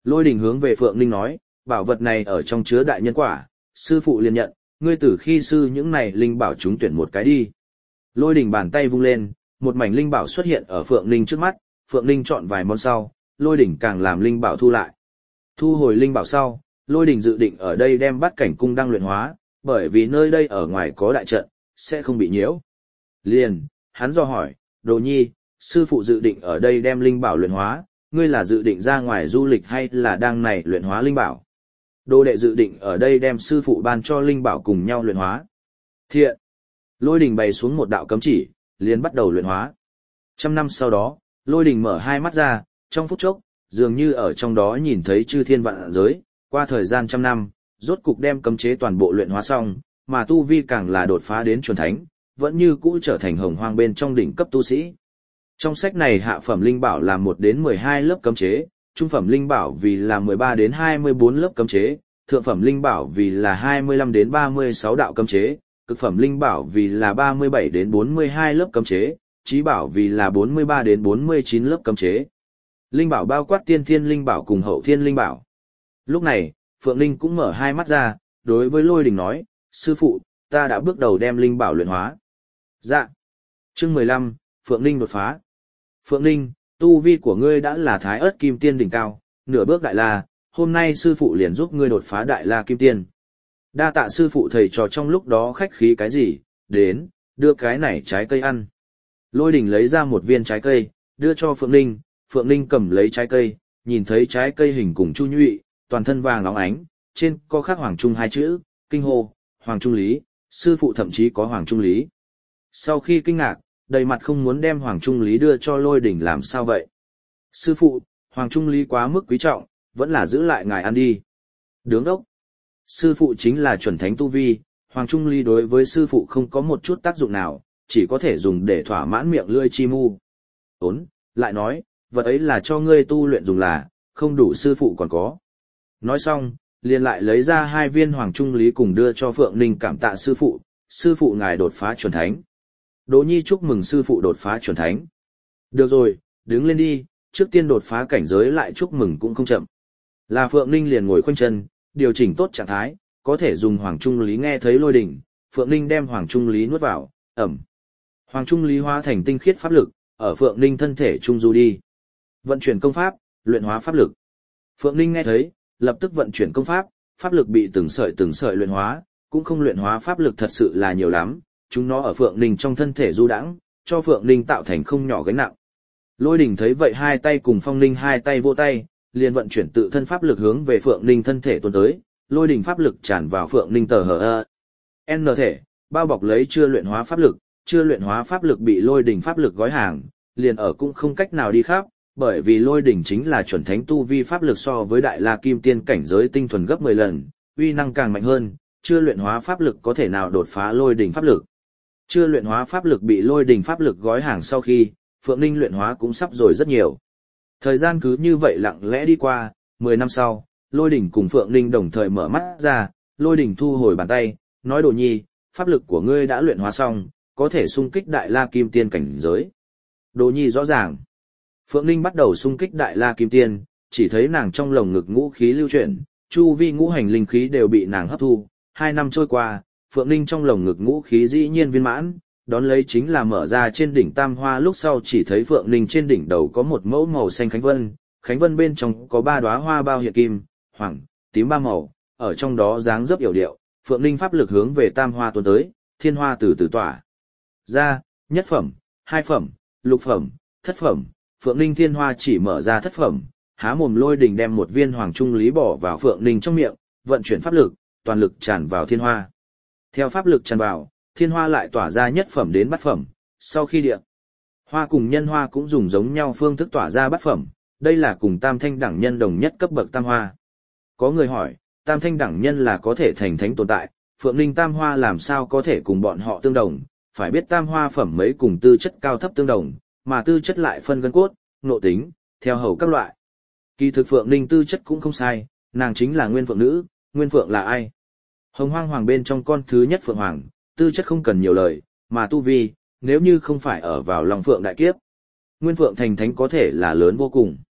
Lôi Đình hướng về Phượng Ninh nói, bảo vật này ở trong chứa đại nhân quả, sư phụ liền nhận, ngươi từ khi sư những này linh bảo chúng tuyển một cái đi. Lôi Đình bàn tay vung lên, một mảnh linh bảo xuất hiện ở Phượng Ninh trước mắt, Phượng Ninh chọn vài món sau, Lôi Đình càng làm linh bảo thu lại. Thu hồi linh bảo sau, Lôi Đình dự định ở đây đem Bát Cảnh cung đăng luyện hóa, bởi vì nơi đây ở ngoài có đại trận, sẽ không bị nhiễu. Liền, hắn do hỏi, Đồ Nhi, sư phụ dự định ở đây đem linh bảo luyện hóa, ngươi là dự định ra ngoài du lịch hay là đang này luyện hóa linh bảo? Đồ đệ dự định ở đây đem sư phụ ban cho linh bảo cùng nhau luyện hóa. Thiện. Lôi Đình bày xuống một đạo cấm chỉ, liền bắt đầu luyện hóa. Trăm năm sau đó, Lôi Đình mở hai mắt ra, trong phút chốc, dường như ở trong đó nhìn thấy chư thiên vạn giới, qua thời gian trăm năm, rốt cục đem cấm chế toàn bộ luyện hóa xong, mà tu vi càng là đột phá đến chuẩn thánh, vẫn như cũ trở thành hồng hoang bên trong đỉnh cấp tu sĩ. Trong sách này hạ phẩm linh bảo là một đến mười hai lớp cấm chế, trung phẩm linh bảo vì là mười ba đến hai mươi bốn lớp cấm chế, thượng phẩm linh bảo vì là hai mươi lăm đến ba mươi sáu đạo cấm chế, cực phẩm linh bảo vì là ba mươi bảy đến bốn mươi hai lớp cấm chế, chí bảo vì là bốn mươi ba đến bốn mươi chín lớp cấm chế. Linh bảo bao quát tiên thiên linh bảo cùng hậu thiên linh bảo. Lúc này, Phượng Linh cũng mở hai mắt ra, đối với Lôi Đình nói, sư phụ, ta đã bước đầu đem linh bảo luyện hóa. Dạ. Chương mười lăm, Phượng Linh đột phá. Phượng Linh, tu vi của ngươi đã là thái ớt kim tiên đỉnh cao, nửa bước đại la, hôm nay sư phụ liền giúp ngươi đột phá đại la kim tiên. Đa tạ sư phụ thầy trò trong lúc đó khách khí cái gì, đến, đưa cái này trái cây ăn. Lôi Đình lấy ra một viên trái cây, đưa cho Phượng Linh, Phượng Linh cầm lấy trái cây, nhìn thấy trái cây hình cùng chu nhụy, toàn thân vàng óng ánh, trên có khắc Hoàng Trung hai chữ, kinh hô, Hoàng Trung Lý, sư phụ thậm chí có Hoàng Trung Lý. Sau khi kinh ngạc, đầy mặt không muốn đem Hoàng Trung Lý đưa cho Lôi Đình làm sao vậy? Sư phụ, Hoàng Trung Lý quá mức quý trọng, vẫn là giữ lại ngài ăn đi. Đứng đốc. Sư phụ chính là chuẩn thánh tu vi, Hoàng Trung Lý đối với sư phụ không có một chút tác dụng nào, chỉ có thể dùng để thỏa mãn miệng lưỡi chi mu. Ốn, lại nói, vật ấy là cho ngươi tu luyện dùng là, không đủ sư phụ còn có. Nói xong, liền lại lấy ra hai viên Hoàng Trung Lý cùng đưa cho Phượng Ninh cảm tạ sư phụ, sư phụ ngài đột phá chuẩn thánh. Đỗ Nhi chúc mừng sư phụ đột phá chuẩn thánh. Được rồi, đứng lên đi, trước tiên đột phá cảnh giới lại chúc mừng cũng không chậm. Là Phượng Ninh liền ngồi khoanh chân, điều chỉnh tốt trạng thái, có thể dùng Hoàng Trung Lý nghe thấy Lôi Đình, Phượng Ninh đem Hoàng Trung Lý nuốt vào, ẩm. Hoàng Trung Lý hóa thành tinh khiết pháp lực, ở Phượng Ninh thân thể trung du đi. Vận chuyển công pháp, luyện hóa pháp lực. Phượng Ninh nghe thấy, lập tức vận chuyển công pháp, pháp lực bị từng sợi từng sợi luyện hóa, cũng không luyện hóa pháp lực thật sự là nhiều lắm, chúng nó ở Phượng Ninh trong thân thể du đãng, cho Phượng Ninh tạo thành không nhỏ gánh nặng. Lôi Đình thấy vậy hai tay cùng Phong Ninh hai tay vô tay, liền vận chuyển tự thân pháp lực hướng về Phượng Ninh thân thể tuôn tới, Lôi Đình pháp lực tràn vào Phượng Ninh tờ hờ ơ. N thể, bao bọc lấy chưa luyện hóa pháp lực, chưa luyện hóa pháp lực bị Lôi Đình pháp lực gói hàng, liền ở cũng không cách nào đi khắp, bởi vì Lôi Đình chính là chuẩn thánh tu vi pháp lực so với đại la kim tiên cảnh giới tinh thuần gấp mười lần, uy năng càng mạnh hơn, chưa luyện hóa pháp lực có thể nào đột phá Lôi Đình pháp lực. Chưa luyện hóa pháp lực bị Lôi Đình pháp lực gói hàng sau khi, Phượng Ninh luyện hóa cũng sắp rồi rất nhiều. Thời gian cứ như vậy lặng lẽ đi qua, mười năm sau, Lôi Đình cùng Phượng Ninh đồng thời mở mắt ra, Lôi Đình thu hồi bàn tay, nói Đồ Nhi, pháp lực của ngươi đã luyện hóa xong, có thể xung kích đại la kim tiên cảnh giới. Đồ Nhi rõ ràng. Phượng Ninh bắt đầu xung kích đại la kim tiên, chỉ thấy nàng trong lồng ngực ngũ khí lưu chuyển, chu vi ngũ hành linh khí đều bị nàng hấp thu. Hai năm trôi qua, Phượng Ninh trong lồng ngực ngũ khí dĩ nhiên viên mãn, đón lấy chính là mở ra trên đỉnh tam hoa lúc sau chỉ thấy Phượng Ninh trên đỉnh đầu có một mẫu màu xanh khánh vân, khánh vân bên trong có ba đóa hoa bao hiện kim, hoàng, tím ba màu, ở trong đó dáng dấp yểu điệu, Phượng Ninh pháp lực hướng về tam hoa tuôn tới, thiên hoa từ từ tỏa ra, nhất phẩm, hai phẩm, lục phẩm, thất phẩm, Phượng Ninh thiên hoa chỉ mở ra thất phẩm, há mồm Lôi Đình đem một viên Hoàng Trung Lý bỏ vào Phượng Ninh trong miệng, vận chuyển pháp lực, toàn lực tràn vào thiên hoa. Theo pháp lực tràn vào, thiên hoa lại tỏa ra nhất phẩm đến bát phẩm, sau khi địa hoa cùng nhân hoa cũng dùng giống nhau phương thức tỏa ra bát phẩm, đây là cùng tam thanh đẳng nhân đồng nhất cấp bậc tam hoa. Có người hỏi, tam thanh đẳng nhân là có thể thành thánh tồn tại, Phượng Ninh tam hoa làm sao có thể cùng bọn họ tương đồng, phải biết tam hoa phẩm mấy cùng tư chất cao thấp tương đồng, mà tư chất lại phân gân cốt, nội tính, theo hầu các loại. Kỳ thực Phượng Ninh tư chất cũng không sai, nàng chính là nguyên phượng nữ, nguyên phượng là ai? Hồng Hoang Hoàng bên trong con thứ nhất Phượng Hoàng, tư chất không cần nhiều lời, mà tu vi, nếu như không phải ở vào lòng Phượng đại kiếp, nguyên phượng thành thánh có thể là lớn vô cùng.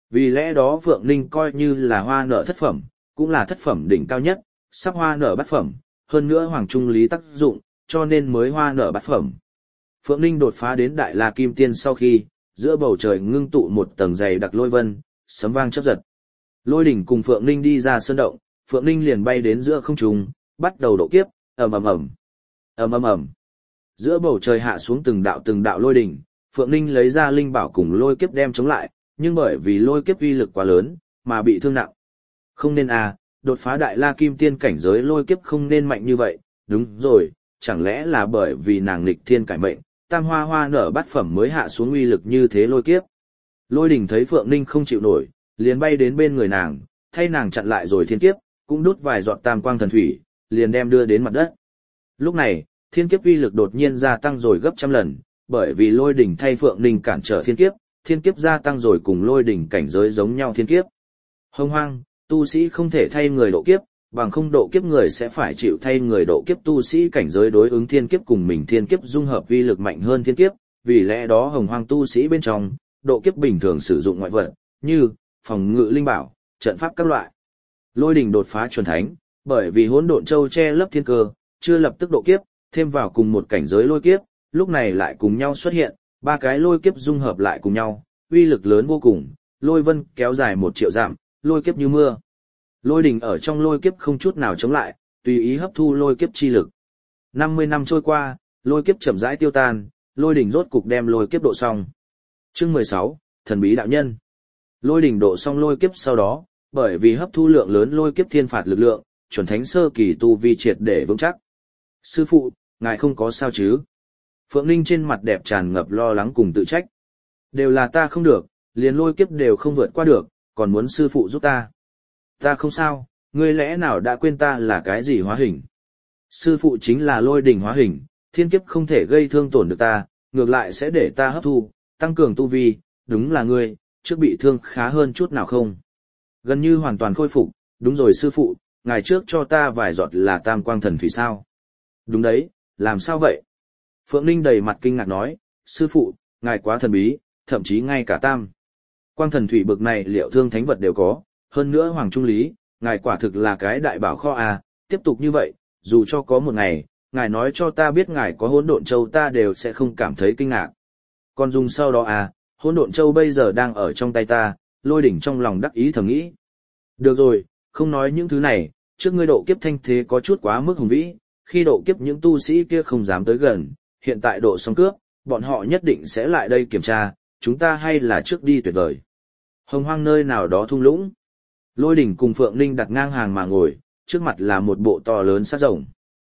Vì lẽ đó Phượng Ninh coi như là hoa nở thất phẩm, cũng là thất phẩm đỉnh cao nhất, sắp hoa nở bát phẩm, hơn nữa hoàng trung lý tác dụng, cho nên mới hoa nở bát phẩm. Phượng Ninh đột phá đến Đại La Kim Tiên sau khi, giữa bầu trời ngưng tụ một tầng dày đặc lôi vân, sấm vang chớp giật. Lôi đỉnh cùng Phượng Ninh đi ra sơn động, Phượng Ninh liền bay đến giữa không trung, bắt đầu độ kiếp, ầm ầm ầm, ầm ầm ầm. Giữa bầu trời hạ xuống từng đạo từng đạo lôi đỉnh, Phượng Ninh lấy ra linh bảo cùng lôi kiếp đem chống lại, nhưng bởi vì lôi kiếp uy lực quá lớn, mà bị thương nặng. Không nên à, đột phá Đại La Kim Tiên cảnh giới lôi kiếp không nên mạnh như vậy, đúng rồi, chẳng lẽ là bởi vì nàng nghịch thiên cải mệnh, tam hoa hoa nở bát phẩm mới hạ xuống uy lực như thế lôi kiếp. Lôi đỉnh thấy Phượng Ninh không chịu nổi, liền bay đến bên người nàng, thay nàng chặn lại rồi thiên kiếp, cũng đút vài giọt tam quang thần thủy, liền đem đưa đến mặt đất. Lúc này, thiên kiếp uy lực đột nhiên gia tăng rồi gấp trăm lần, bởi vì lôi đỉnh thay Phượng Ninh cản trở thiên kiếp, thiên kiếp gia tăng rồi cùng lôi đỉnh cảnh giới giống nhau thiên kiếp. Hông hoang, tu sĩ không thể thay người độ kiếp, bằng không độ kiếp người sẽ phải chịu thay người độ kiếp tu sĩ cảnh giới đối ứng thiên kiếp cùng mình thiên kiếp dung hợp uy lực mạnh hơn thiên kiếp, vì lẽ đó hồng hoang tu sĩ bên trong, độ kiếp bình thường sử dụng ngoại vật, như phòng ngự linh bảo, trận pháp các loại. Lôi đỉnh đột phá chuẩn thánh, bởi vì hỗn độn châu che lấp thiên cơ, chưa lập tức độ kiếp, thêm vào cùng một cảnh giới lôi kiếp, lúc này lại cùng nhau xuất hiện, ba cái lôi kiếp dung hợp lại cùng nhau, uy lực lớn vô cùng, lôi vân kéo dài một triệu dặm, lôi kiếp như mưa. Lôi đỉnh ở trong lôi kiếp không chút nào chống lại, tùy ý hấp thu lôi kiếp chi lực. năm mươi năm trôi qua, lôi kiếp chậm rãi tiêu tan, lôi đỉnh rốt cục đem lôi kiếp độ xong. Chương mười sáu, thần bí đạo nhân. Lôi đỉnh độ xong lôi kiếp sau đó, bởi vì hấp thu lượng lớn lôi kiếp thiên phạt lực lượng, chuẩn thánh sơ kỳ tu vi triệt để vững chắc. Sư phụ, ngài không có sao chứ? Phượng Ninh trên mặt đẹp tràn ngập lo lắng cùng tự trách. Đều là ta không được, liền lôi kiếp đều không vượt qua được, còn muốn sư phụ giúp ta. Ta không sao, ngươi lẽ nào đã quên ta là cái gì hóa hình? Sư phụ chính là lôi đỉnh hóa hình, thiên kiếp không thể gây thương tổn được ta, ngược lại sẽ để ta hấp thu, tăng cường tu vi, đúng là ngươi, trước bị thương khá hơn chút nào không? Gần như hoàn toàn khôi phục, đúng rồi sư phụ, ngài trước cho ta vài giọt là tam quang thần thủy sao? Đúng đấy, làm sao vậy? Phượng Ninh đầy mặt kinh ngạc nói, sư phụ, ngài quá thần bí, thậm chí ngay cả tam quang thần thủy bực này liệu thương thánh vật đều có, hơn nữa Hoàng Trung Lý, ngài quả thực là cái đại bảo kho à, tiếp tục như vậy, dù cho có một ngày, ngài nói cho ta biết ngài có hỗn độn châu ta đều sẽ không cảm thấy kinh ngạc. Còn dùng sau đó à, hỗn độn châu bây giờ đang ở trong tay ta, lôi đỉnh trong lòng đắc ý thầm nghĩ. Được rồi, không nói những thứ này, trước ngươi độ kiếp thanh thế có chút quá mức hùng vĩ, khi độ kiếp những tu sĩ kia không dám tới gần, hiện tại độ xong cướp, bọn họ nhất định sẽ lại đây kiểm tra, chúng ta hay là trước đi tuyệt vời. Hồng hoang nơi nào đó thung lũng. Lôi đỉnh cùng Phượng Ninh đặt ngang hàng mà ngồi, trước mặt là một bộ to lớn sát rồng.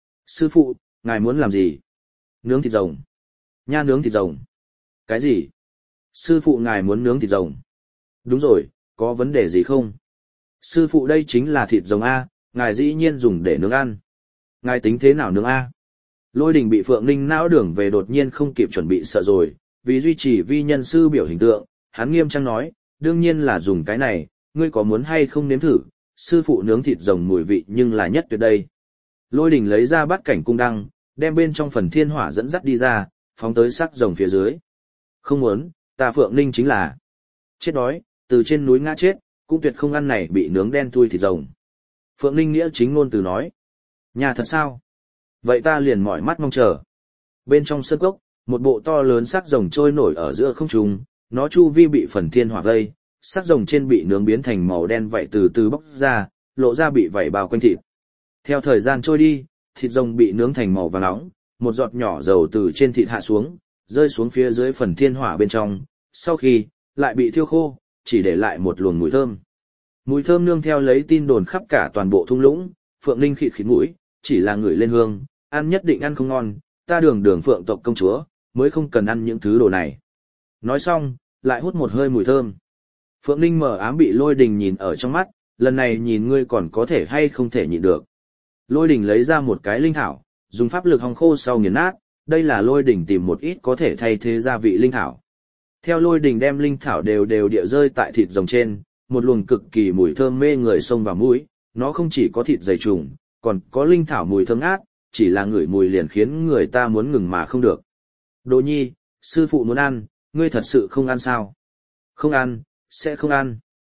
Sư phụ, ngài muốn làm gì? Nướng thịt rồng. Nha nướng thịt rồng. Cái gì? Sư phụ ngài muốn nướng thịt rồng. Đúng rồi, có vấn đề gì không? Sư phụ đây chính là thịt rồng A, ngài dĩ nhiên dùng để nướng ăn. Ngài tính thế nào nướng A? Lôi đỉnh bị Phượng Ninh não đường về đột nhiên không kịp chuẩn bị sợ rồi, vì duy trì vi nhân sư biểu hình tượng, hắn nghiêm trang nói, đương nhiên là dùng cái này, ngươi có muốn hay không nếm thử, sư phụ nướng thịt rồng mùi vị nhưng là nhất tuyệt đây. Lôi đỉnh lấy ra bát cảnh cung đăng, đem bên trong phần thiên hỏa dẫn dắt đi ra, phóng tới xác rồng phía dưới. Không muốn, ta Phượng Ninh chính là chết đói, từ trên núi ngã chết, cũng tuyệt không ăn này bị nướng đen thui thịt rồng. Phượng Ninh nghĩa chính ngôn từ nói. Nhà thật sao? Vậy ta liền mỏi mắt mong chờ. Bên trong sân cốc, một bộ to lớn xác rồng trôi nổi ở giữa không trung, nó chu vi bị phần thiên hỏa vây, xác rồng trên bị nướng biến thành màu đen vậy từ từ bốc ra, lộ ra bị vảy bao quanh thịt. Theo thời gian trôi đi, thịt rồng bị nướng thành màu vàng nóng, một giọt nhỏ dầu từ trên thịt hạ xuống, rơi xuống phía dưới phần thiên hỏa bên trong, sau khi lại bị thiêu khô, chỉ để lại một luồng mùi thơm. Mùi thơm nương theo lấy tin đồn khắp cả toàn bộ thung lũng, Phượng Ninh khịt khịt mũi, chỉ là người lên hương, ăn nhất định ăn không ngon, ta đường đường Phượng tộc công chúa, mới không cần ăn những thứ đồ này. Nói xong, lại hút một hơi mùi thơm. Phượng Ninh mở ám bị Lôi Đình nhìn ở trong mắt, lần này nhìn ngươi còn có thể hay không thể nhịn được. Lôi Đình lấy ra một cái linh thảo, dùng pháp lực hong khô sau nghiền nát, đây là Lôi Đình tìm một ít có thể thay thế gia vị linh thảo. Theo Lôi Đình đem linh thảo đều đều địa rơi tại thịt rồng trên, một luồng cực kỳ mùi thơm mê người xông vào mũi, nó không chỉ có thịt dày trùng, còn có linh thảo mùi thơm ngát, chỉ là ngửi mùi liền khiến người ta muốn ngừng mà không được. Đồ nhi, sư phụ muốn ăn, ngươi thật sự không ăn sao? Không ăn, sẽ không ăn.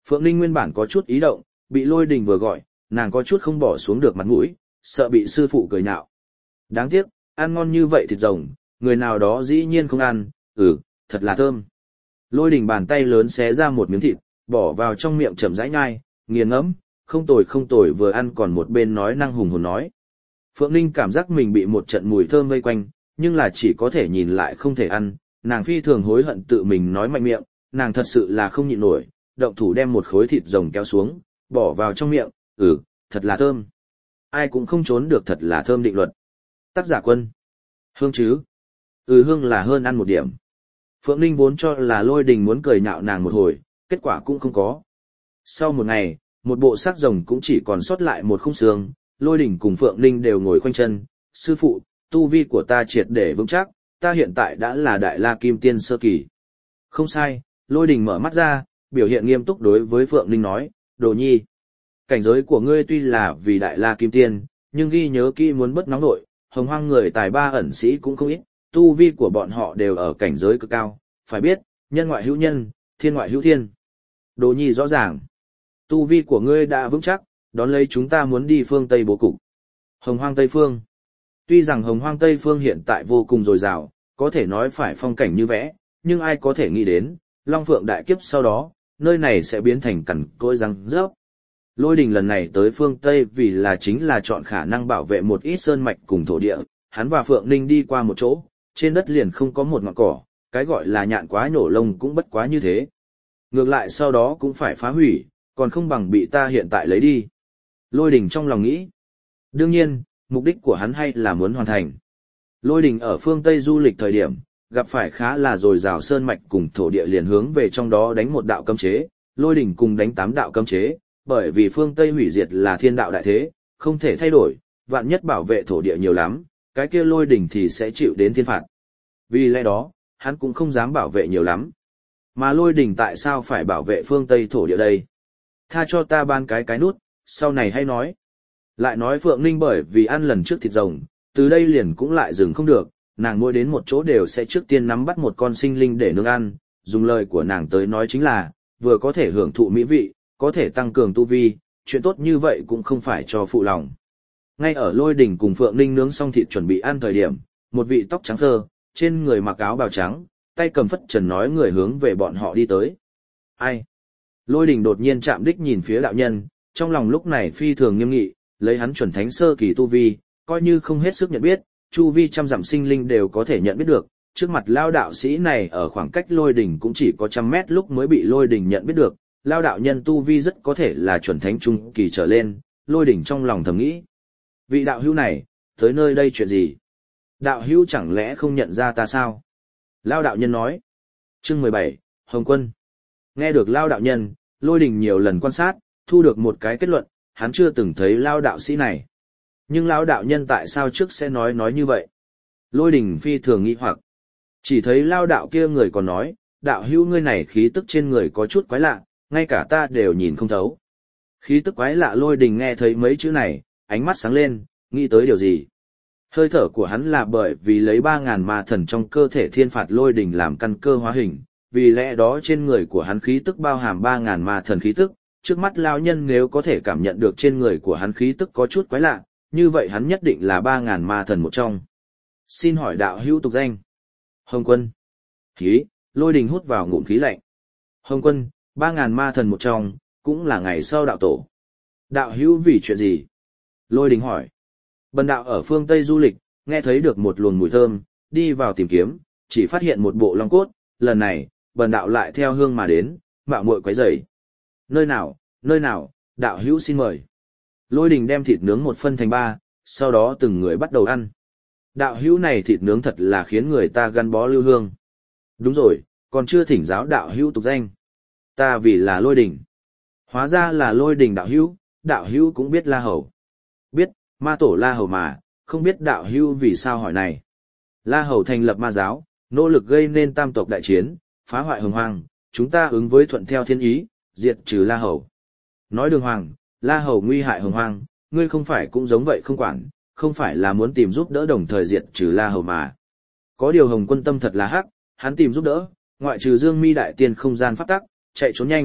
Phượng Ninh nguyên bản có chút ý động, bị Lôi Đình vừa gọi, nàng có chút không bỏ xuống được mặt mũi, sợ bị sư phụ cười nhạo. Đáng tiếc, ăn ngon như vậy thịt rồng, người nào đó dĩ nhiên không ăn, ừ, thật là thơm. Lôi Đình bàn tay lớn xé ra một miếng thịt, bỏ vào trong miệng chậm rãi nhai, nghiền ngẫm, không tồi không tồi, vừa ăn còn một bên nói năng hùng hồn nói. Phượng Ninh cảm giác mình bị một trận mùi thơm vây quanh, nhưng là chỉ có thể nhìn lại không thể ăn, nàng phi thường hối hận tự mình nói mạnh miệng, nàng thật sự là không nhịn nổi, động thủ đem một khối thịt rồng kéo xuống, bỏ vào trong miệng, ừ, thật là thơm. Ai cũng không trốn được thật là thơm định luật. Tác giả Quân. Hương chứ? Ừ, hương là hơn ăn một điểm. Phượng Ninh vốn cho là Lôi Đình muốn cười nhạo nàng một hồi, kết quả cũng không có. Sau một ngày, một bộ xác rồng cũng chỉ còn sót lại một khung xương, Lôi Đình cùng Phượng Ninh đều ngồi khoanh chân, sư phụ, tu vi của ta triệt để vững chắc, ta hiện tại đã là Đại La Kim Tiên sơ kỳ. Không sai, Lôi Đình mở mắt ra, biểu hiện nghiêm túc đối với Phượng Ninh nói, Đồ Nhi, cảnh giới của ngươi tuy là vì Đại La Kim Tiên, nhưng ghi nhớ kỹ muốn bất nóng nội, hồng hoang người tài ba ẩn sĩ cũng không ít, tu vi của bọn họ đều ở cảnh giới cực cao, phải biết, nhân ngoại hữu nhân, thiên ngoại hữu thiên. Đồ Nhi rõ ràng, tu vi của ngươi đã vững chắc, đón lấy chúng ta muốn đi phương Tây bố cục. Hồng hoang Tây Phương. Tuy rằng hồng hoang Tây Phương hiện tại vô cùng dồi dào, có thể nói phải phong cảnh như vẽ, nhưng ai có thể nghĩ đến, Long Phượng đại kiếp sau đó, nơi này sẽ biến thành cằn cỗi răng rớp. Lôi Đình lần này tới phương Tây vì là chính là chọn khả năng bảo vệ một ít sơn mạch cùng thổ địa, hắn và Phượng Ninh đi qua một chỗ, trên đất liền không có một ngọn cỏ, cái gọi là nhạn quá nhổ lông cũng bất quá như thế. Ngược lại sau đó cũng phải phá hủy, còn không bằng bị ta hiện tại lấy đi. Lôi Đình trong lòng nghĩ. Đương nhiên, mục đích của hắn hay là muốn hoàn thành. Lôi Đình ở phương Tây du lịch thời điểm, gặp phải khá là dồi dào sơn mạch cùng thổ địa, liền hướng về trong đó đánh một đạo cấm chế, Lôi Đình cùng đánh tám đạo cấm chế, bởi vì phương Tây hủy diệt là thiên đạo đại thế, không thể thay đổi, vạn nhất bảo vệ thổ địa nhiều lắm, cái kia Lôi Đình thì sẽ chịu đến thiên phạt. Vì lẽ đó, hắn cũng không dám bảo vệ nhiều lắm. Mà Lôi Đình tại sao phải bảo vệ phương Tây thổ địa đây? Tha cho ta ban cái cái nút, sau này hay nói. Lại nói Phượng Ninh bởi vì ăn lần trước thịt rồng, từ đây liền cũng lại dừng không được, nàng mỗi đến một chỗ đều sẽ trước tiên nắm bắt một con sinh linh để nướng ăn, dùng lời của nàng tới nói chính là, vừa có thể hưởng thụ mỹ vị, có thể tăng cường tu vi, chuyện tốt như vậy cũng không phải cho phụ lòng. Ngay ở Lôi Đình cùng Phượng Ninh nướng xong thịt chuẩn bị ăn thời điểm, một vị tóc trắng thơ, trên người mặc áo bào trắng, tay cầm phất trần nói người hướng về bọn họ đi tới. Ai? Lôi Đình đột nhiên chạm đích nhìn phía đạo nhân, trong lòng lúc này phi thường nghiêm nghị, lấy hắn chuẩn thánh sơ kỳ tu vi, coi như không hết sức nhận biết, chu vi trăm dặm sinh linh đều có thể nhận biết được, trước mặt lao đạo sĩ này ở khoảng cách Lôi Đình cũng chỉ có trăm mét lúc mới bị Lôi Đình nhận biết được, lao đạo nhân tu vi rất có thể là chuẩn thánh trung kỳ trở lên, Lôi Đình trong lòng thầm nghĩ. Vị đạo hữu này, tới nơi đây chuyện gì? Đạo hữu chẳng lẽ không nhận ra ta sao? Lao đạo nhân nói. Chương mười bảy, Hồng Quân. Nghe được lao đạo nhân, Lôi Đình nhiều lần quan sát, thu được một cái kết luận, hắn chưa từng thấy lao đạo sĩ này. Nhưng lao đạo nhân tại sao trước sẽ nói nói như vậy? Lôi Đình phi thường nghi hoặc. Chỉ thấy lao đạo kia người còn nói, đạo hữu ngươi này khí tức trên người có chút quái lạ, ngay cả ta đều nhìn không thấu. Khí tức quái lạ, Lôi Đình nghe thấy mấy chữ này, ánh mắt sáng lên, nghĩ tới điều gì? Hơi thở của hắn là bởi vì lấy ba ngàn ma thần trong cơ thể thiên phạt Lôi Đình làm căn cơ hóa hình, vì lẽ đó trên người của hắn khí tức bao hàm ba ngàn ma thần khí tức, trước mắt lão nhân nếu có thể cảm nhận được trên người của hắn khí tức có chút quái lạ, như vậy hắn nhất định là ba ngàn ma thần một trong. Xin hỏi đạo hữu tục danh? Hồng Quân. Khí, Lôi Đình hút vào ngụm khí lạnh. Hồng Quân, ba ngàn ma thần một trong, cũng là ngày sau đạo tổ. Đạo hữu vì chuyện gì? Lôi Đình hỏi. Bần đạo ở phương Tây du lịch, nghe thấy được một luồng mùi thơm, đi vào tìm kiếm, chỉ phát hiện một bộ long cốt, lần này, bần đạo lại theo hương mà đến, mạo muội quấy rầy. Nơi nào, nơi nào, đạo hữu xin mời. Lôi Đình đem thịt nướng một phân thành ba, sau đó từng người bắt đầu ăn. Đạo hữu này thịt nướng thật là khiến người ta gắn bó lưu hương. Đúng rồi, còn chưa thỉnh giáo đạo hữu tục danh. Ta vì là Lôi Đình. Hóa ra là Lôi Đình đạo hữu, đạo hữu cũng biết La Hầu. Biết, ma tổ La Hầu mà, không biết đạo hữu vì sao hỏi này. La Hầu thành lập ma giáo, nỗ lực gây nên tam tộc đại chiến, phá hoại hồng hoang, chúng ta ứng với thuận theo thiên ý, diệt trừ La Hầu. Nói đường hoàng, La Hầu nguy hại hồng hoang, ngươi không phải cũng giống vậy không quản, không phải là muốn tìm giúp đỡ đồng thời diệt trừ La Hầu mà. Có điều Hồng Quân tâm thật là hắc, hắn tìm giúp đỡ, ngoại trừ Dương Mi đại tiên không gian pháp tắc, chạy trốn nhanh,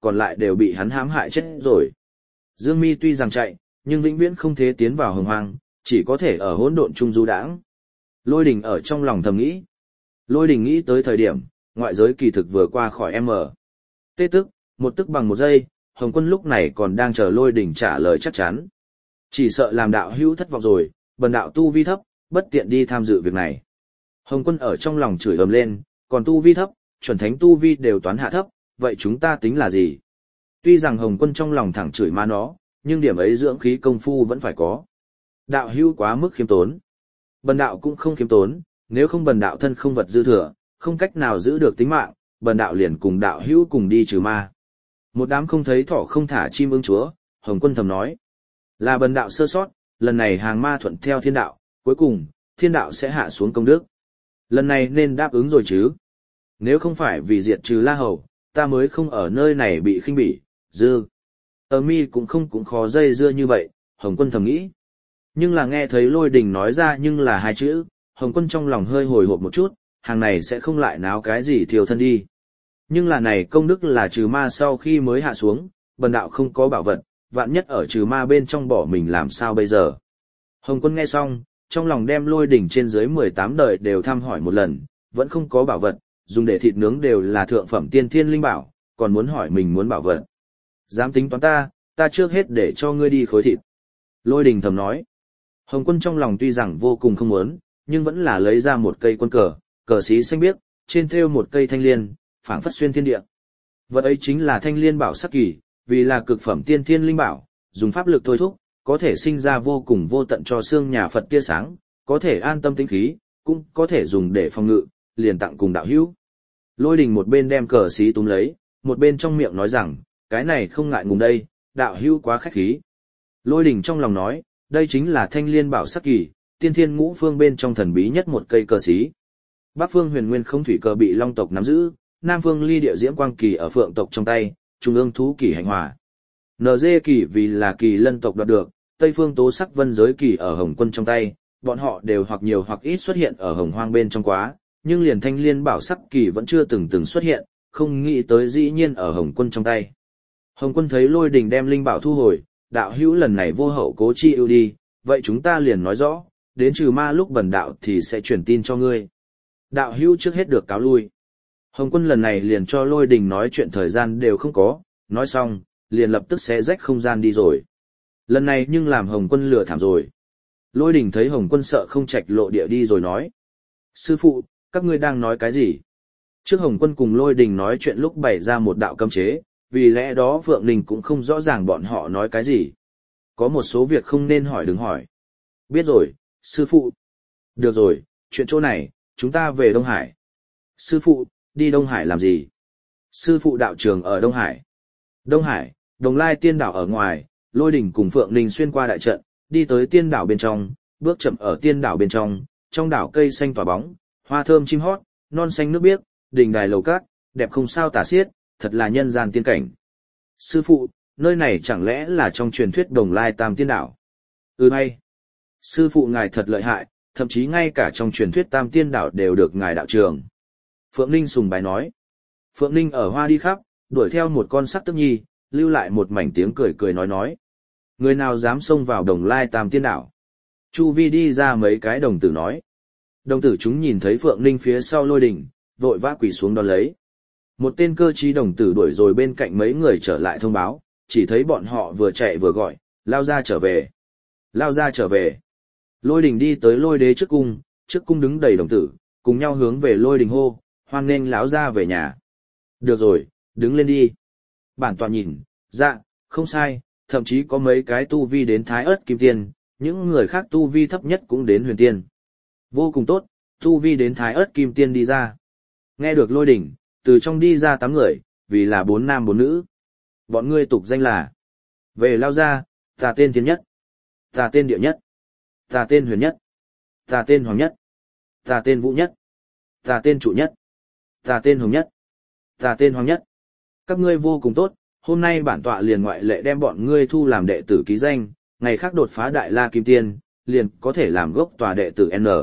còn lại đều bị hắn hãm hại chết rồi. Dương Mi tuy rằng chạy, nhưng vĩnh viễn không thể tiến vào hồng hoang, chỉ có thể ở hỗn độn trung du đãng. Lôi Đình ở trong lòng thầm nghĩ. Lôi Đình nghĩ tới thời điểm, ngoại giới kỳ thực vừa qua khỏi M. Tê tức, một tức bằng một giây, Hồng Quân lúc này còn đang chờ Lôi Đình trả lời chắc chắn. Chỉ sợ làm đạo hữu thất vọng rồi, bần đạo tu vi thấp, bất tiện đi tham dự việc này. Hồng Quân ở trong lòng chửi ầm lên, còn tu vi thấp, chuẩn thánh tu vi đều toán hạ thấp, vậy chúng ta tính là gì? Tuy rằng Hồng Quân trong lòng thẳng chửi ma nó, nhưng điểm ấy dưỡng khí công phu vẫn phải có. Đạo hữu quá mức khiêm tốn. Bần đạo cũng không khiêm tốn, nếu không bần đạo thân không vật dư thừa, không cách nào giữ được tính mạng, bần đạo liền cùng đạo hữu cùng đi trừ ma. Một đám không thấy thỏ không thả chim ưng chúa, Hồng Quân thầm nói. Là bần đạo sơ sót, lần này hàng ma thuận theo thiên đạo, cuối cùng, thiên đạo sẽ hạ xuống công đức. Lần này nên đáp ứng rồi chứ. Nếu không phải vì diệt trừ La Hầu, ta mới không ở nơi này bị khinh bỉ, dư. Ở mi cũng không cũng khó dây dưa như vậy, Hồng Quân thầm nghĩ. Nhưng là nghe thấy Lôi Đình nói ra nhưng là hai chữ, Hồng Quân trong lòng hơi hồi hộp một chút, hàng này sẽ không lại náo cái gì thiêu thân đi. Nhưng là này công đức là trừ ma sau khi mới hạ xuống, bần đạo không có bảo vật, vạn nhất ở trừ ma bên trong bỏ mình làm sao bây giờ. Hồng Quân nghe xong, trong lòng đem Lôi Đình trên dưới mười tám đời đều thăm hỏi một lần, vẫn không có bảo vật, dùng để thịt nướng đều là thượng phẩm tiên thiên linh bảo, còn muốn hỏi mình muốn bảo vật. Dám tính toán ta, ta trước hết để cho ngươi đi khối thịt. Lôi Đình thầm nói. Hồng Quân trong lòng tuy rằng vô cùng không muốn, nhưng vẫn là lấy ra một cây quân cờ, cờ xí xanh biếc, trên thêu một cây thanh liên, phảng phất xuyên thiên địa. Vật ấy chính là thanh liên bảo sắc kỳ, vì là cực phẩm tiên thiên linh bảo, dùng pháp lực thôi thúc, có thể sinh ra vô cùng vô tận cho xương nhà Phật tia sáng, có thể an tâm tĩnh khí, cũng có thể dùng để phòng ngự, liền tặng cùng đạo hữu. Lôi Đình một bên đem cờ xí túm lấy, một bên trong miệng nói rằng, cái này không ngại ngùng đây, đạo hữu quá khách khí. Lôi Đình trong lòng nói, đây chính là thanh liên bảo sắc kỳ, tiên thiên ngũ phương bên trong thần bí nhất một cây cờ xí. Bắc phương huyền nguyên không thủy cờ bị long tộc nắm giữ, nam phương ly địa diễm quang kỳ ở phượng tộc trong tay, trung ương thú kỳ hành hòa. en giê kỳ vì là kỳ lân tộc đoạt được, tây phương tố sắc vân giới kỳ ở Hồng Quân trong tay, bọn họ đều hoặc nhiều hoặc ít xuất hiện ở hồng hoang bên trong quá, nhưng liền thanh liên bảo sắc kỳ vẫn chưa từng từng xuất hiện, không nghĩ tới dĩ nhiên ở Hồng Quân trong tay. Hồng Quân thấy Lôi Đình đem linh bảo thu hồi, đạo hữu lần này vô hậu cố chi ưu đi, vậy chúng ta liền nói rõ, đến trừ ma lúc bần đạo thì sẽ truyền tin cho ngươi. Đạo hữu trước hết được cáo lui. Hồng Quân lần này liền cho Lôi Đình nói chuyện thời gian đều không có, nói xong, liền lập tức sẽ rách không gian đi rồi. Lần này nhưng làm Hồng Quân lừa thảm rồi. Lôi Đình thấy Hồng Quân sợ không trạch lộ địa đi rồi nói. Sư phụ, các ngươi đang nói cái gì? Trước Hồng Quân cùng Lôi Đình nói chuyện lúc bày ra một đạo cấm chế, vì lẽ đó Phượng Ninh cũng không rõ ràng bọn họ nói cái gì. Có một số việc không nên hỏi đừng hỏi. Biết rồi, sư phụ. Được rồi, chuyện chỗ này, chúng ta về Đông Hải. Sư phụ, đi Đông Hải làm gì? Sư phụ đạo trường ở Đông Hải. Đông Hải, Đồng Lai tiên đảo ở ngoài, Lôi Đình cùng Phượng Ninh xuyên qua đại trận, đi tới tiên đảo bên trong, bước chậm ở tiên đảo bên trong, trong đảo cây xanh tỏa bóng, hoa thơm chim hót, non xanh nước biếc, đình đài lầu cát, đẹp không sao tả xiết, thật là nhân gian tiên cảnh. Sư phụ, nơi này chẳng lẽ là trong truyền thuyết Đồng Lai Tam Tiên Đảo? Ừ hay. Sư phụ ngài thật lợi hại, thậm chí ngay cả trong truyền thuyết Tam Tiên Đảo đều được ngài đạo trường. Phượng Ninh sùng bái nói. Phượng Ninh ở hoa đi khắp, đuổi theo một con sắc tức nhi, lưu lại một mảnh tiếng cười cười nói nói. Người nào dám xông vào Đồng Lai Tam Tiên Đảo? Chu vi đi ra mấy cái đồng tử nói. Đồng tử chúng nhìn thấy Phượng Ninh phía sau Lôi Đình, vội vã quỳ xuống đón lấy. Một tên cơ trí đồng tử đuổi rồi bên cạnh mấy người trở lại thông báo, chỉ thấy bọn họ vừa chạy vừa gọi, lao ra trở về. Lao ra trở về. Lôi Đình đi tới Lôi Đế trước cung, trước cung đứng đầy đồng tử, cùng nhau hướng về Lôi Đình hô, hoan nghênh lão ra về nhà. Được rồi, đứng lên đi. Bản tọa nhìn, dạ, không sai, thậm chí có mấy cái tu vi đến Thái Ức Kim Tiên, những người khác tu vi thấp nhất cũng đến Huyền Tiên. Vô cùng tốt, tu vi đến Thái Ức Kim Tiên đi ra. Nghe được Lôi Đình, từ trong đi ra tám người, vì là bốn nam bốn nữ. Bọn ngươi tục danh là: về lao ra, ta tên Thiên Nhất, ta tên Địa Nhất, ta tên Huyền Nhất, ta tên Hoàng Nhất, ta tên Vũ Nhất, ta tên Trụ Nhất, ta tên Hồng Nhất, ta tên Hoàng Nhất. Các ngươi vô cùng tốt, hôm nay bản tọa liền ngoại lệ đem bọn ngươi thu làm đệ tử ký danh, ngày khác đột phá Đại La Kim Tiên, liền có thể làm gốc tòa đệ tử N.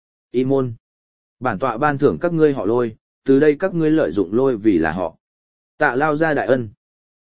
Y môn. Bản tọa ban thưởng các ngươi họ Lôi, từ đây các ngươi lợi dụng Lôi vì là họ. Tạ lao ra đại ân.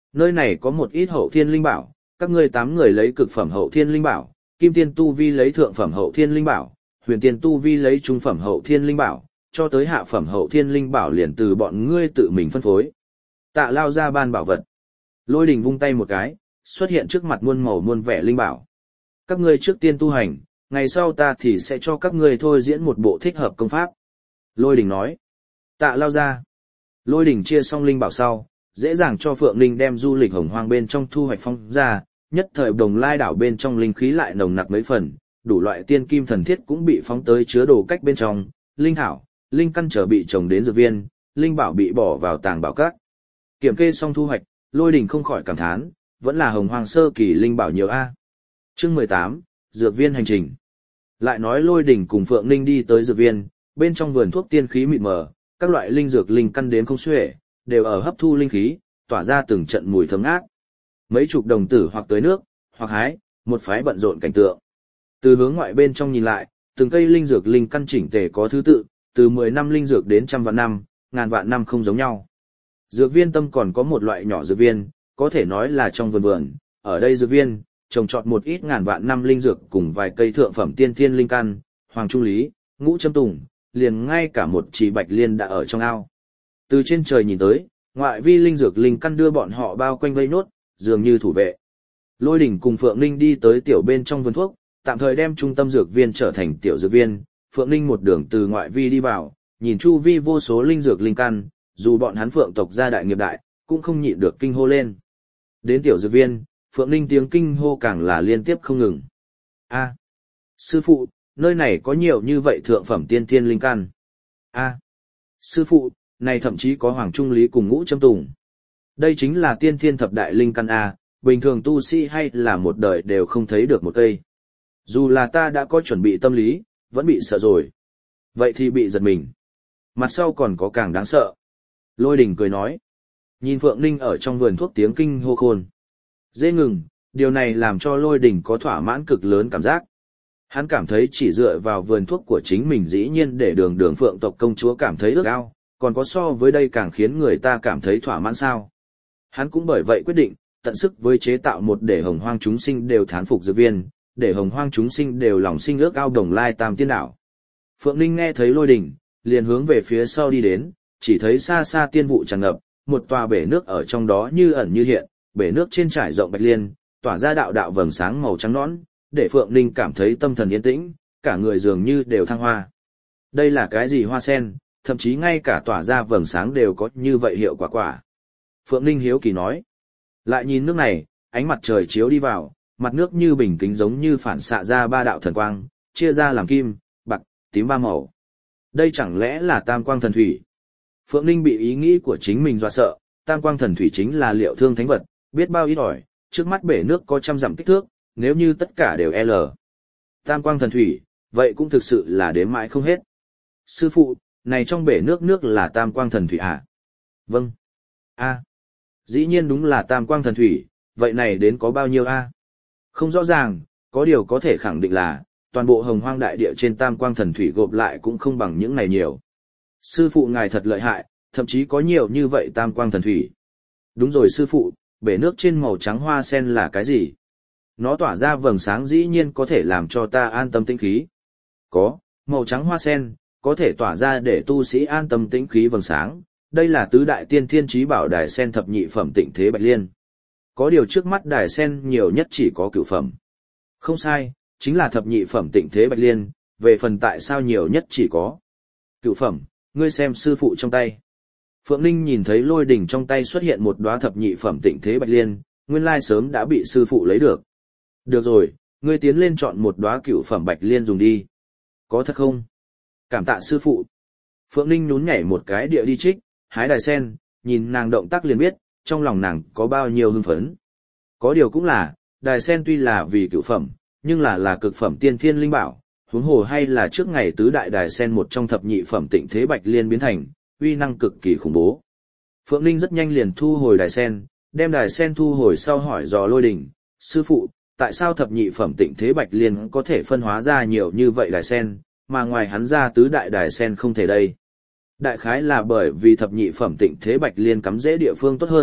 nơi này có một ít hậu thiên linh bảo, các ngươi tám người lấy cực phẩm hậu thiên linh bảo, kim tiên tu vi lấy thượng phẩm hậu thiên linh bảo, huyền tiên tu vi lấy trung phẩm hậu thiên linh bảo, cho tới hạ phẩm hậu thiên linh bảo liền từ bọn ngươi tự mình phân phối. Tạ Lao ra ban bảo vật. Lôi Đình vung tay một cái, xuất hiện trước mặt muôn màu muôn vẻ linh bảo. Các ngươi trước tiên tu hành, ngày sau ta thì sẽ cho các ngươi thôi diễn một bộ thích hợp công pháp. Lôi Đình nói. Tạ Lao ra. Lôi Đình chia xong linh bảo sau, dễ dàng cho Phượng Linh đem du lịch hồng hoang bên trong thu hoạch phong ra, nhất thời Đồng Lai đảo bên trong linh khí lại nồng nặc mấy phần, đủ loại tiên kim thần thiết cũng bị phóng tới chứa đồ cách bên trong, linh thảo, linh căn trở bị trồng đến dược viên, linh bảo bị bỏ vào tàng bảo các. Kiểm kê xong thu hoạch, Lôi Đình không khỏi cảm thán, vẫn là hồng hoang sơ kỳ linh bảo nhiều a. Chương mười tám, dược viên hành trình. Lại nói Lôi Đình cùng Phượng Linh đi tới dược viên, bên trong vườn thuốc tiên khí mịt mờ, các loại linh dược linh căn đến không xuể, đều ở hấp thu linh khí, tỏa ra từng trận mùi thơm ngát. Mấy chục đồng tử hoặc tới nước, hoặc hái, một phái bận rộn cảnh tượng. Từ hướng ngoại bên trong nhìn lại, từng cây linh dược linh căn chỉnh tề có thứ tự, từ mười năm linh dược đến trăm vạn năm, ngàn vạn năm không giống nhau. Dược viên tâm còn có một loại nhỏ dược viên, có thể nói là trong vườn vườn, ở đây dược viên, trồng trọt một ít ngàn vạn năm linh dược cùng vài cây thượng phẩm tiên thiên linh căn, hoàng trung lý, ngũ châm tùng, liền ngay cả một chỉ bạch liên đã ở trong ao. Từ trên trời nhìn tới, ngoại vi linh dược linh căn đưa bọn họ bao quanh vây nốt, dường như thủ vệ. Lôi Đình cùng Phượng Linh đi tới tiểu bên trong vườn thuốc, tạm thời đem trung tâm dược viên trở thành tiểu dược viên, Phượng Linh một đường từ ngoại vi đi vào, nhìn chu vi vô số linh dược linh căn, dù bọn hắn Phượng tộc gia đại nghiệp đại, cũng không nhịn được kinh hô lên. Đến tiểu dược viên, Phượng Linh tiếng kinh hô càng là liên tiếp không ngừng. A, sư phụ, nơi này có nhiều như vậy thượng phẩm tiên thiên linh căn. A, sư phụ, này thậm chí có hoàng trung lý cùng ngũ châm tùng. Đây chính là tiên thiên thập đại linh căn A, bình thường tu sĩ hay là một đời đều không thấy được một cây. Dù là ta đã có chuẩn bị tâm lý, vẫn bị sợ rồi. Vậy thì bị giật mình. Mặt sau còn có càng đáng sợ. Lôi Đình cười nói. Nhìn Phượng Ninh ở trong vườn thuốc tiếng kinh hô khôn. Dễ ngừng, điều này làm cho Lôi Đình có thỏa mãn cực lớn cảm giác. Hắn cảm thấy chỉ dựa vào vườn thuốc của chính mình dĩ nhiên để đường đường Phượng tộc công chúa cảm thấy ước ao, còn có so với đây càng khiến người ta cảm thấy thỏa mãn sao. Hắn cũng bởi vậy quyết định, tận sức với chế tạo một để hồng hoang chúng sinh đều thán phục dược viên, để hồng hoang chúng sinh đều lòng sinh ước ao Đồng Lai Tam Tiên Đảo. Phượng Ninh nghe thấy Lôi Đình, liền hướng về phía sau đi đến, chỉ thấy xa xa tiên vụ tràn ngập, một tòa bể nước ở trong đó như ẩn như hiện, bể nước trên trải rộng bạch liên, tỏa ra đạo đạo vầng sáng màu trắng nõn, để Phượng Ninh cảm thấy tâm thần yên tĩnh, cả người dường như đều thăng hoa. Đây là cái gì hoa sen, thậm chí ngay cả tỏa ra vầng sáng đều có như vậy hiệu quả quả. Phượng Ninh hiếu kỳ nói. Lại nhìn nước này, ánh mặt trời chiếu đi vào, mặt nước như bình kính giống như phản xạ ra ba đạo thần quang, chia ra làm kim, bạc, tím ba màu. Đây chẳng lẽ là tam quang thần thủy? Phượng Ninh bị ý nghĩ của chính mình dọa sợ, tam quang thần thủy chính là liệu thương thánh vật, biết bao ít ỏi, trước mắt bể nước có trăm dặm kích thước, nếu như tất cả đều L. Tam quang thần thủy, vậy cũng thực sự là đếm mãi không hết. Sư phụ, này trong bể nước nước là tam quang thần thủy à? Vâng. A. Dĩ nhiên đúng là tam quang thần thủy, vậy này đến có bao nhiêu A? Không rõ ràng, có điều có thể khẳng định là, toàn bộ hồng hoang đại địa trên tam quang thần thủy gộp lại cũng không bằng những này nhiều. Sư phụ ngài thật lợi hại, thậm chí có nhiều như vậy tam quang thần thủy. Đúng rồi sư phụ, bể nước trên màu trắng hoa sen là cái gì? Nó tỏa ra vầng sáng dĩ nhiên có thể làm cho ta an tâm tĩnh khí. Có, màu trắng hoa sen, có thể tỏa ra để tu sĩ an tâm tĩnh khí vầng sáng. Đây là tứ đại tiên thiên trí bảo đài sen thập nhị phẩm tịnh thế bạch liên. Có điều trước mắt đài sen nhiều nhất chỉ có cửu phẩm. Không sai, chính là thập nhị phẩm tịnh thế bạch liên, về phần tại sao nhiều nhất chỉ có cửu phẩm, ngươi xem sư phụ trong tay. Phượng Ninh nhìn thấy Lôi Đình trong tay xuất hiện một đóa thập nhị phẩm tịnh thế bạch liên, nguyên lai sớm đã bị sư phụ lấy được. Được rồi, ngươi tiến lên chọn một đóa cửu phẩm bạch liên dùng đi. Có thật không? Cảm tạ sư phụ. Phượng Ninh nhún nhảy một cái địa đi trích, hái đài sen, nhìn nàng động tác liền biết, trong lòng nàng có bao nhiêu hưng phấn. Có điều cũng là, đài sen tuy là vì cửu phẩm, nhưng là là cực phẩm tiên thiên linh bảo, huống hồ hay là trước ngày tứ đại đài sen một trong thập nhị phẩm tịnh thế bạch liên biến thành, uy năng cực kỳ khủng bố. Phượng Ninh rất nhanh liền thu hồi đài sen, đem đài sen thu hồi sau hỏi dò Lôi Đình, sư phụ, tại sao thập nhị phẩm tịnh thế bạch liên có thể phân hóa ra nhiều như vậy đài sen, mà ngoài hắn ra tứ đại đài sen không thể đây? Đại khái là bởi vì thập nhị phẩm tịnh thế bạch liên cắm rễ địa phương tốt hơn,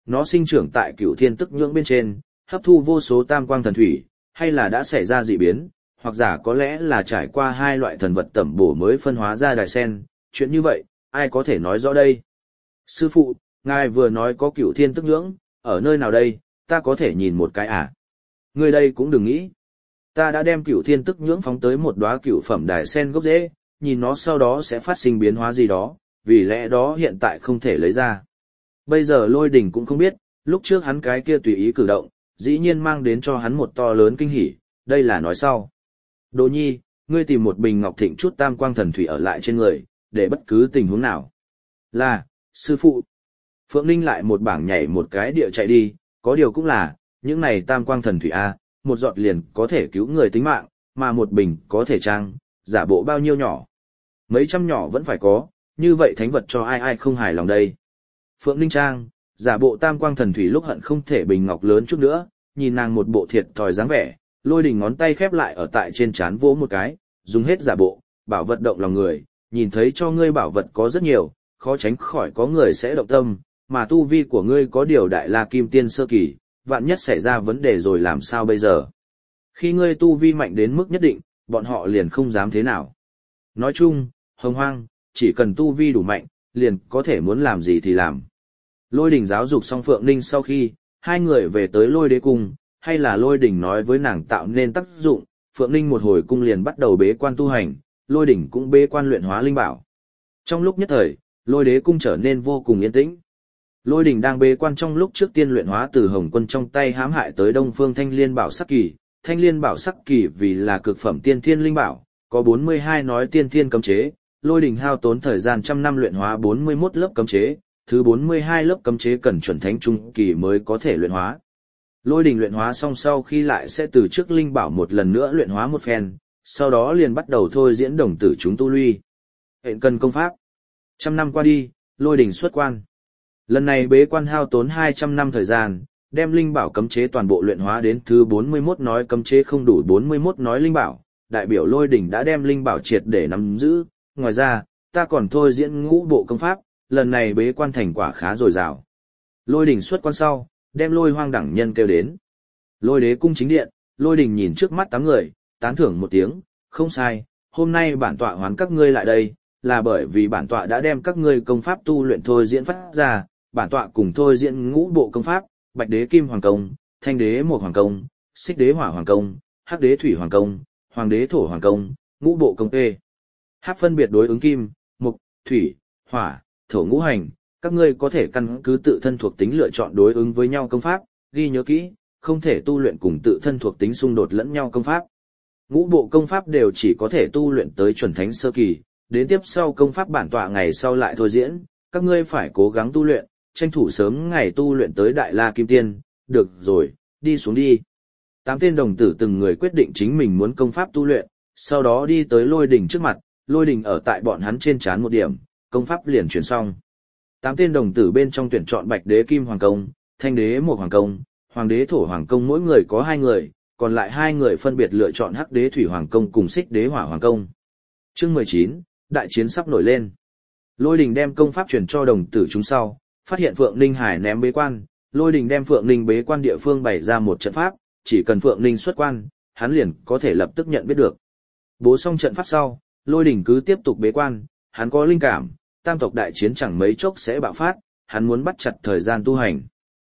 Nó sinh trưởng tại Cửu Thiên Tức Nhưỡng bên trên, hấp thu vô số tam quang thần thủy, hay là đã xảy ra dị biến, hoặc giả có lẽ là trải qua hai loại thần vật tẩm bổ mới phân hóa ra đài sen, chuyện như vậy, ai có thể nói rõ đây? Sư phụ, ngài vừa nói có Cửu Thiên Tức Nhưỡng, ở nơi nào đây, ta có thể nhìn một cái à? Ngươi đây cũng đừng nghĩ. Ta đã đem Cửu Thiên Tức Nhưỡng phóng tới một đóa cửu phẩm đài sen gốc rễ, nhìn nó sau đó sẽ phát sinh biến hóa gì đó, vì lẽ đó hiện tại không thể lấy ra. Bây giờ Lôi Đình cũng không biết, lúc trước hắn cái kia tùy ý cử động, dĩ nhiên mang đến cho hắn một to lớn kinh hỉ, đây là nói sau. Đỗ Nhi, ngươi tìm một bình ngọc thịnh chút tam quang thần thủy ở lại trên người, để bất cứ tình huống nào. Là, sư phụ. Phượng Ninh lại một bảng nhảy một cái địa chạy đi, có điều cũng là, những này tam quang thần thủy A, một giọt liền có thể cứu người tính mạng, mà một bình có thể trang, giả bộ bao nhiêu nhỏ. Mấy trăm nhỏ vẫn phải có, như vậy thánh vật cho ai ai không hài lòng đây. Phượng Ninh trang, giả bộ tam quang thần thủy lúc hận không thể bình ngọc lớn chút nữa, nhìn nàng một bộ thiệt thòi dáng vẻ, Lôi Đình ngón tay khép lại ở tại trên trán vỗ một cái, dùng hết giả bộ, bảo vật động lòng người, nhìn thấy cho ngươi bảo vật có rất nhiều, khó tránh khỏi có người sẽ động tâm, mà tu vi của ngươi có điều đại la kim tiên sơ kỳ, vạn nhất xảy ra vấn đề rồi làm sao bây giờ. Khi ngươi tu vi mạnh đến mức nhất định, bọn họ liền không dám thế nào. Nói chung, Hồng Hoang, chỉ cần tu vi đủ mạnh, liền có thể muốn làm gì thì làm. Lôi Đình giáo dục xong Phượng Ninh sau khi, hai người về tới Lôi Đế Cung, hay là Lôi Đình nói với nàng tạo nên tác dụng, Phượng Ninh một hồi cung liền bắt đầu bế quan tu hành, Lôi Đình cũng bế quan luyện hóa linh bảo. Trong lúc nhất thời, Lôi Đế Cung trở nên vô cùng yên tĩnh. Lôi Đình đang bế quan trong lúc trước tiên luyện hóa từ Hồng Quân trong tay hãm hại tới Đông Phương Thanh Liên Bảo Sắc Kỳ, Thanh Liên Bảo Sắc Kỳ vì là cực phẩm tiên thiên linh bảo, có bốn mươi hai nói tiên thiên cấm chế, Lôi Đình hao tốn thời gian trăm năm luyện hóa bốn mươi mốt lớp cấm chế, thứ bốn mươi hai lớp cấm chế cần chuẩn thánh trung kỳ mới có thể luyện hóa. Lôi Đình luyện hóa xong sau khi lại sẽ từ trước linh bảo một lần nữa luyện hóa một phen, sau đó liền bắt đầu thôi diễn đồng tử chúng tu lui. Hẹn cần công pháp. Trăm năm qua đi, Lôi Đình xuất quan. Lần này bế quan hao tốn hai trăm năm thời gian, đem linh bảo cấm chế toàn bộ luyện hóa đến thứ bốn mươi mốt nói cấm chế không đủ bốn mươi mốt nói linh bảo, đại biểu Lôi Đình đã đem linh bảo triệt để nắm giữ, ngoài ra, ta còn thôi diễn ngũ bộ công pháp, lần này bế quan thành quả khá dồi dào. Lôi Đình xuất quan sau, đem Lôi Hoang đẳng nhân kêu đến. Lôi Đế Cung chính điện, Lôi Đình nhìn trước mắt tám người, tán thưởng một tiếng, không sai, hôm nay bản tọa hoán các ngươi lại đây, là bởi vì bản tọa đã đem các ngươi công pháp tu luyện thôi diễn phát ra, bản tọa cùng thôi diễn ngũ bộ công pháp, Bạch Đế Kim Hoàng Công, Thanh Đế Mộc Hoàng Công, Xích Đế Hỏa Hoàng Công, Hắc Đế Thủy Hoàng Công, Hoàng Đế Thổ Hoàng Công, ngũ bộ công tê. Hắc phân biệt đối ứng kim, mộc, thủy, hỏa, thổ ngũ hành, các ngươi có thể căn cứ tự thân thuộc tính lựa chọn đối ứng với nhau công pháp, ghi nhớ kỹ, không thể tu luyện cùng tự thân thuộc tính xung đột lẫn nhau công pháp. Ngũ bộ công pháp đều chỉ có thể tu luyện tới chuẩn thánh sơ kỳ, đến tiếp sau công pháp bản tọa ngày sau lại thôi diễn, các ngươi phải cố gắng tu luyện, tranh thủ sớm ngày tu luyện tới đại la kim tiên, được rồi, đi xuống đi. Tám tên đồng tử từng người quyết định chính mình muốn công pháp tu luyện, sau đó đi tới Lôi Đình trước mặt, Lôi Đình ở tại bọn hắn trên trán một điểm, công pháp liền chuyển xong. Tám tên đồng tử bên trong tuyển chọn Bạch Đế Kim Hoàng Công, Thanh Đế Mộc Hoàng Công, Hoàng Đế Thổ Hoàng Công mỗi người có hai người, còn lại hai người phân biệt lựa chọn Hắc Đế Thủy Hoàng Công cùng Xích Đế Hỏa Hoàng Công. Chương mười chín, đại chiến sắp nổi lên. Lôi Đình đem công pháp truyền cho đồng tử chúng sau, phát hiện Phượng Ninh Hải ném bế quan, Lôi Đình đem Phượng Ninh bế quan địa phương bày ra một trận pháp, chỉ cần Phượng Ninh xuất quan, hắn liền có thể lập tức nhận biết được. Bố xong trận pháp sau, Lôi Đình cứ tiếp tục bế quan, hắn có linh cảm, tam tộc đại chiến chẳng mấy chốc sẽ bạo phát, hắn muốn bắt chặt thời gian tu hành.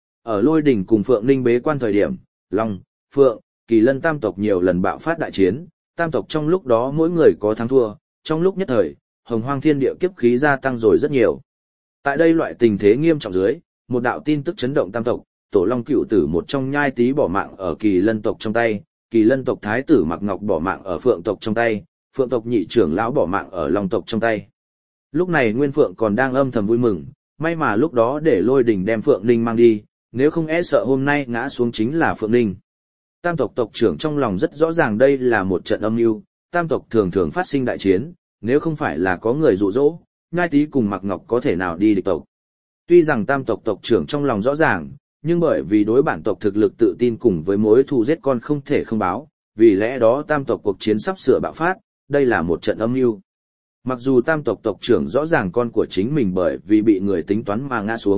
Ở Lôi Đình cùng Phượng Ninh bế quan thời điểm, Long, Phượng, Kỳ Lân tam tộc nhiều lần bạo phát đại chiến, tam tộc trong lúc đó mỗi người có thắng thua, trong lúc nhất thời, Hồng Hoang thiên địa kiếp khí gia tăng rồi rất nhiều. Tại đây loại tình thế nghiêm trọng dưới, một đạo tin tức chấn động tam tộc, Tổ Long cựu tử một trong nhai tý bỏ mạng ở Kỳ Lân tộc trong tay, Kỳ Lân tộc thái tử Mạc Ngọc bỏ mạng ở Phượng tộc trong tay, Phượng tộc nhị trưởng lão bỏ mạng ở Long tộc trong tay. Lúc này Nguyên Phượng còn đang âm thầm vui mừng, may mà lúc đó để Lôi Đình đem Phượng Ninh mang đi, nếu không e sợ hôm nay ngã xuống chính là Phượng Ninh. Tam tộc tộc trưởng trong lòng rất rõ ràng đây là một trận âm mưu, tam tộc thường thường phát sinh đại chiến, nếu không phải là có người dụ dỗ, Nhai Tý cùng Mạc Ngọc có thể nào đi địch tộc. Tuy rằng tam tộc tộc trưởng trong lòng rõ ràng, nhưng bởi vì đối bản tộc thực lực tự tin cùng với mối thù giết con không thể không báo, vì lẽ đó tam tộc cuộc chiến sắp sửa bạo phát, đây là một trận âm mưu. Mặc dù tam tộc tộc trưởng rõ ràng con của chính mình bởi vì bị người tính toán mà ngã xuống,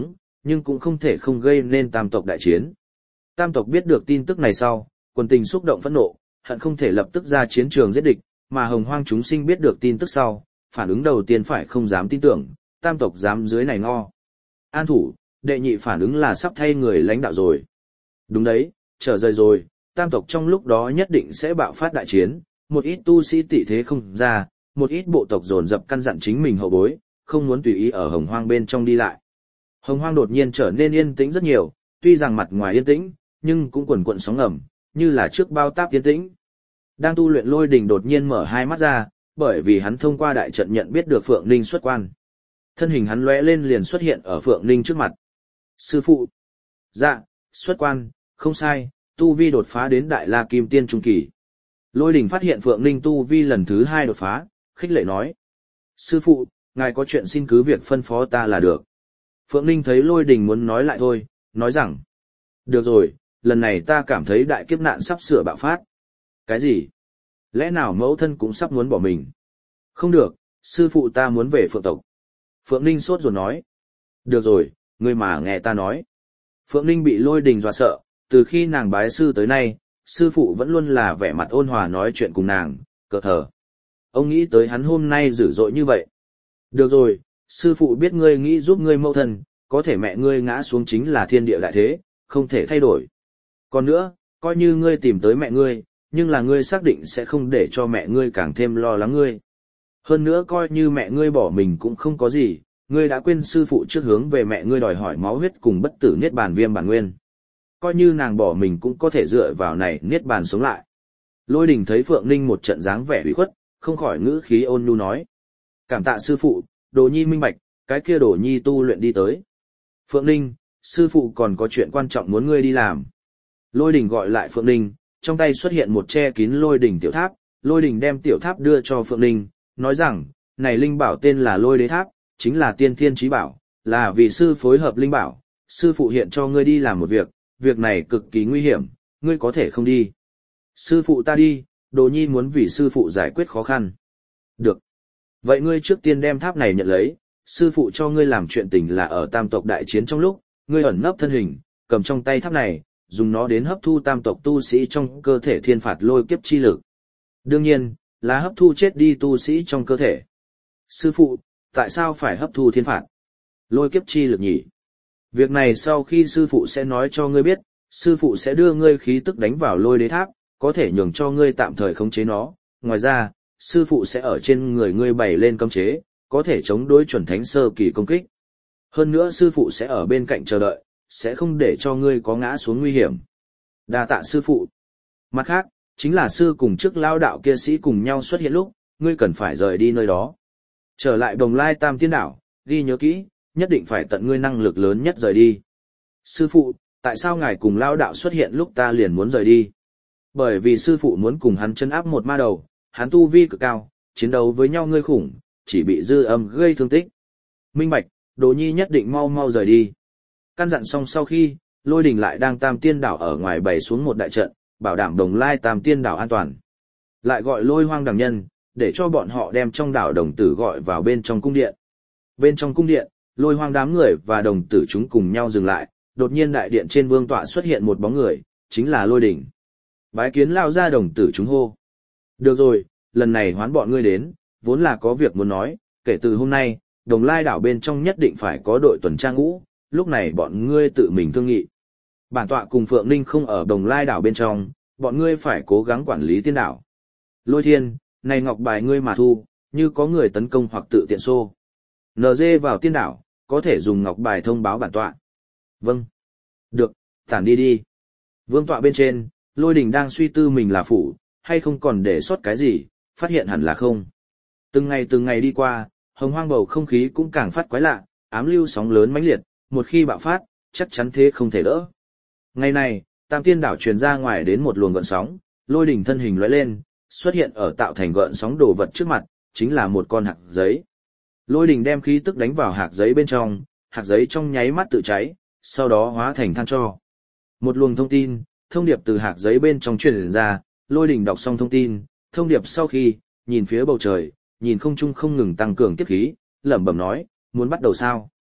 nhưng cũng không thể không gây nên tam tộc đại chiến. Tam tộc biết được tin tức này sau, quần tình xúc động phẫn nộ, hận không thể lập tức ra chiến trường giết địch, mà hồng hoang chúng sinh biết được tin tức sau, phản ứng đầu tiên phải không dám tin tưởng, tam tộc dám dưới này ngo. An thủ, đệ nhị phản ứng là sắp thay người lãnh đạo rồi. Đúng đấy, trở rời rồi, tam tộc trong lúc đó nhất định sẽ bạo phát đại chiến, một ít tu sĩ tị thế không ra, một ít bộ tộc dồn dập căn dặn chính mình hậu bối, không muốn tùy ý ở hồng hoang bên trong đi lại. Hồng hoang đột nhiên trở nên yên tĩnh rất nhiều, tuy rằng mặt ngoài yên tĩnh, nhưng cũng quần quận sóng ngầm, như là trước bao táp yên tĩnh. Đang tu luyện Lôi Đình đột nhiên mở hai mắt ra, bởi vì hắn thông qua đại trận nhận biết được Phượng Ninh xuất quan. Thân hình hắn lóe lên liền xuất hiện ở Phượng Ninh trước mặt. Sư phụ. Dạ, xuất quan, không sai, tu vi đột phá đến Đại La Kim Tiên Trung Kỳ. Lôi Đình phát hiện Phượng Ninh tu vi lần thứ hai đột phá, khích lệ nói. Sư phụ, ngài có chuyện xin cứ việc phân phó ta là được. Phượng Ninh thấy Lôi Đình muốn nói lại thôi, nói rằng. Được rồi, lần này ta cảm thấy đại kiếp nạn sắp sửa bạo phát. Cái gì? Lẽ nào mẫu thân cũng sắp muốn bỏ mình? Không được, sư phụ ta muốn về Phượng tộc. Phượng Ninh sốt ruột nói. Được rồi, ngươi mà nghe ta nói. Phượng Ninh bị Lôi Đình dọa sợ, từ khi nàng bái sư tới nay, sư phụ vẫn luôn là vẻ mặt ôn hòa nói chuyện cùng nàng, cờ thờ. Ông nghĩ tới hắn hôm nay dữ dội như vậy. Được rồi, sư phụ biết ngươi nghĩ giúp ngươi mẫu thân, có thể mẹ ngươi ngã xuống chính là thiên địa đại thế, không thể thay đổi. Còn nữa, coi như ngươi tìm tới mẹ ngươi, nhưng là ngươi xác định sẽ không để cho mẹ ngươi càng thêm lo lắng ngươi. Hơn nữa coi như mẹ ngươi bỏ mình cũng không có gì, ngươi đã quên sư phụ trước hướng về mẹ ngươi đòi hỏi máu huyết cùng bất tử niết bàn viêm bản nguyên. Coi như nàng bỏ mình cũng có thể dựa vào này niết bàn sống lại. Lôi Đình thấy Phượng Ninh một trận dáng vẻ ủy khuất, không khỏi ngữ khí ôn nhu nói. Cảm tạ sư phụ, Đồ Nhi minh bạch, cái kia Đồ Nhi tu luyện đi tới. Phượng Ninh, sư phụ còn có chuyện quan trọng muốn ngươi đi làm. Lôi Đình gọi lại Phượng Ninh, trong tay xuất hiện một che kín Lôi Đình tiểu tháp, Lôi Đình đem tiểu tháp đưa cho Phượng Ninh, nói rằng, này linh bảo tên là Lôi Đế Tháp, chính là tiên thiên chí bảo, là vì sư phối hợp linh bảo, sư phụ hiện cho ngươi đi làm một việc, việc này cực kỳ nguy hiểm, ngươi có thể không đi. Sư phụ ta đi, Đồ Nhi muốn vì sư phụ giải quyết khó khăn. Được. Vậy ngươi trước tiên đem tháp này nhận lấy, sư phụ cho ngươi làm chuyện tình là ở tam tộc đại chiến trong lúc, ngươi ẩn nấp thân hình, cầm trong tay tháp này, dùng nó đến hấp thu tam tộc tu sĩ trong cơ thể thiên phạt lôi kiếp chi lực. Đương nhiên, là hấp thu chết đi tu sĩ trong cơ thể. Sư phụ, tại sao phải hấp thu thiên phạt lôi kiếp chi lực nhỉ? Việc này sau khi sư phụ sẽ nói cho ngươi biết, sư phụ sẽ đưa ngươi khí tức đánh vào Lôi Đế Tháp, có thể nhường cho ngươi tạm thời khống chế nó. Ngoài ra, sư phụ sẽ ở trên người ngươi bày lên cấm chế, có thể chống đối chuẩn thánh sơ kỳ công kích. Hơn nữa sư phụ sẽ ở bên cạnh chờ đợi, sẽ không để cho ngươi có ngã xuống nguy hiểm. Đa tạ sư phụ. Mặt khác, chính là sư cùng trước lao đạo kia sĩ cùng nhau xuất hiện lúc, ngươi cần phải rời đi nơi đó. Trở lại Đồng Lai Tam Tiên Đảo, ghi nhớ kỹ, nhất định phải tận ngươi năng lực lớn nhất rời đi. Sư phụ, tại sao ngài cùng lao đạo xuất hiện lúc ta liền muốn rời đi? Bởi vì sư phụ muốn cùng hắn chân áp một ma đầu, hắn tu vi cực cao, chiến đấu với nhau ngươi khủng, chỉ bị dư âm gây thương tích. Minh bạch, Đồ Nhi nhất định mau mau rời đi. Căn dặn xong sau khi, Lôi Đình lại đang Tam Tiên Đảo ở ngoài bày xuống một đại trận, bảo đảm Đồng Lai Tam Tiên Đảo an toàn. Lại gọi Lôi Hoang đẳng nhân, để cho bọn họ đem trong đảo đồng tử gọi vào bên trong cung điện. Bên trong cung điện, Lôi Hoang đám người và đồng tử chúng cùng nhau dừng lại, đột nhiên đại điện trên vương tọa xuất hiện một bóng người, chính là Lôi Đình. Bái kiến lao ra đồng tử chúng hô. Được rồi, lần này hoán bọn ngươi đến, vốn là có việc muốn nói, kể từ hôm nay, Đồng Lai đảo bên trong nhất định phải có đội tuần tra ngũ, lúc này bọn ngươi tự mình thương nghị. Bản tọa cùng Phượng Ninh không ở Đồng Lai đảo bên trong, bọn ngươi phải cố gắng quản lý tiên đảo. Lôi Thiên, này ngọc bài ngươi mà thu, như có người tấn công hoặc tự tiện xô. en giê vào tiên đảo, có thể dùng ngọc bài thông báo bản tọa. Vâng. Được, tản đi đi. Vương tọa bên trên, Lôi Đình đang suy tư mình là phủ, hay không còn để sót cái gì, phát hiện hẳn là không. Từng ngày từng ngày đi qua, hồng hoang bầu không khí cũng càng phát quái lạ, ám lưu sóng lớn mãnh liệt, một khi bạo phát, chắc chắn thế không thể đỡ. Ngày này, Tam Tiên đảo truyền ra ngoài đến một luồng gợn sóng, Lôi Đình thân hình lóe lên, xuất hiện ở tạo thành gợn sóng đồ vật trước mặt, chính là một con hạt giấy. Lôi Đình đem khí tức đánh vào hạt giấy bên trong, hạt giấy trong nháy mắt tự cháy, sau đó hóa thành than tro. Một luồng thông tin, thông điệp từ hạt giấy bên trong truyền ra, Lôi Đình đọc xong thông tin, thông điệp sau khi, nhìn phía bầu trời, nhìn không trung không ngừng tăng cường kiếp khí, lẩm bẩm nói, muốn bắt đầu sao?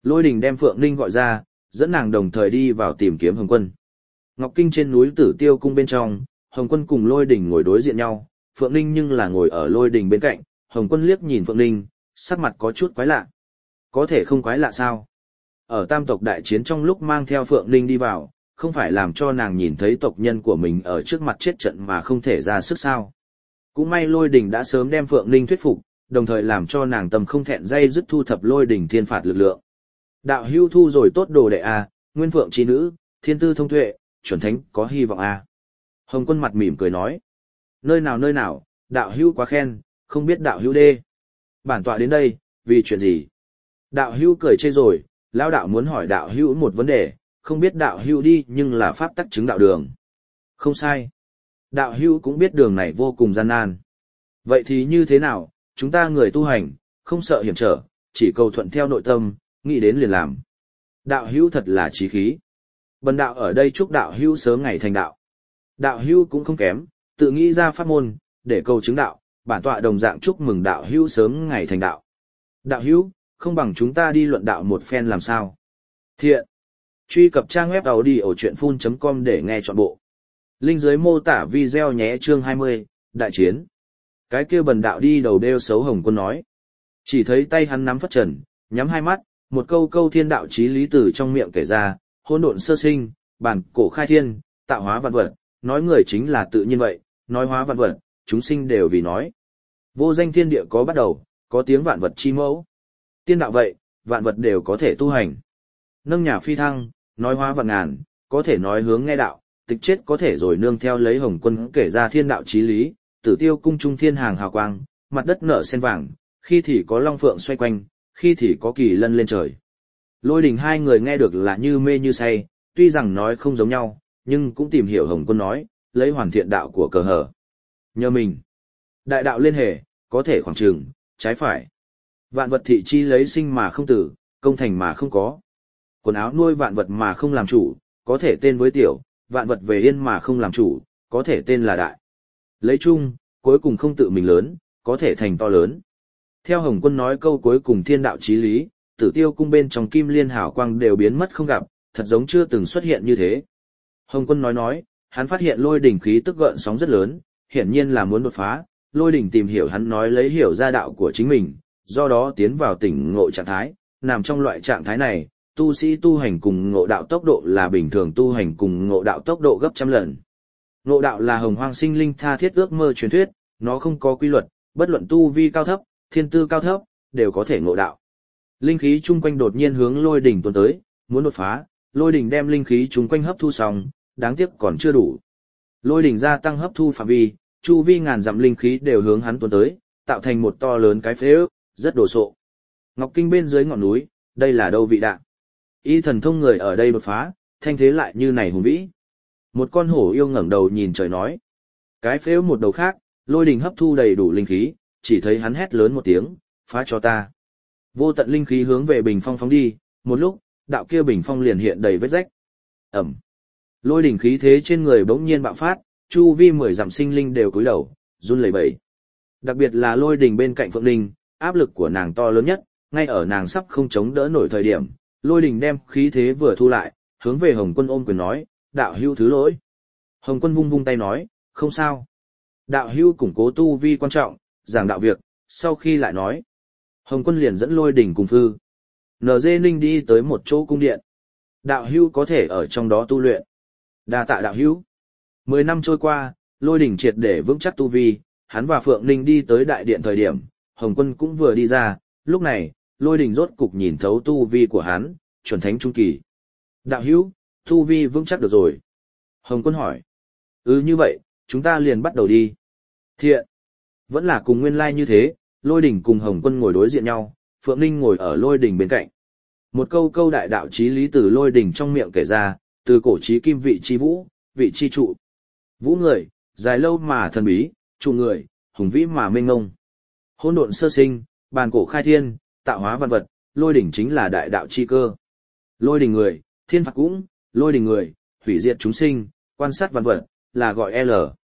Lôi Đình đem Phượng Ninh gọi ra, dẫn nàng đồng thời đi vào tìm kiếm Hồng Quân. Ngọc Kinh trên núi Tử Tiêu cung bên trong, Hồng Quân cùng Lôi Đình ngồi đối diện nhau, Phượng Ninh nhưng là ngồi ở Lôi Đình bên cạnh, Hồng Quân liếc nhìn Phượng Ninh, sắc mặt có chút quái lạ. Có thể không quái lạ sao? Ở tam tộc đại chiến trong lúc mang theo Phượng Ninh đi vào, không phải làm cho nàng nhìn thấy tộc nhân của mình ở trước mặt chết trận mà không thể ra sức sao. Cũng may Lôi Đình đã sớm đem Phượng Ninh thuyết phục, đồng thời làm cho nàng tâm không thẹn dây dứt thu thập Lôi Đình thiên phạt lực lượng. Đạo hưu thu rồi tốt đồ đệ a, nguyên phượng chi nữ, thiên tư thông tuệ, chuẩn thánh có hy vọng a. Hồng Quân mặt mỉm cười nói. Nơi nào nơi nào, đạo hưu quá khen, không biết đạo hưu đê. Bản tọa đến đây, vì chuyện gì? Đạo hưu cười chê rồi, lão đạo muốn hỏi đạo hưu một vấn đề, không biết đạo hưu đi nhưng là pháp tắc chứng đạo đường. Không sai. Đạo hưu cũng biết đường này vô cùng gian nan. Vậy thì như thế nào, chúng ta người tu hành, không sợ hiểm trở, chỉ cầu thuận theo nội tâm, nghĩ đến liền làm. Đạo hưu thật là chí khí. Bần đạo ở đây chúc đạo hưu sớm ngày thành đạo. Đạo hưu cũng không kém, tự nghĩ ra pháp môn, để cầu chứng đạo, bản tọa đồng dạng chúc mừng đạo hưu sớm ngày thành đạo. Đạo hưu, không bằng chúng ta đi luận đạo một phen làm sao. Thiện. Truy cập trang web audiochuyenphun chấm com để nghe trọn bộ. Link dưới mô tả video nhé. Chương hai mươi, Đại chiến. Cái kia bần đạo đi đầu đeo xấu Hồng Quân nói. Chỉ thấy tay hắn nắm phất trần, nhắm hai mắt, một câu câu thiên đạo chí lý từ trong miệng kể ra, hỗn độn sơ sinh, bản cổ khai thiên, tạo hóa vạn vật, nói người chính là tự nhiên vậy, nói hóa vạn vật, chúng sinh đều vì nói. Vô danh thiên địa có bắt đầu, có tiếng vạn vật chi mẫu. Tiên đạo vậy, vạn vật đều có thể tu hành. Nâng nhà phi thăng, nói hóa vạn ngàn, có thể nói hướng nghe đạo, tịch chết có thể rồi nương theo lấy Hồng Quân kể ra thiên đạo chí lý, Tử Tiêu cung trung thiên hàng hào quang, mặt đất nở sen vàng, khi thì có long phượng xoay quanh, khi thì có kỳ lân lên trời. Lôi Đình hai người nghe được là như mê như say, tuy rằng nói không giống nhau, nhưng cũng tìm hiểu Hồng Quân nói, lấy hoàn thiện đạo của cờ hở. Nhờ mình, đại đạo liên hệ, có thể khoảng trường, trái phải. Vạn vật thị chi lấy sinh mà không tử, công thành mà không có. Quần áo nuôi vạn vật mà không làm chủ, có thể tên với tiểu, vạn vật về yên mà không làm chủ, có thể tên là đại. Lấy chung, cuối cùng không tự mình lớn, có thể thành to lớn. Theo Hồng Quân nói câu cuối cùng thiên đạo chí lý, Tử Tiêu cung bên trong kim liên hào quang đều biến mất không gặp, thật giống chưa từng xuất hiện như thế. Hồng Quân nói nói, hắn phát hiện Lôi Đình khí tức gợn sóng rất lớn, hiển nhiên là muốn đột phá, Lôi Đình tìm hiểu hắn nói lấy hiểu ra đạo của chính mình, do đó tiến vào tỉnh ngộ trạng thái, nằm trong loại trạng thái này, tu sĩ tu hành cùng ngộ đạo tốc độ là bình thường tu hành cùng ngộ đạo tốc độ gấp trăm lần. Ngộ đạo là hồng hoang sinh linh tha thiết ước mơ truyền thuyết, nó không có quy luật, bất luận tu vi cao thấp, thiên tư cao thấp, đều có thể ngộ đạo. Linh khí chung quanh đột nhiên hướng Lôi Đình tuôn tới, muốn đột phá, Lôi Đình đem linh khí chung quanh hấp thu xong, đáng tiếc còn chưa đủ. Lôi Đình gia tăng hấp thu phạm vi, chu vi ngàn dặm linh khí đều hướng hắn tuôn tới, tạo thành một to lớn cái phế ước, rất đồ sộ. Ngọc Kinh bên dưới ngọn núi, đây là đâu vị đạn? Y thần thông người ở đây đột phá, thanh thế lại như này hùng vĩ. Một con hổ yêu ngẩng đầu nhìn trời nói. Cái phế một đầu khác, Lôi Đình hấp thu đầy đủ linh khí, chỉ thấy hắn hét lớn một tiếng, phá cho ta. Vô tận linh khí hướng về bình phong phóng đi, một lúc, đạo kia bình phong liền hiện đầy vết rách. Ẩm. Lôi Đình khí thế trên người bỗng nhiên bạo phát, chu vi mười dặm sinh linh đều cúi đầu, run lẩy bẩy. Đặc biệt là Lôi Đình bên cạnh Phượng Linh, áp lực của nàng to lớn nhất, ngay ở nàng sắp không chống đỡ nổi thời điểm, Lôi Đình đem khí thế vừa thu lại, hướng về Hồng Quân ôm quyền nói, đạo hữu thứ lỗi. Hồng Quân vung vung tay nói, không sao. Đạo hữu củng cố tu vi quan trọng, giảng đạo việc, sau khi lại nói. Hồng Quân liền dẫn Lôi Đình cùng Phư en giê Ninh đi tới một chỗ cung điện. Đạo hữu có thể ở trong đó tu luyện. Đa tạ đạo hữu. Mười năm trôi qua, Lôi Đình triệt để vững chắc tu vi, hắn và Phượng Ninh đi tới đại điện thời điểm, Hồng Quân cũng vừa đi ra, lúc này, Lôi Đình rốt cục nhìn thấu tu vi của hắn, chuẩn thánh trung kỳ. Đạo hữu, tu vi vững chắc được rồi. Hồng Quân hỏi. Ừ như vậy, chúng ta liền bắt đầu đi. Thiện. Vẫn là cùng nguyên lai như thế, Lôi Đình cùng Hồng Quân ngồi đối diện nhau, Phượng Ninh ngồi ở Lôi Đình bên cạnh. Một câu câu đại đạo chí lý từ Lôi Đình trong miệng kể ra, từ cổ chí kim vị chi vũ, vị chi trụ. Vũ người, dài lâu mà thần bí, trụ người, hùng vĩ mà mênh ngông. Hỗn độn sơ sinh, bàn cổ khai thiên, tạo hóa vạn vật, Lôi Đình chính là đại đạo chi cơ. Lôi Đình người, thiên phạt cũng, Lôi Đình người, hủy diệt chúng sinh, quan sát vạn vật, là gọi L.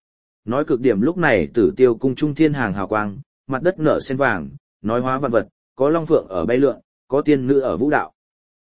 Nói cực điểm lúc này Tử Tiêu cung trung thiên hàng hào quang, mặt đất nở sen vàng, nói hóa vạn vật, có long phượng ở bay lượn, có tiên nữ ở vũ đạo.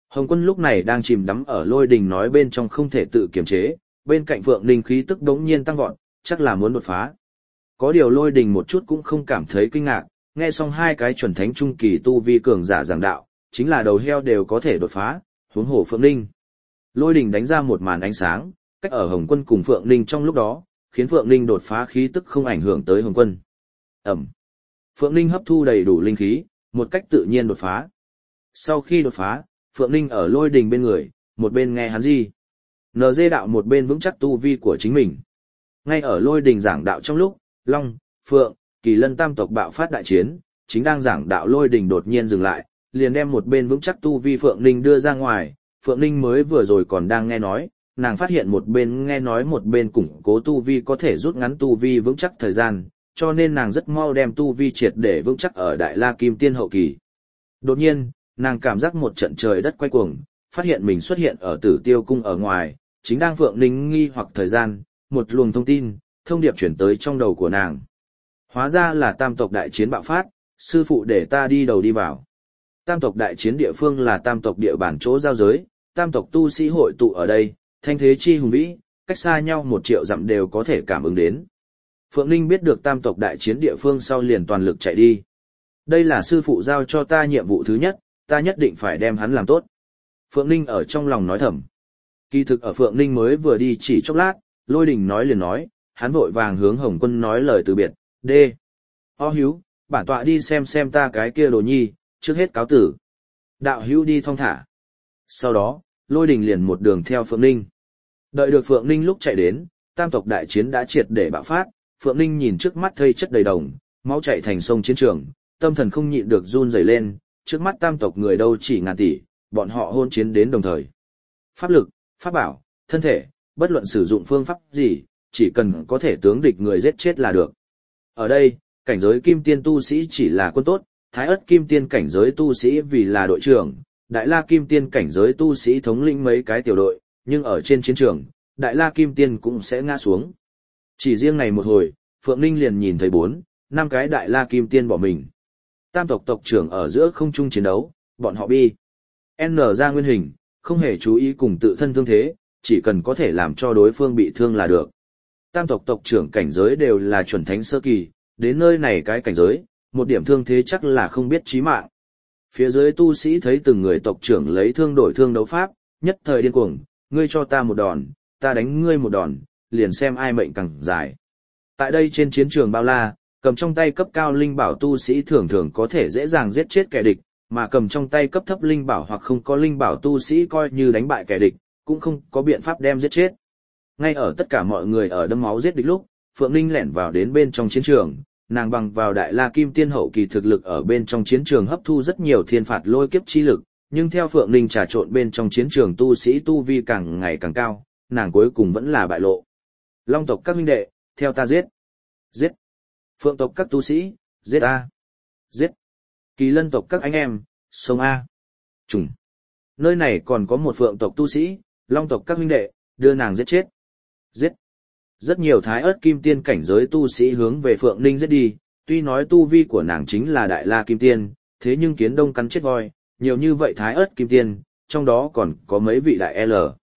Hồng Quân lúc này đang chìm đắm ở lôi đình nói bên trong không thể tự kiềm chế, bên cạnh Phượng Ninh khí tức đống nhiên tăng vọt, chắc là muốn đột phá. Có điều lôi đình một chút cũng không cảm thấy kinh ngạc, nghe xong hai cái chuẩn thánh trung kỳ tu vi cường giả giảng đạo, chính là đầu heo đều có thể đột phá, huống hồ Phượng Ninh. Lôi đình đánh ra một màn ánh sáng, cách ở Hồng Quân cùng Phượng Ninh trong lúc đó, khiến Phượng Ninh đột phá khí tức không ảnh hưởng tới Hồng Quân. Ẩm. Phượng Ninh hấp thu đầy đủ linh khí, một cách tự nhiên đột phá. Sau khi đột phá, Phượng Ninh ở lôi đình bên người, một bên nghe hắn gì. en giê đạo một bên vững chắc tu vi của chính mình. Ngay ở lôi đình giảng đạo trong lúc, Long, Phượng, Kỳ Lân tam tộc bạo phát đại chiến, chính đang giảng đạo lôi đình đột nhiên dừng lại, liền đem một bên vững chắc tu vi Phượng Ninh đưa ra ngoài. Phượng Ninh mới vừa rồi còn đang nghe nói, nàng phát hiện một bên nghe nói một bên củng cố tu vi có thể rút ngắn tu vi vững chắc thời gian, cho nên nàng rất mau đem tu vi triệt để vững chắc ở Đại La Kim Tiên hậu kỳ. Đột nhiên, nàng cảm giác một trận trời đất quay cuồng, phát hiện mình xuất hiện ở Tử Tiêu cung ở ngoài, chính đang Phượng Ninh nghi hoặc thời gian, một luồng thông tin, thông điệp chuyển tới trong đầu của nàng. Hóa ra là tam tộc đại chiến bạo phát, sư phụ để ta đi đầu đi vào. Tam tộc đại chiến địa phương là tam tộc địa bản chỗ giao giới, tam tộc tu sĩ hội tụ ở đây, thanh thế chi hùng vĩ, cách xa nhau một triệu dặm đều có thể cảm ứng đến. Phượng Ninh biết được tam tộc đại chiến địa phương sau liền toàn lực chạy đi. Đây là sư phụ giao cho ta nhiệm vụ thứ nhất, ta nhất định phải đem hắn làm tốt. Phượng Ninh ở trong lòng nói thầm. Kỳ thực ở Phượng Ninh mới vừa đi chỉ chốc lát, lôi đình nói liền nói, hắn vội vàng hướng Hồng Quân nói lời từ biệt, đê. Ó hữu, bản tọa đi xem xem ta cái kia đồ nhi, trước hết cáo tử. Đạo hữu đi thong thả. Sau đó, lôi đình liền một đường theo Phượng Ninh. Đợi được Phượng Ninh lúc chạy đến, tam tộc đại chiến đã triệt để bạo phát, Phượng Ninh nhìn trước mắt thây chất đầy đồng, máu chảy thành sông chiến trường, tâm thần không nhịn được run rẩy lên, trước mắt tam tộc người đâu chỉ ngàn tỷ, bọn họ hôn chiến đến đồng thời. Pháp lực, pháp bảo, thân thể, bất luận sử dụng phương pháp gì, chỉ cần có thể tướng địch người giết chết là được. Ở đây, cảnh giới kim tiên tu sĩ chỉ là quân tốt, thái ất kim tiên cảnh giới tu sĩ vì là đội trưởng, đại la kim tiên cảnh giới tu sĩ thống lĩnh mấy cái tiểu đội, nhưng ở trên chiến trường, đại la kim tiên cũng sẽ ngã xuống. Chỉ riêng ngày một hồi, Phượng Ninh liền nhìn thấy bốn, năm cái đại la kim tiên bỏ mình. Tam tộc tộc trưởng ở giữa không trung chiến đấu, bọn họ bi. N ra nguyên hình, không hề chú ý cùng tự thân thương thế, chỉ cần có thể làm cho đối phương bị thương là được. Tam tộc tộc trưởng cảnh giới đều là chuẩn thánh sơ kỳ, đến nơi này cái cảnh giới, một điểm thương thế chắc là không biết chí mạng. Phía dưới tu sĩ thấy từng người tộc trưởng lấy thương đổi thương đấu pháp, nhất thời điên cuồng, ngươi cho ta một đòn, ta đánh ngươi một đòn, liền xem ai mệnh càng dài. Tại đây trên chiến trường bao la, cầm trong tay cấp cao linh bảo tu sĩ thường thường có thể dễ dàng giết chết kẻ địch, mà cầm trong tay cấp thấp linh bảo hoặc không có linh bảo tu sĩ coi như đánh bại kẻ địch, cũng không có biện pháp đem giết chết. Ngay ở tất cả mọi người ở đâm máu giết địch lúc, Phượng Ninh lẻn vào đến bên trong chiến trường, nàng bằng vào đại la kim tiên hậu kỳ thực lực ở bên trong chiến trường hấp thu rất nhiều thiên phạt lôi kiếp chi lực, nhưng theo Phượng Ninh trà trộn bên trong chiến trường tu sĩ tu vi càng ngày càng cao, nàng cuối cùng vẫn là bại lộ. Long tộc các huynh đệ, theo ta giết. Giết. Phượng tộc các tu sĩ, giết a. Giết. Kỳ Lân tộc các anh em, sông a. Trùng. Nơi này còn có một Phượng tộc tu sĩ, Long tộc các huynh đệ, đưa nàng giết chết. Giết. Rất nhiều thái ớt kim tiên cảnh giới tu sĩ hướng về Phượng Ninh giết đi, tuy nói tu vi của nàng chính là đại la kim tiên, thế nhưng kiến đông cắn chết voi, nhiều như vậy thái ớt kim tiên, trong đó còn có mấy vị đại L.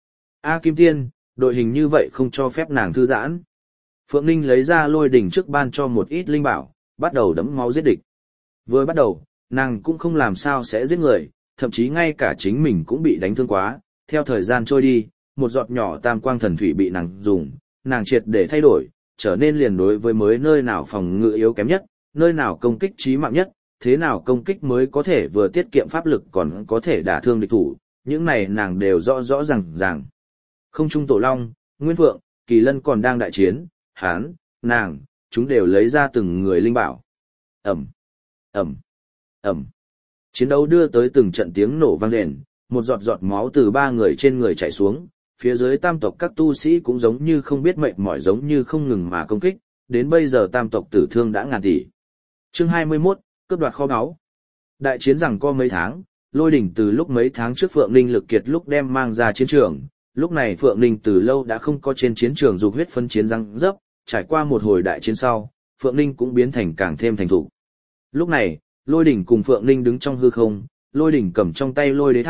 A kim tiên, đội hình như vậy không cho phép nàng thư giãn. Phượng Ninh lấy ra lôi đỉnh trước ban cho một ít linh bảo, bắt đầu đấm máu giết địch. Vừa bắt đầu, nàng cũng không làm sao sẽ giết người, thậm chí ngay cả chính mình cũng bị đánh thương quá, theo thời gian trôi đi, một giọt nhỏ tam quang thần thủy bị nàng dùng, nàng triệt để thay đổi, trở nên liền đối với mới nơi nào phòng ngự yếu kém nhất, nơi nào công kích chí mạng nhất, thế nào công kích mới có thể vừa tiết kiệm pháp lực còn có thể đả thương địch thủ, những này nàng đều rõ rõ ràng ràng. Không trung tổ long, Nguyên Phượng, Kỳ Lân còn đang đại chiến, hán, nàng, chúng đều lấy ra từng người linh bảo. Ẩm, Ẩm, Ẩm. Chiến đấu đưa tới từng trận tiếng nổ vang rền, một giọt giọt máu từ ba người trên người chảy xuống, phía dưới tam tộc các tu sĩ cũng giống như không biết mệt mỏi giống như không ngừng mà công kích, đến bây giờ tam tộc tử thương đã ngàn tỷ. Chương hai mươi mốt, cướp đoạt kho báu. Đại chiến rằng có mấy tháng, lôi đỉnh từ lúc mấy tháng trước Phượng Ninh lực kiệt lúc đem mang ra chiến trường, lúc này Phượng Ninh từ lâu đã không có trên chiến trường dục huyết phân chiến răng dấp, trải qua một hồi đại chiến sau, Phượng Ninh cũng biến thành càng thêm thành thủ. Lúc này, lôi đỉnh cùng Phượng Ninh đứng trong hư không, lôi đỉnh cầm trong tay lôi đế tháp,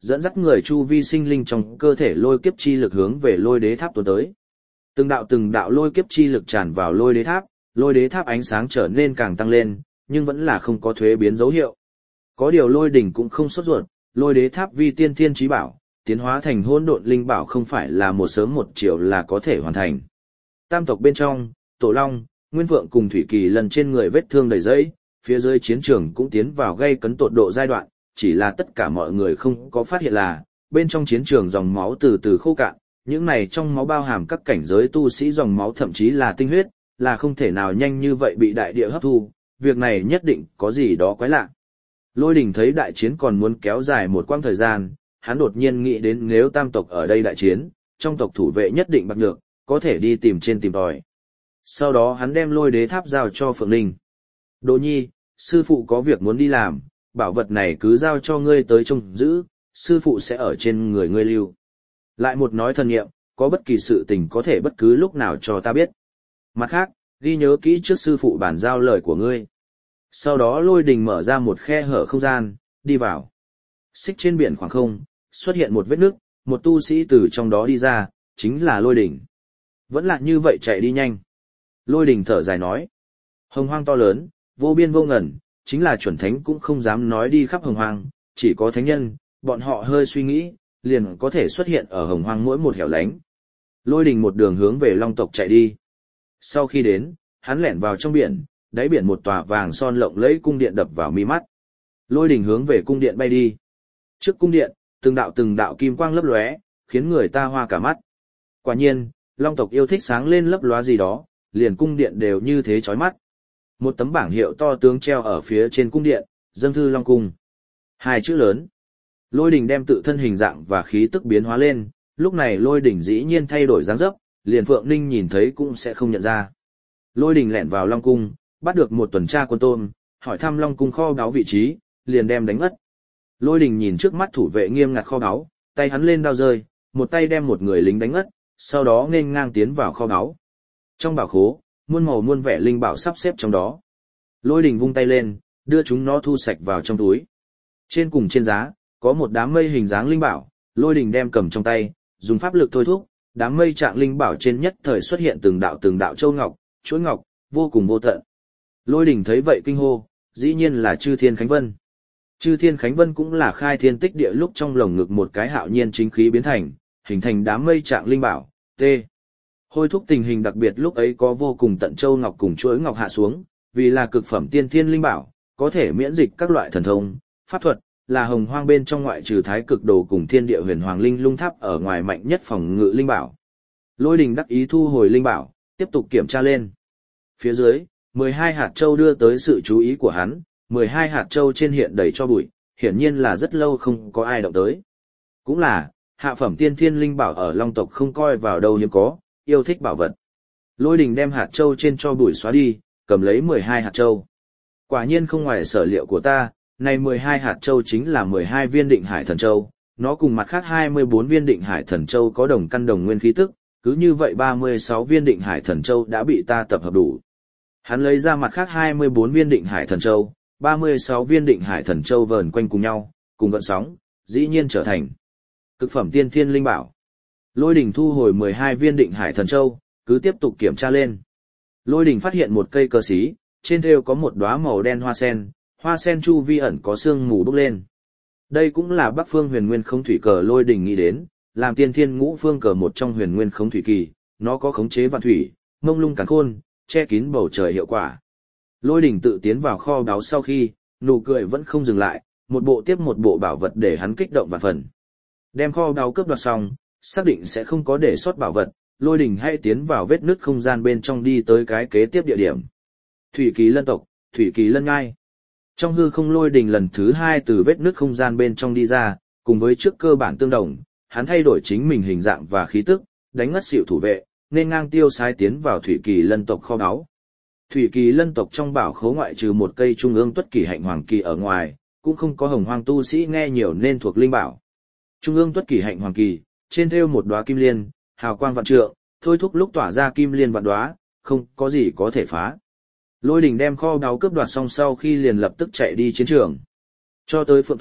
dẫn dắt người chu vi sinh linh trong cơ thể lôi kiếp chi lực hướng về lôi đế tháp tuôn tới. Từng đạo từng đạo lôi kiếp chi lực tràn vào lôi đế tháp, lôi đế tháp ánh sáng trở nên càng tăng lên, nhưng vẫn là không có thuế biến dấu hiệu. Có điều lôi đỉnh cũng không sốt ruột, lôi đế tháp vi tiên thiên chí bảo, tiến hóa thành hỗn độn linh bảo không phải là một sớm một chiều là có thể hoàn thành. Tam tộc bên trong, Tổ Long, Nguyên Vượng cùng Thủy Kỳ lần trên người vết thương đầy dẫy, phía dưới chiến trường cũng tiến vào gây cấn tột độ giai đoạn, chỉ là tất cả mọi người không có phát hiện là, bên trong chiến trường dòng máu từ từ khô cạn, những này trong máu bao hàm các cảnh giới tu sĩ dòng máu thậm chí là tinh huyết, là không thể nào nhanh như vậy bị đại địa hấp thu, việc này nhất định có gì đó quái lạ. Lôi Đình thấy đại chiến còn muốn kéo dài một quãng thời gian, hắn đột nhiên nghĩ đến nếu tam tộc ở đây đại chiến, trong tộc thủ vệ nhất định bạc nhược, có thể đi tìm trên tìm tòi. Sau đó hắn đem lôi đế tháp giao cho Phượng Ninh. Đỗ Nhi, sư phụ có việc muốn đi làm, bảo vật này cứ giao cho ngươi tới trông giữ, sư phụ sẽ ở trên người ngươi lưu. Lại một nói thần nghiệm, có bất kỳ sự tình có thể bất cứ lúc nào cho ta biết. Mặt khác, ghi nhớ kỹ trước sư phụ bản giao lời của ngươi. Sau đó Lôi Đình mở ra một khe hở không gian, đi vào. Xích trên biển khoảng không, xuất hiện một vết nước, một tu sĩ từ trong đó đi ra, chính là Lôi Đình. Vẫn là như vậy chạy đi nhanh. Lôi Đình thở dài nói. Hồng hoang to lớn, vô biên vô ngần, chính là chuẩn thánh cũng không dám nói đi khắp hồng hoang, chỉ có thánh nhân, bọn họ hơi suy nghĩ, liền có thể xuất hiện ở hồng hoang mỗi một hẻo lánh. Lôi Đình một đường hướng về Long tộc chạy đi. Sau khi đến, hắn lẻn vào trong biển, đáy biển một tòa vàng son lộng lẫy cung điện đập vào mi mắt. Lôi Đình hướng về cung điện bay đi. Trước cung điện, từng đạo từng đạo kim quang lấp lóe, khiến người ta hoa cả mắt. Quả nhiên, Long tộc yêu thích sáng lên lấp lóa gì đó, liền cung điện đều như thế chói mắt. Một tấm bảng hiệu to tướng treo ở phía trên cung điện, dâng thư Long cung. Hai chữ lớn. Lôi Đình đem tự thân hình dạng và khí tức biến hóa lên, lúc này Lôi Đình dĩ nhiên thay đổi dáng dấp, liền Phượng Ninh nhìn thấy cũng sẽ không nhận ra. Lôi Đình lẻn vào Long cung, bắt được một tuần tra quân tôm, hỏi thăm Long cung kho báu vị trí, liền đem đánh ngất. Lôi Đình nhìn trước mắt thủ vệ nghiêm ngặt kho báu, tay hắn lên đao rơi, một tay đem một người lính đánh ngất, sau đó nên ngang tiến vào kho báu. Trong bảo khố, muôn màu muôn vẻ linh bảo sắp xếp trong đó. Lôi Đình vung tay lên, đưa chúng nó thu sạch vào trong túi. Trên cùng trên giá, có một đám mây hình dáng linh bảo, Lôi Đình đem cầm trong tay, dùng pháp lực thôi thúc, đám mây trạng linh bảo trên nhất thời xuất hiện từng đạo từng đạo châu ngọc, chuỗi ngọc, vô cùng vô tận. Lôi Đình thấy vậy kinh hô, dĩ nhiên là Chư Thiên Khánh Vân. Chư Thiên Khánh Vân cũng là khai thiên tích địa lúc trong lồng ngực một cái hạo nhiên chính khí biến thành, hình thành đám mây trạng linh bảo, T. Hôi thúc tình hình đặc biệt lúc ấy có vô cùng tận châu ngọc cùng chuỗi ngọc hạ xuống, vì là cực phẩm tiên thiên linh bảo, có thể miễn dịch các loại thần thông, pháp thuật, là hồng hoang bên trong ngoại trừ thái cực đồ cùng thiên địa huyền hoàng linh lung tháp ở ngoài mạnh nhất phòng ngự linh bảo. Lôi Đình đắc ý thu hồi linh bảo, tiếp tục kiểm tra lên. Phía dưới, mười hai hạt châu đưa tới sự chú ý của hắn, mười hai hạt châu trên hiện đầy cho bụi, hiển nhiên là rất lâu không có ai động tới. Cũng là, hạ phẩm tiên thiên linh bảo ở Long tộc không coi vào đâu hiếm có, yêu thích bảo vật. Lôi Đình đem hạt châu trên cho bụi xóa đi, cầm lấy mười hai hạt châu. Quả nhiên không ngoài sở liệu của ta, này mười hai hạt châu chính là mười hai viên định hải thần châu, nó cùng mặt khác hai mươi bốn viên định hải thần châu có đồng căn đồng nguyên khí tức, cứ như vậy ba mươi sáu viên định hải thần châu đã bị ta tập hợp đủ. Hắn lấy ra mặt khác hai mươi bốn viên định hải thần châu, ba mươi sáu viên định hải thần châu vờn quanh cùng nhau, cùng gợn sóng, dĩ nhiên trở thành cực phẩm tiên thiên linh bảo. Lôi Đình thu hồi mười hai viên định hải thần châu, cứ tiếp tục kiểm tra lên. Lôi Đình phát hiện một cây cờ xí, trên thêu có một đóa màu đen hoa sen, hoa sen chu vi ẩn có sương mù bốc lên. Đây cũng là Bắc Phương Huyền Nguyên Không Thủy cờ Lôi Đình nghĩ đến, làm tiên thiên ngũ phương cờ một trong Huyền Nguyên Không Thủy kỳ, nó có khống chế vạn thủy, mông lung càn khôn, che kín bầu trời hiệu quả. Lôi Đình tự tiến vào kho báu sau khi, nụ cười vẫn không dừng lại, một bộ tiếp một bộ bảo vật để hắn kích động vạn phần. Đem kho báu cướp đoạt xong, xác định sẽ không có để sót bảo vật, Lôi Đình hãy tiến vào vết nứt không gian bên trong đi tới cái kế tiếp địa điểm. Thủy Kỳ Lân tộc, Thủy Kỳ Lân ngai. Trong hư không Lôi Đình lần thứ hai từ vết nứt không gian bên trong đi ra, cùng với trước cơ bản tương đồng, hắn thay đổi chính mình hình dạng và khí tức, đánh ngất xỉu thủ vệ, nên ngang tiêu sái tiến vào Thủy Kỳ Lân tộc kho báu. Thủy Kỳ Lân tộc trong bảo khố ngoại trừ một cây trung ương tuất kỳ hạnh hoàng kỳ ở ngoài, cũng không có hồng hoang tu sĩ nghe nhiều nên thuộc linh bảo. Trung ương tuất kỳ hạnh hoàng kỳ, trên thêu một đóa kim liên, hào quang vạn trượng, thôi thúc lúc tỏa ra kim liên vạn đóa, không có gì có thể phá. Lôi Đình đem kho báu cướp đoạt xong sau khi liền lập tức chạy đi chiến trường. Cho tới Phượng tộc,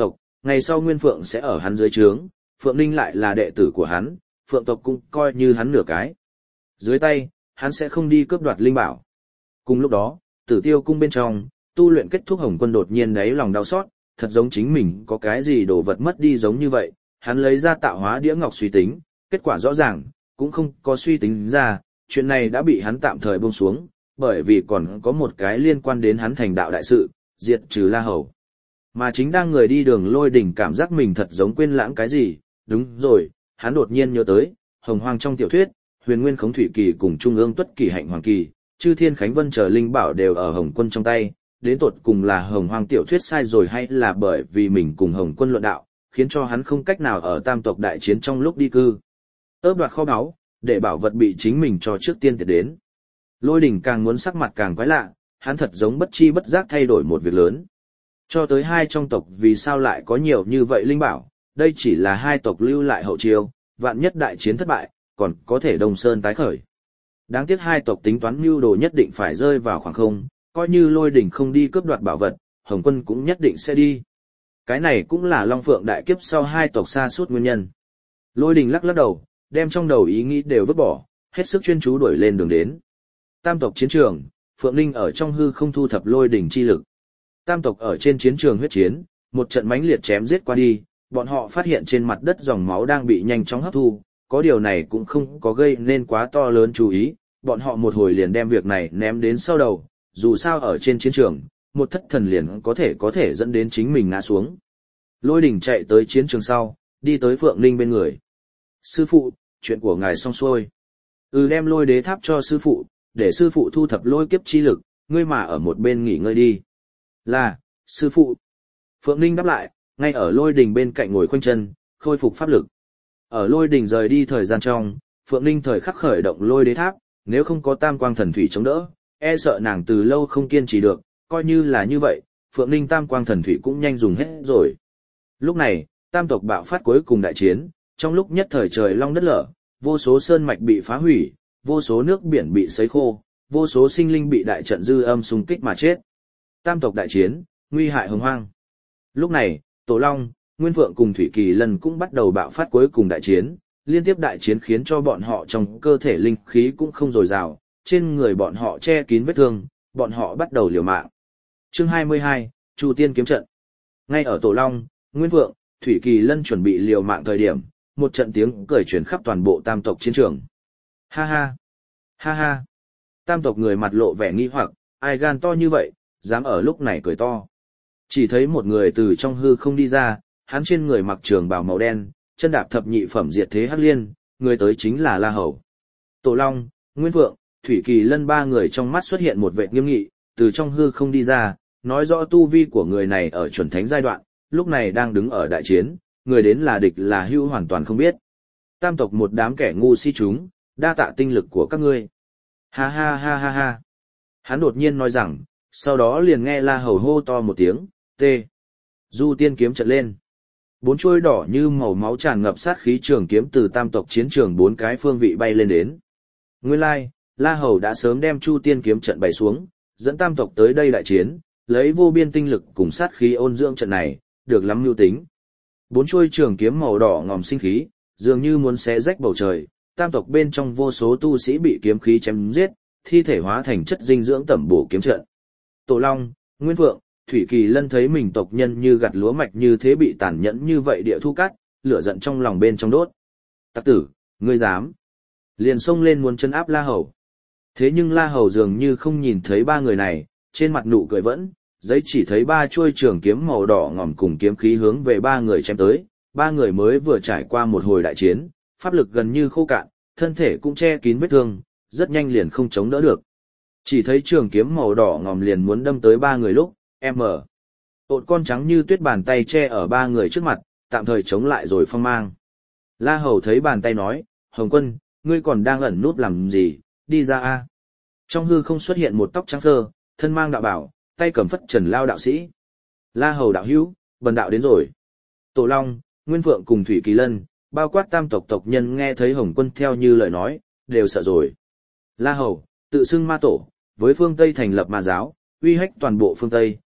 Ngày sau Nguyên Phượng sẽ ở hắn dưới trướng, Phượng Ninh lại là đệ tử của hắn, Phượng tộc cũng coi như hắn nửa cái. Dưới tay, hắn sẽ không đi cướp đoạt linh bảo. Cùng lúc đó, Tử Tiêu cung bên trong, tu luyện kết thúc Hồng Quân đột nhiên đáy lòng đau xót, thật giống chính mình có cái gì đồ vật mất đi giống như vậy, hắn lấy ra tạo hóa đĩa ngọc suy tính, kết quả rõ ràng, cũng không có suy tính ra, chuyện này đã bị hắn tạm thời buông xuống, bởi vì còn có một cái liên quan đến hắn thành đạo đại sự, diệt trừ La Hầu. Mà chính đang người đi đường Lôi Đỉnh cảm giác mình thật giống quên lãng cái gì, đúng rồi, hắn đột nhiên nhớ tới, Hồng Hoang trong tiểu thuyết, Huyền Nguyên Khống Thủy Kỳ cùng Trung ương Tuất Kỳ Hạnh Hoàng Kỳ, Chư Thiên Khánh Vân chờ linh bảo đều ở Hồng Quân trong tay, đến tột cùng là Hồng Hoang tiểu thuyết sai rồi hay là bởi vì mình cùng Hồng Quân luận đạo, khiến cho hắn không cách nào ở tam tộc đại chiến trong lúc đi cư. Ướp đoạt kho báu, để bảo vật bị chính mình cho trước tiên tiệt đến. Lôi Đỉnh càng muốn sắc mặt càng quái lạ, hắn thật giống bất chi bất giác thay đổi một việc lớn. Cho tới hai trong tộc vì sao lại có nhiều như vậy linh bảo, đây chỉ là hai tộc lưu lại hậu chiêu, vạn nhất đại chiến thất bại, còn có thể Đông Sơn tái khởi. Đáng tiếc hai tộc tính toán mưu đồ nhất định phải rơi vào khoảng không, coi như Lôi Đỉnh không đi cướp đoạt bảo vật, Hồng Quân cũng nhất định sẽ đi. Cái này cũng là Long Phượng đại kiếp sau hai tộc sa sút nguyên nhân. Lôi Đỉnh lắc lắc đầu, đem trong đầu ý nghĩ đều vứt bỏ, hết sức chuyên chú đuổi lên đường đến. Tam tộc chiến trường, Phượng Ninh ở trong hư không thu thập Lôi Đỉnh chi lực. Tam tộc ở trên chiến trường huyết chiến, một trận mãnh liệt chém giết qua đi, bọn họ phát hiện trên mặt đất dòng máu đang bị nhanh chóng hấp thu, có điều này cũng không có gây nên quá to lớn chú ý, bọn họ một hồi liền đem việc này ném đến sau đầu, dù sao ở trên chiến trường, một thất thần liền có thể có thể dẫn đến chính mình ngã xuống. Lôi Đỉnh chạy tới chiến trường sau, đi tới Phượng Ninh bên người. Sư phụ, chuyện của ngài xong xuôi. Ừ, đem lôi đế tháp cho sư phụ, để sư phụ thu thập lôi kiếp chi lực, ngươi mà ở một bên nghỉ ngơi đi. Là, sư phụ. Phượng Ninh đáp lại, ngay ở Lôi Đỉnh bên cạnh ngồi khoanh chân, khôi phục pháp lực. Ở Lôi Đỉnh rời đi thời gian trong, Phượng Ninh thời khắc khởi động lôi đế tháp, nếu không có tam quang thần thủy chống đỡ, e sợ nàng từ lâu không kiên trì được, coi như là như vậy, Phượng Ninh tam quang thần thủy cũng nhanh dùng hết rồi. Lúc này, tam tộc bạo phát cuối cùng đại chiến, trong lúc nhất thời trời long đất lở, vô số sơn mạch bị phá hủy, vô số nước biển bị sấy khô, vô số sinh linh bị đại trận dư âm xung kích mà chết. Tam tộc đại chiến, nguy hại hồng hoang. Lúc này, Tổ Long, Nguyên Phượng cùng Thủy Kỳ Lân cũng bắt đầu bạo phát cuối cùng đại chiến, liên tiếp đại chiến khiến cho bọn họ trong cơ thể linh khí cũng không dồi dào, trên người bọn họ che kín vết thương, bọn họ bắt đầu liều mạng. Chương hai mươi hai, Chu Tiên kiếm trận. Ngay ở Tổ Long, Nguyên Phượng, Thủy Kỳ Lân chuẩn bị liều mạng thời điểm, một trận tiếng cười truyền khắp toàn bộ tam tộc chiến trường. Ha ha, ha ha. Tam tộc người mặt lộ vẻ nghi hoặc, ai gan to như vậy, dám ở lúc này cười to. Chỉ thấy một người từ trong hư không đi ra, hắn trên người mặc trường bào màu đen, chân đạp thập nhị phẩm diệt thế hắc liên, người tới chính là La Hầu. Tổ Long, Nguyên Phượng, Thủy Kỳ Lân ba người trong mắt xuất hiện một vẻ nghiêm nghị, từ trong hư không đi ra, nói rõ tu vi của người này ở chuẩn thánh giai đoạn, lúc này đang đứng ở đại chiến, người đến là địch là hữu hoàn toàn không biết. Tam tộc một đám kẻ ngu si chúng, đa tạ tinh lực của các ngươi. Ha ha ha ha ha. Hắn đột nhiên nói rằng, sau đó liền nghe La Hầu hô to một tiếng, tê. Du tiên kiếm trận lên. Bốn chuôi đỏ như màu máu tràn ngập sát khí trường kiếm từ tam tộc chiến trường bốn cái phương vị bay lên đến. Nguyên lai, La Hầu đã sớm đem Chu Tiên kiếm trận bày xuống, dẫn tam tộc tới đây đại chiến, lấy vô biên tinh lực cùng sát khí ôn dưỡng trận này, được lắm mưu tính. Bốn chuôi trường kiếm màu đỏ ngòm sinh khí, dường như muốn xé rách bầu trời, tam tộc bên trong vô số tu sĩ bị kiếm khí chém giết, thi thể hóa thành chất dinh dưỡng tẩm bổ kiếm trận. Tổ Long, Nguyên Phượng, Thủy Kỳ Lân thấy mình tộc nhân như gặt lúa mạch như thế bị tàn nhẫn như vậy địa thu cắt, lửa giận trong lòng bên trong đốt. Tặc tử, ngươi dám? Liền xông lên muốn chân áp La Hầu. Thế nhưng La Hầu dường như không nhìn thấy ba người này, trên mặt nụ cười vẫn, giấy chỉ thấy ba chuôi trường kiếm màu đỏ ngòm cùng kiếm khí hướng về ba người chém tới, ba người mới vừa trải qua một hồi đại chiến, pháp lực gần như khô cạn, thân thể cũng che kín vết thương, rất nhanh liền không chống đỡ được. Chỉ thấy trường kiếm màu đỏ ngòm liền muốn đâm tới ba người lúc, em mở. Ộn con trắng như tuyết bàn tay che ở ba người trước mặt, tạm thời chống lại rồi phong mang. La Hầu thấy bàn tay nói, Hồng Quân, ngươi còn đang ẩn núp làm gì, đi ra a. Trong hư không xuất hiện một tóc trắng phơ, thân mang đạo bảo, tay cầm phất trần lao đạo sĩ. La Hầu đạo hữu, bần đạo đến rồi. Tổ Long, Nguyên Phượng cùng Thủy Kỳ Lân, bao quát tam tộc tộc nhân nghe thấy Hồng Quân theo như lời nói, đều sợ rồi. La Hầu, tự xưng ma tổ, với phương Tây thành lập ma giáo, uy hách toàn bộ phương Tây,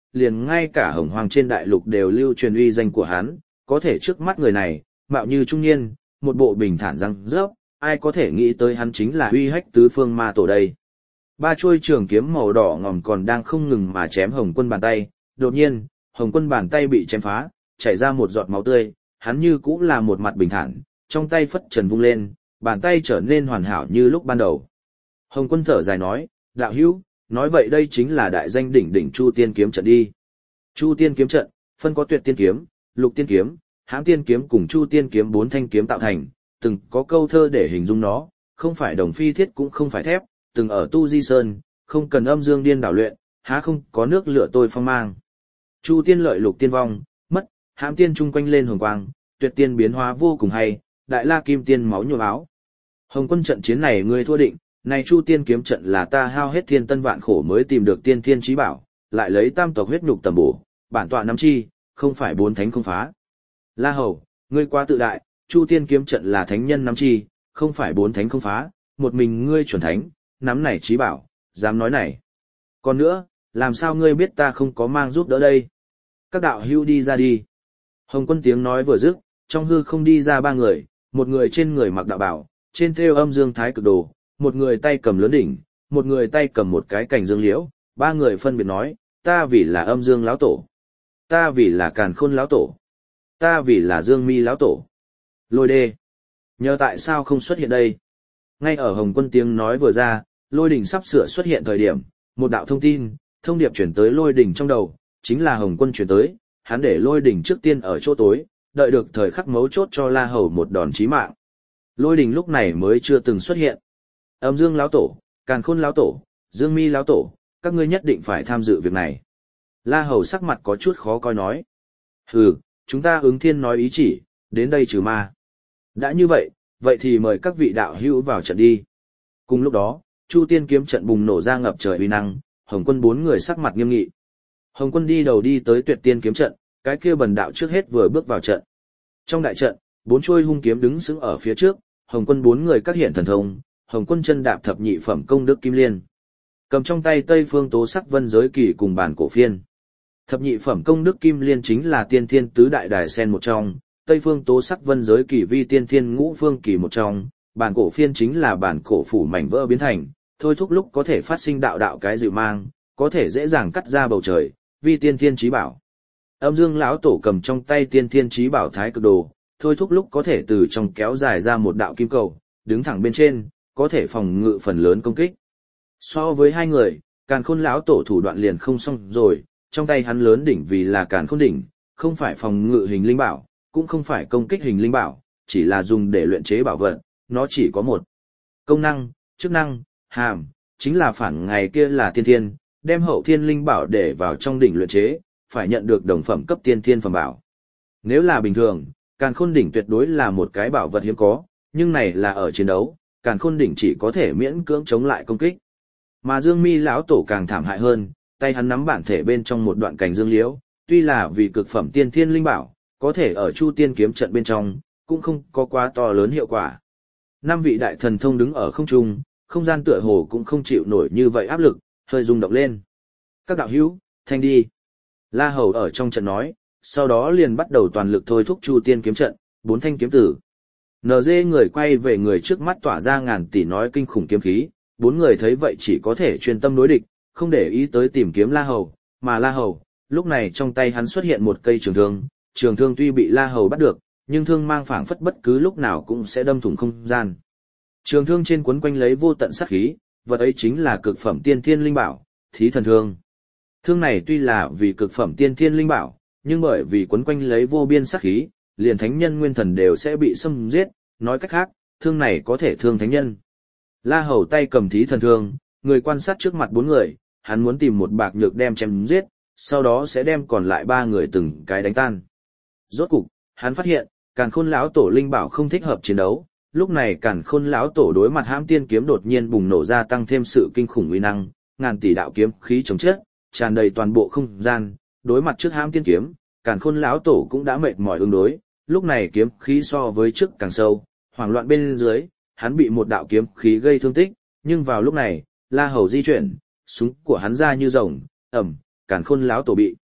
liền ngay cả hồng hoang trên đại lục đều lưu truyền uy danh của hắn, có thể trước mắt người này, mạo như trung niên, một bộ bình thản răng rớp, ai có thể nghĩ tới hắn chính là uy hách tứ phương ma tổ đây. Ba chuôi trường kiếm màu đỏ ngòm còn đang không ngừng mà chém Hồng Quân bàn tay, đột nhiên, Hồng Quân bàn tay bị chém phá, chảy ra một giọt máu tươi, hắn như cũng là một mặt bình thản, trong tay phất trần vung lên, bàn tay trở nên hoàn hảo như lúc ban đầu. Hồng Quân thở dài nói, đạo hữu, nói vậy đây chính là đại danh đỉnh đỉnh Chu Tiên kiếm trận đi. Chu Tiên kiếm trận, phân có Tuyệt Tiên kiếm, Lục Tiên kiếm, Hãm Tiên kiếm cùng Chu Tiên kiếm bốn thanh kiếm tạo thành, từng có câu thơ để hình dung nó, không phải đồng phi thiết cũng không phải thép, từng ở Tu Di Sơn, không cần âm dương điên đảo luyện, há không có nước lửa tôi phong mang. Chu Tiên lợi Lục Tiên vong, mất, Hãm Tiên chung quanh lên hồng quang, Tuyệt Tiên biến hóa vô cùng hay, Đại La Kim Tiên máu nhuộm áo. Hồng Quân trận chiến này ngươi thua định, này Chu Tiên kiếm trận là ta hao hết thiên tân vạn khổ mới tìm được tiên thiên chí bảo, lại lấy tam tộc huyết nhục tầm bổ, bản tọa nắm chi, không phải bốn thánh không phá. La Hầu, ngươi quá tự đại, Chu Tiên kiếm trận là thánh nhân nắm chi, không phải bốn thánh không phá, một mình ngươi chuẩn thánh, nắm này chí bảo, dám nói này. Còn nữa, làm sao ngươi biết ta không có mang giúp đỡ đây? Các đạo hữu đi ra đi. Hồng Quân tiếng nói vừa dứt, trong hư không đi ra ba người, một người trên người mặc đạo bảo, trên thêu âm dương thái cực đồ, một người tay cầm lớn đỉnh, một người tay cầm một cái cành dương liễu, ba người phân biệt nói, ta vì là âm dương lão tổ, ta vì là càn khôn lão tổ, ta vì là dương mi lão tổ. Lôi đê, nhờ tại sao không xuất hiện đây? Ngay ở Hồng Quân tiếng nói vừa ra, lôi đỉnh sắp sửa xuất hiện thời điểm, một đạo thông tin, thông điệp chuyển tới lôi đỉnh trong đầu, chính là Hồng Quân chuyển tới, hắn để lôi đỉnh trước tiên ở chỗ tối, đợi được thời khắc mấu chốt cho La Hầu một đòn chí mạng. Lôi đỉnh lúc này mới chưa từng xuất hiện. Âm Dương lão tổ, Càn Khôn lão tổ, Dương Mi lão tổ, các ngươi nhất định phải tham dự việc này. La Hầu sắc mặt có chút khó coi nói. Hừ, chúng ta ứng thiên nói ý chỉ, đến đây trừ ma. Đã như vậy, vậy thì mời các vị đạo hữu vào trận đi. Cùng lúc đó, Chu Tiên kiếm trận bùng nổ ra ngập trời uy năng, Hồng Quân bốn người sắc mặt nghiêm nghị. Hồng Quân đi đầu đi tới Tuyệt Tiên kiếm trận, cái kia bần đạo trước hết vừa bước vào trận. Trong đại trận, bốn chuôi hung kiếm đứng sững ở phía trước, Hồng Quân bốn người các hiện thần thông, Hồng Quân chân đạp thập nhị phẩm công đức kim liên. Cầm trong tay Tây Phương Tố Sắc Vân Giới Kỳ cùng bản cổ phiên. Thập nhị phẩm công đức kim liên chính là tiên thiên tứ đại đài sen một trong, Tây Phương Tố Sắc Vân Giới Kỳ vi tiên thiên ngũ phương kỳ một trong, bản cổ phiên chính là bản cổ phủ mảnh vỡ biến thành, thôi thúc lúc có thể phát sinh đạo đạo cái dịu mang, có thể dễ dàng cắt ra bầu trời, vi tiên thiên chí bảo. Âm Dương lão tổ cầm trong tay tiên thiên chí bảo thái cực đồ, thôi thúc lúc có thể từ trong kéo dài ra một đạo kim cầu, đứng thẳng bên trên, có thể phòng ngự phần lớn công kích. So với hai người, Càn Khôn lão tổ thủ đoạn liền không xong rồi, trong tay hắn lớn đỉnh vì là Càn Khôn đỉnh, không phải phòng ngự hình linh bảo, cũng không phải công kích hình linh bảo, chỉ là dùng để luyện chế bảo vật, nó chỉ có một công năng, chức năng, hàm, chính là phản ngày kia là tiên thiên, đem hậu thiên linh bảo để vào trong đỉnh luyện chế, phải nhận được đồng phẩm cấp tiên thiên phẩm bảo. Nếu là bình thường, Càn Khôn đỉnh tuyệt đối là một cái bảo vật hiếm có, nhưng này là ở chiến đấu, Càn Khôn đỉnh chỉ có thể miễn cưỡng chống lại công kích. Mà Dương Mi lão tổ càng thảm hại hơn, tay hắn nắm bản thể bên trong một đoạn cành dương liễu, tuy là vì cực phẩm tiên thiên linh bảo, có thể ở Chu Tiên kiếm trận bên trong, cũng không có quá to lớn hiệu quả. Năm vị đại thần thông đứng ở không trung, không gian tựa hồ cũng không chịu nổi như vậy áp lực, hơi rung động lên. Các đạo hữu, thanh đi. La Hầu ở trong trận nói, sau đó liền bắt đầu toàn lực thôi thúc Chu Tiên kiếm trận, bốn thanh kiếm tử. en giê người quay về người trước mắt tỏa ra ngàn tỷ nói kinh khủng kiếm khí, bốn người thấy vậy chỉ có thể chuyên tâm đối địch, không để ý tới tìm kiếm La Hầu, mà La Hầu, lúc này trong tay hắn xuất hiện một cây trường thương, trường thương tuy bị La Hầu bắt được, nhưng thương mang phảng phất bất cứ lúc nào cũng sẽ đâm thủng không gian. Trường thương trên quấn quanh lấy vô tận sát khí, vật ấy chính là cực phẩm tiên thiên linh bảo, Thí Thần Thương. Thương này tuy là vì cực phẩm tiên thiên linh bảo, nhưng bởi vì quấn quanh lấy vô biên sát khí, liền thánh nhân nguyên thần đều sẽ bị xâm giết, nói cách khác, thương này có thể thương thánh nhân. La Hầu tay cầm Thí Thần Thương, người quan sát trước mặt bốn người, hắn muốn tìm một bạc nhược đem chém giết, sau đó sẽ đem còn lại ba người từng cái đánh tan. Rốt cục, hắn phát hiện, Càn Khôn lão tổ linh bảo không thích hợp chiến đấu, lúc này Càn Khôn lão tổ đối mặt Hãm Tiên kiếm đột nhiên bùng nổ ra tăng thêm sự kinh khủng uy năng, ngàn tỷ đạo kiếm khí chống chết, tràn đầy toàn bộ không gian, đối mặt trước Hãm Tiên kiếm, Càn Khôn lão tổ cũng đã mệt mỏi ứng đối, lúc này kiếm khí so với trước càng sâu, hoảng loạn bên dưới, hắn bị một đạo kiếm khí gây thương tích, nhưng vào lúc này, La Hầu di chuyển, súng của hắn ra như rồng, ầm, Càn Khôn lão tổ bị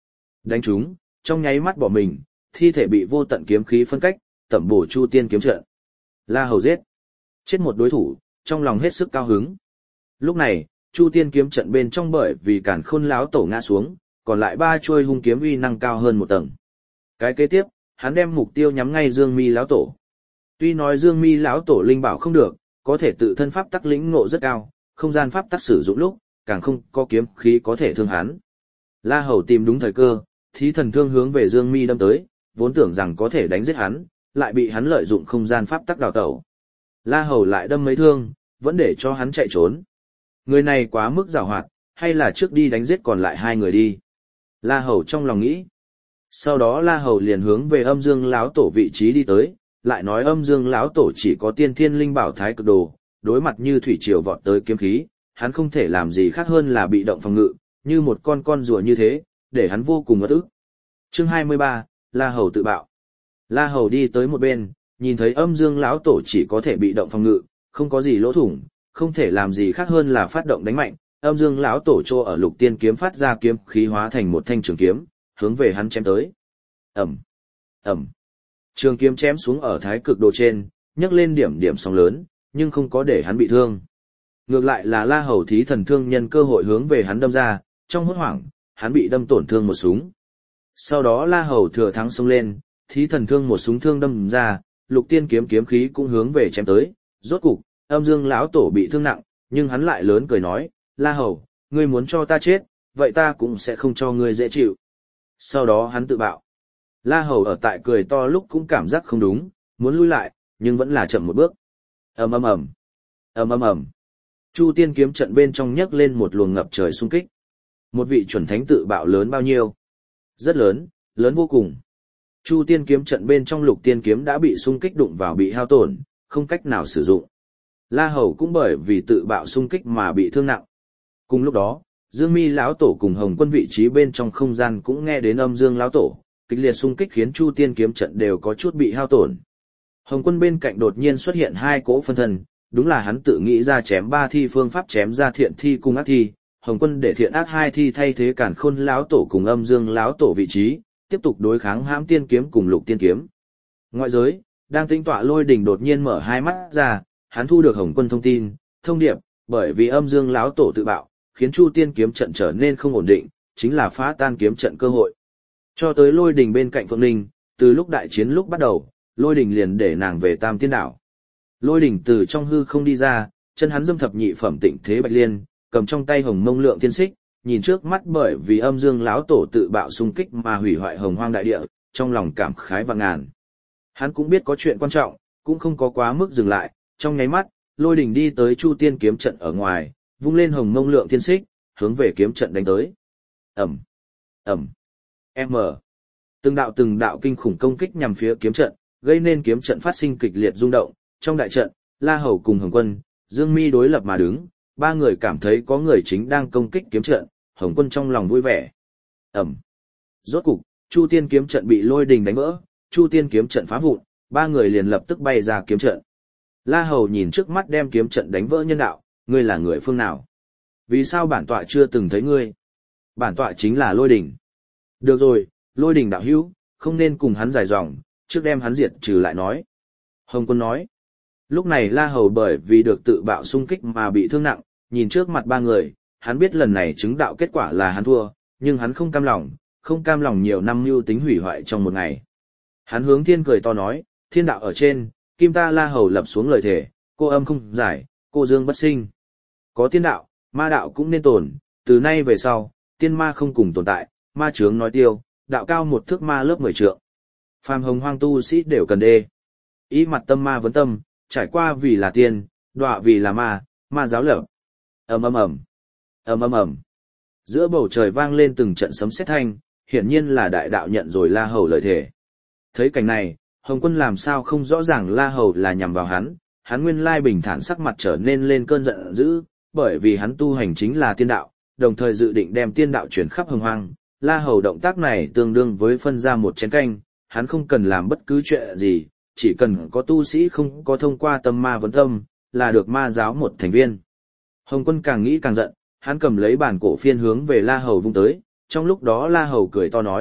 Đánh chúng, trong nháy mắt bỏ mình, thi thể bị vô tận kiếm khí phân cách, tẩm bổ Chu Tiên kiếm trận. La Hầu giết. Chết một đối thủ, trong lòng hết sức cao hứng. Lúc này, Chu Tiên kiếm trận bên trong bởi vì Càn Khôn lão tổ ngã xuống, còn lại ba chuôi hung kiếm uy năng cao hơn một tầng. Cái kế tiếp, hắn đem mục tiêu nhắm ngay Dương Mi lão tổ. Tuy nói Dương Mi lão tổ linh bảo không được, có thể tự thân pháp tắc lĩnh ngộ rất cao, không gian pháp tắc sử dụng lúc, càng không có kiếm khí có thể thương hắn. La Hầu tìm đúng thời cơ, thí thần thương hướng về Dương Mi đâm tới, vốn tưởng rằng có thể đánh giết hắn, lại bị hắn lợi dụng không gian pháp tắc đào tẩu. La Hầu lại đâm mấy thương, vẫn để cho hắn chạy trốn. Người này quá mức giàu hoạt, hay là trước đi đánh giết còn lại hai người đi. La Hầu trong lòng nghĩ. Sau đó La Hầu liền hướng về Âm Dương lão tổ vị trí đi tới, lại nói Âm Dương lão tổ chỉ có tiên thiên linh bảo thái cực đồ, đối mặt như thủy triều vọt tới kiếm khí, hắn không thể làm gì khác hơn là bị động phòng ngự, như một con con rùa như thế, để hắn vô cùng uất ức. Chương hai mươi ba, La Hầu tự bạo. La Hầu đi tới một bên, nhìn thấy Âm Dương lão tổ chỉ có thể bị động phòng ngự, không có gì lỗ thủng, không thể làm gì khác hơn là phát động đánh mạnh. Âm Dương lão tổ trô ở Lục Tiên kiếm phát ra kiếm khí hóa thành một thanh trường kiếm, hướng về hắn chém tới. Ầm, ầm. Trường kiếm chém xuống ở thái cực đồ trên, nhấc lên điểm điểm sóng lớn, nhưng không có để hắn bị thương. Ngược lại là La Hầu thí thần thương nhân cơ hội hướng về hắn đâm ra, trong hốt hoảng, hắn bị đâm tổn thương một súng. Sau đó La Hầu thừa thắng xông lên, thí thần thương một súng thương đâm ra, Lục Tiên kiếm kiếm khí cũng hướng về chém tới. Rốt cục, Âm Dương lão tổ bị thương nặng, nhưng hắn lại lớn cười nói, La Hầu, ngươi muốn cho ta chết, vậy ta cũng sẽ không cho ngươi dễ chịu. Sau đó hắn tự bạo. La Hầu ở tại cười to lúc cũng cảm giác không đúng, muốn lui lại, nhưng vẫn là chậm một bước. Ầm ầm ầm, ầm ầm ầm. Chu Tiên kiếm trận bên trong nhấc lên một luồng ngập trời xung kích. Một vị chuẩn thánh tự bạo lớn bao nhiêu? Rất lớn, lớn vô cùng. Chu Tiên kiếm trận bên trong Lục Tiên kiếm đã bị xung kích đụng vào bị hao tổn, không cách nào sử dụng. La Hầu cũng bởi vì tự bạo xung kích mà bị thương nặng. Cùng lúc đó, Dương Mi lão tổ cùng Hồng Quân vị trí bên trong không gian cũng nghe đến Âm Dương lão tổ, kịch liệt xung kích khiến Chu Tiên kiếm trận đều có chút bị hao tổn. Hồng Quân bên cạnh đột nhiên xuất hiện hai cỗ phân thân, đúng là hắn tự nghĩ ra chém ba thi phương pháp chém ra thiện thi cùng ác thi. Hồng Quân để thiện ác hai thi thay thế Càn Khôn lão tổ cùng Âm Dương lão tổ vị trí, tiếp tục đối kháng Hãm Tiên kiếm cùng Lục Tiên kiếm. Ngoại giới, đang tĩnh tọa Lôi Đình đột nhiên mở hai mắt ra, hắn thu được Hồng Quân thông tin, thông điệp, bởi vì Âm Dương lão tổ tự bạo, khiến Chu Tiên kiếm trận trở nên không ổn định, chính là phá tan kiếm trận cơ hội. Cho tới Lôi Đình bên cạnh Phượng Ninh, từ lúc đại chiến lúc bắt đầu, Lôi Đình liền để nàng về Tam Tiên đảo. Lôi Đình từ trong hư không đi ra, chân hắn dâm thập nhị phẩm tịnh thế bạch liên, cầm trong tay hồng mông lượng thiên xích, nhìn trước mắt bởi vì Âm Dương lão tổ tự bạo xung kích mà hủy hoại hồng hoang đại địa, trong lòng cảm khái vạn ngàn. Hắn cũng biết có chuyện quan trọng, cũng không có quá mức dừng lại, trong nháy mắt, Lôi Đình đi tới Chu Tiên kiếm trận ở ngoài, vung lên hồng mông lượng thiên xích, hướng về kiếm trận đánh tới. Ầm, ầm, m. Từng đạo từng đạo kinh khủng công kích nhằm phía kiếm trận, gây nên kiếm trận phát sinh kịch liệt rung động. Trong đại trận, La Hầu cùng Hồng Quân, Dương Mi đối lập mà đứng, ba người cảm thấy có người chính đang công kích kiếm trận, Hồng Quân trong lòng vui vẻ. Ầm. Rốt cục, Chu Tiên kiếm trận bị Lôi Đình đánh vỡ, Chu Tiên kiếm trận phá vụn, ba người liền lập tức bay ra kiếm trận. La Hầu nhìn trước mắt đem kiếm trận đánh vỡ nhân đạo, ngươi là người phương nào? Vì sao bản tọa chưa từng thấy ngươi? Bản tọa chính là Lôi Đình. Được rồi, Lôi Đình đạo hữu, không nên cùng hắn dài dòng, trước đem hắn diệt trừ lại nói. Hồng Quân nói. Lúc này La Hầu bởi vì được tự bạo xung kích mà bị thương nặng, nhìn trước mặt ba người, hắn biết lần này chứng đạo kết quả là hắn thua, nhưng hắn không cam lòng, không cam lòng nhiều năm mưu tính hủy hoại trong một ngày. Hắn hướng thiên cười to nói, thiên đạo ở trên, kim ta La Hầu lập xuống lời thề, cô âm không giải, cô dương bất sinh. Có tiên đạo, ma đạo cũng nên tồn, từ nay về sau, tiên ma không cùng tồn tại, ma chướng nói tiêu, đạo cao một thước ma lớp mười trượng. Phàm hồng hoang tu sĩ đều cần đê. Ý mặt tâm ma vấn tâm, trải qua vì là tiên, đọa vì là ma, ma giáo lập. Ầm ầm ầm, ầm ầm ầm. Giữa bầu trời vang lên từng trận sấm sét thanh, hiển nhiên là đại đạo nhận rồi La Hầu lời thề. Thấy cảnh này, Hồng Quân làm sao không rõ ràng La Hầu là nhằm vào hắn, hắn nguyên lai bình thản sắc mặt trở nên lên cơn giận dữ, bởi vì hắn tu hành chính là tiên đạo, đồng thời dự định đem tiên đạo chuyển khắp hồng hoang. La Hầu động tác này tương đương với phân ra một chén canh, hắn không cần làm bất cứ chuyện gì, chỉ cần có tu sĩ không có thông qua tâm ma vấn tâm, là được ma giáo một thành viên. Hồng Quân càng nghĩ càng giận, hắn cầm lấy bản cổ phiên hướng về La Hầu vung tới, trong lúc đó La Hầu cười to nói,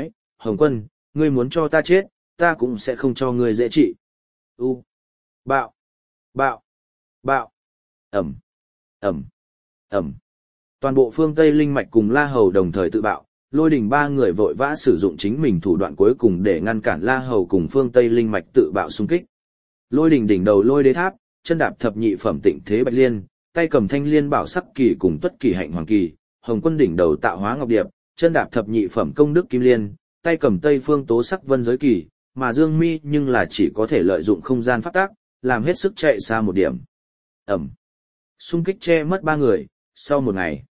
Hồng Quân, ngươi muốn cho ta chết, ta cũng sẽ không cho ngươi dễ trị. U. Bạo. Bạo. Bạo. Ẩm. Ẩm. Ẩm. Toàn bộ phương Tây Linh Mạch cùng La Hầu đồng thời tự bạo, Lôi Đình ba người vội vã sử dụng chính mình thủ đoạn cuối cùng để ngăn cản La Hầu cùng phương Tây Linh Mạch tự bạo xung kích. Lôi Đình đỉnh đầu lôi đế tháp, chân đạp thập nhị phẩm tịnh thế bạch liên, tay cầm thanh liên bảo sắc kỳ cùng tuất kỳ hạnh hoàng kỳ, Hồng Quân đỉnh đầu tạo hóa ngọc điệp, chân đạp thập nhị phẩm công đức kim liên, tay cầm tây phương tố sắc vân giới kỳ, mà Dương Mi nhưng là chỉ có thể lợi dụng không gian pháp tác, làm hết sức chạy xa một điểm. Ẩm. Xung kích che mất ba người, sau một ngày.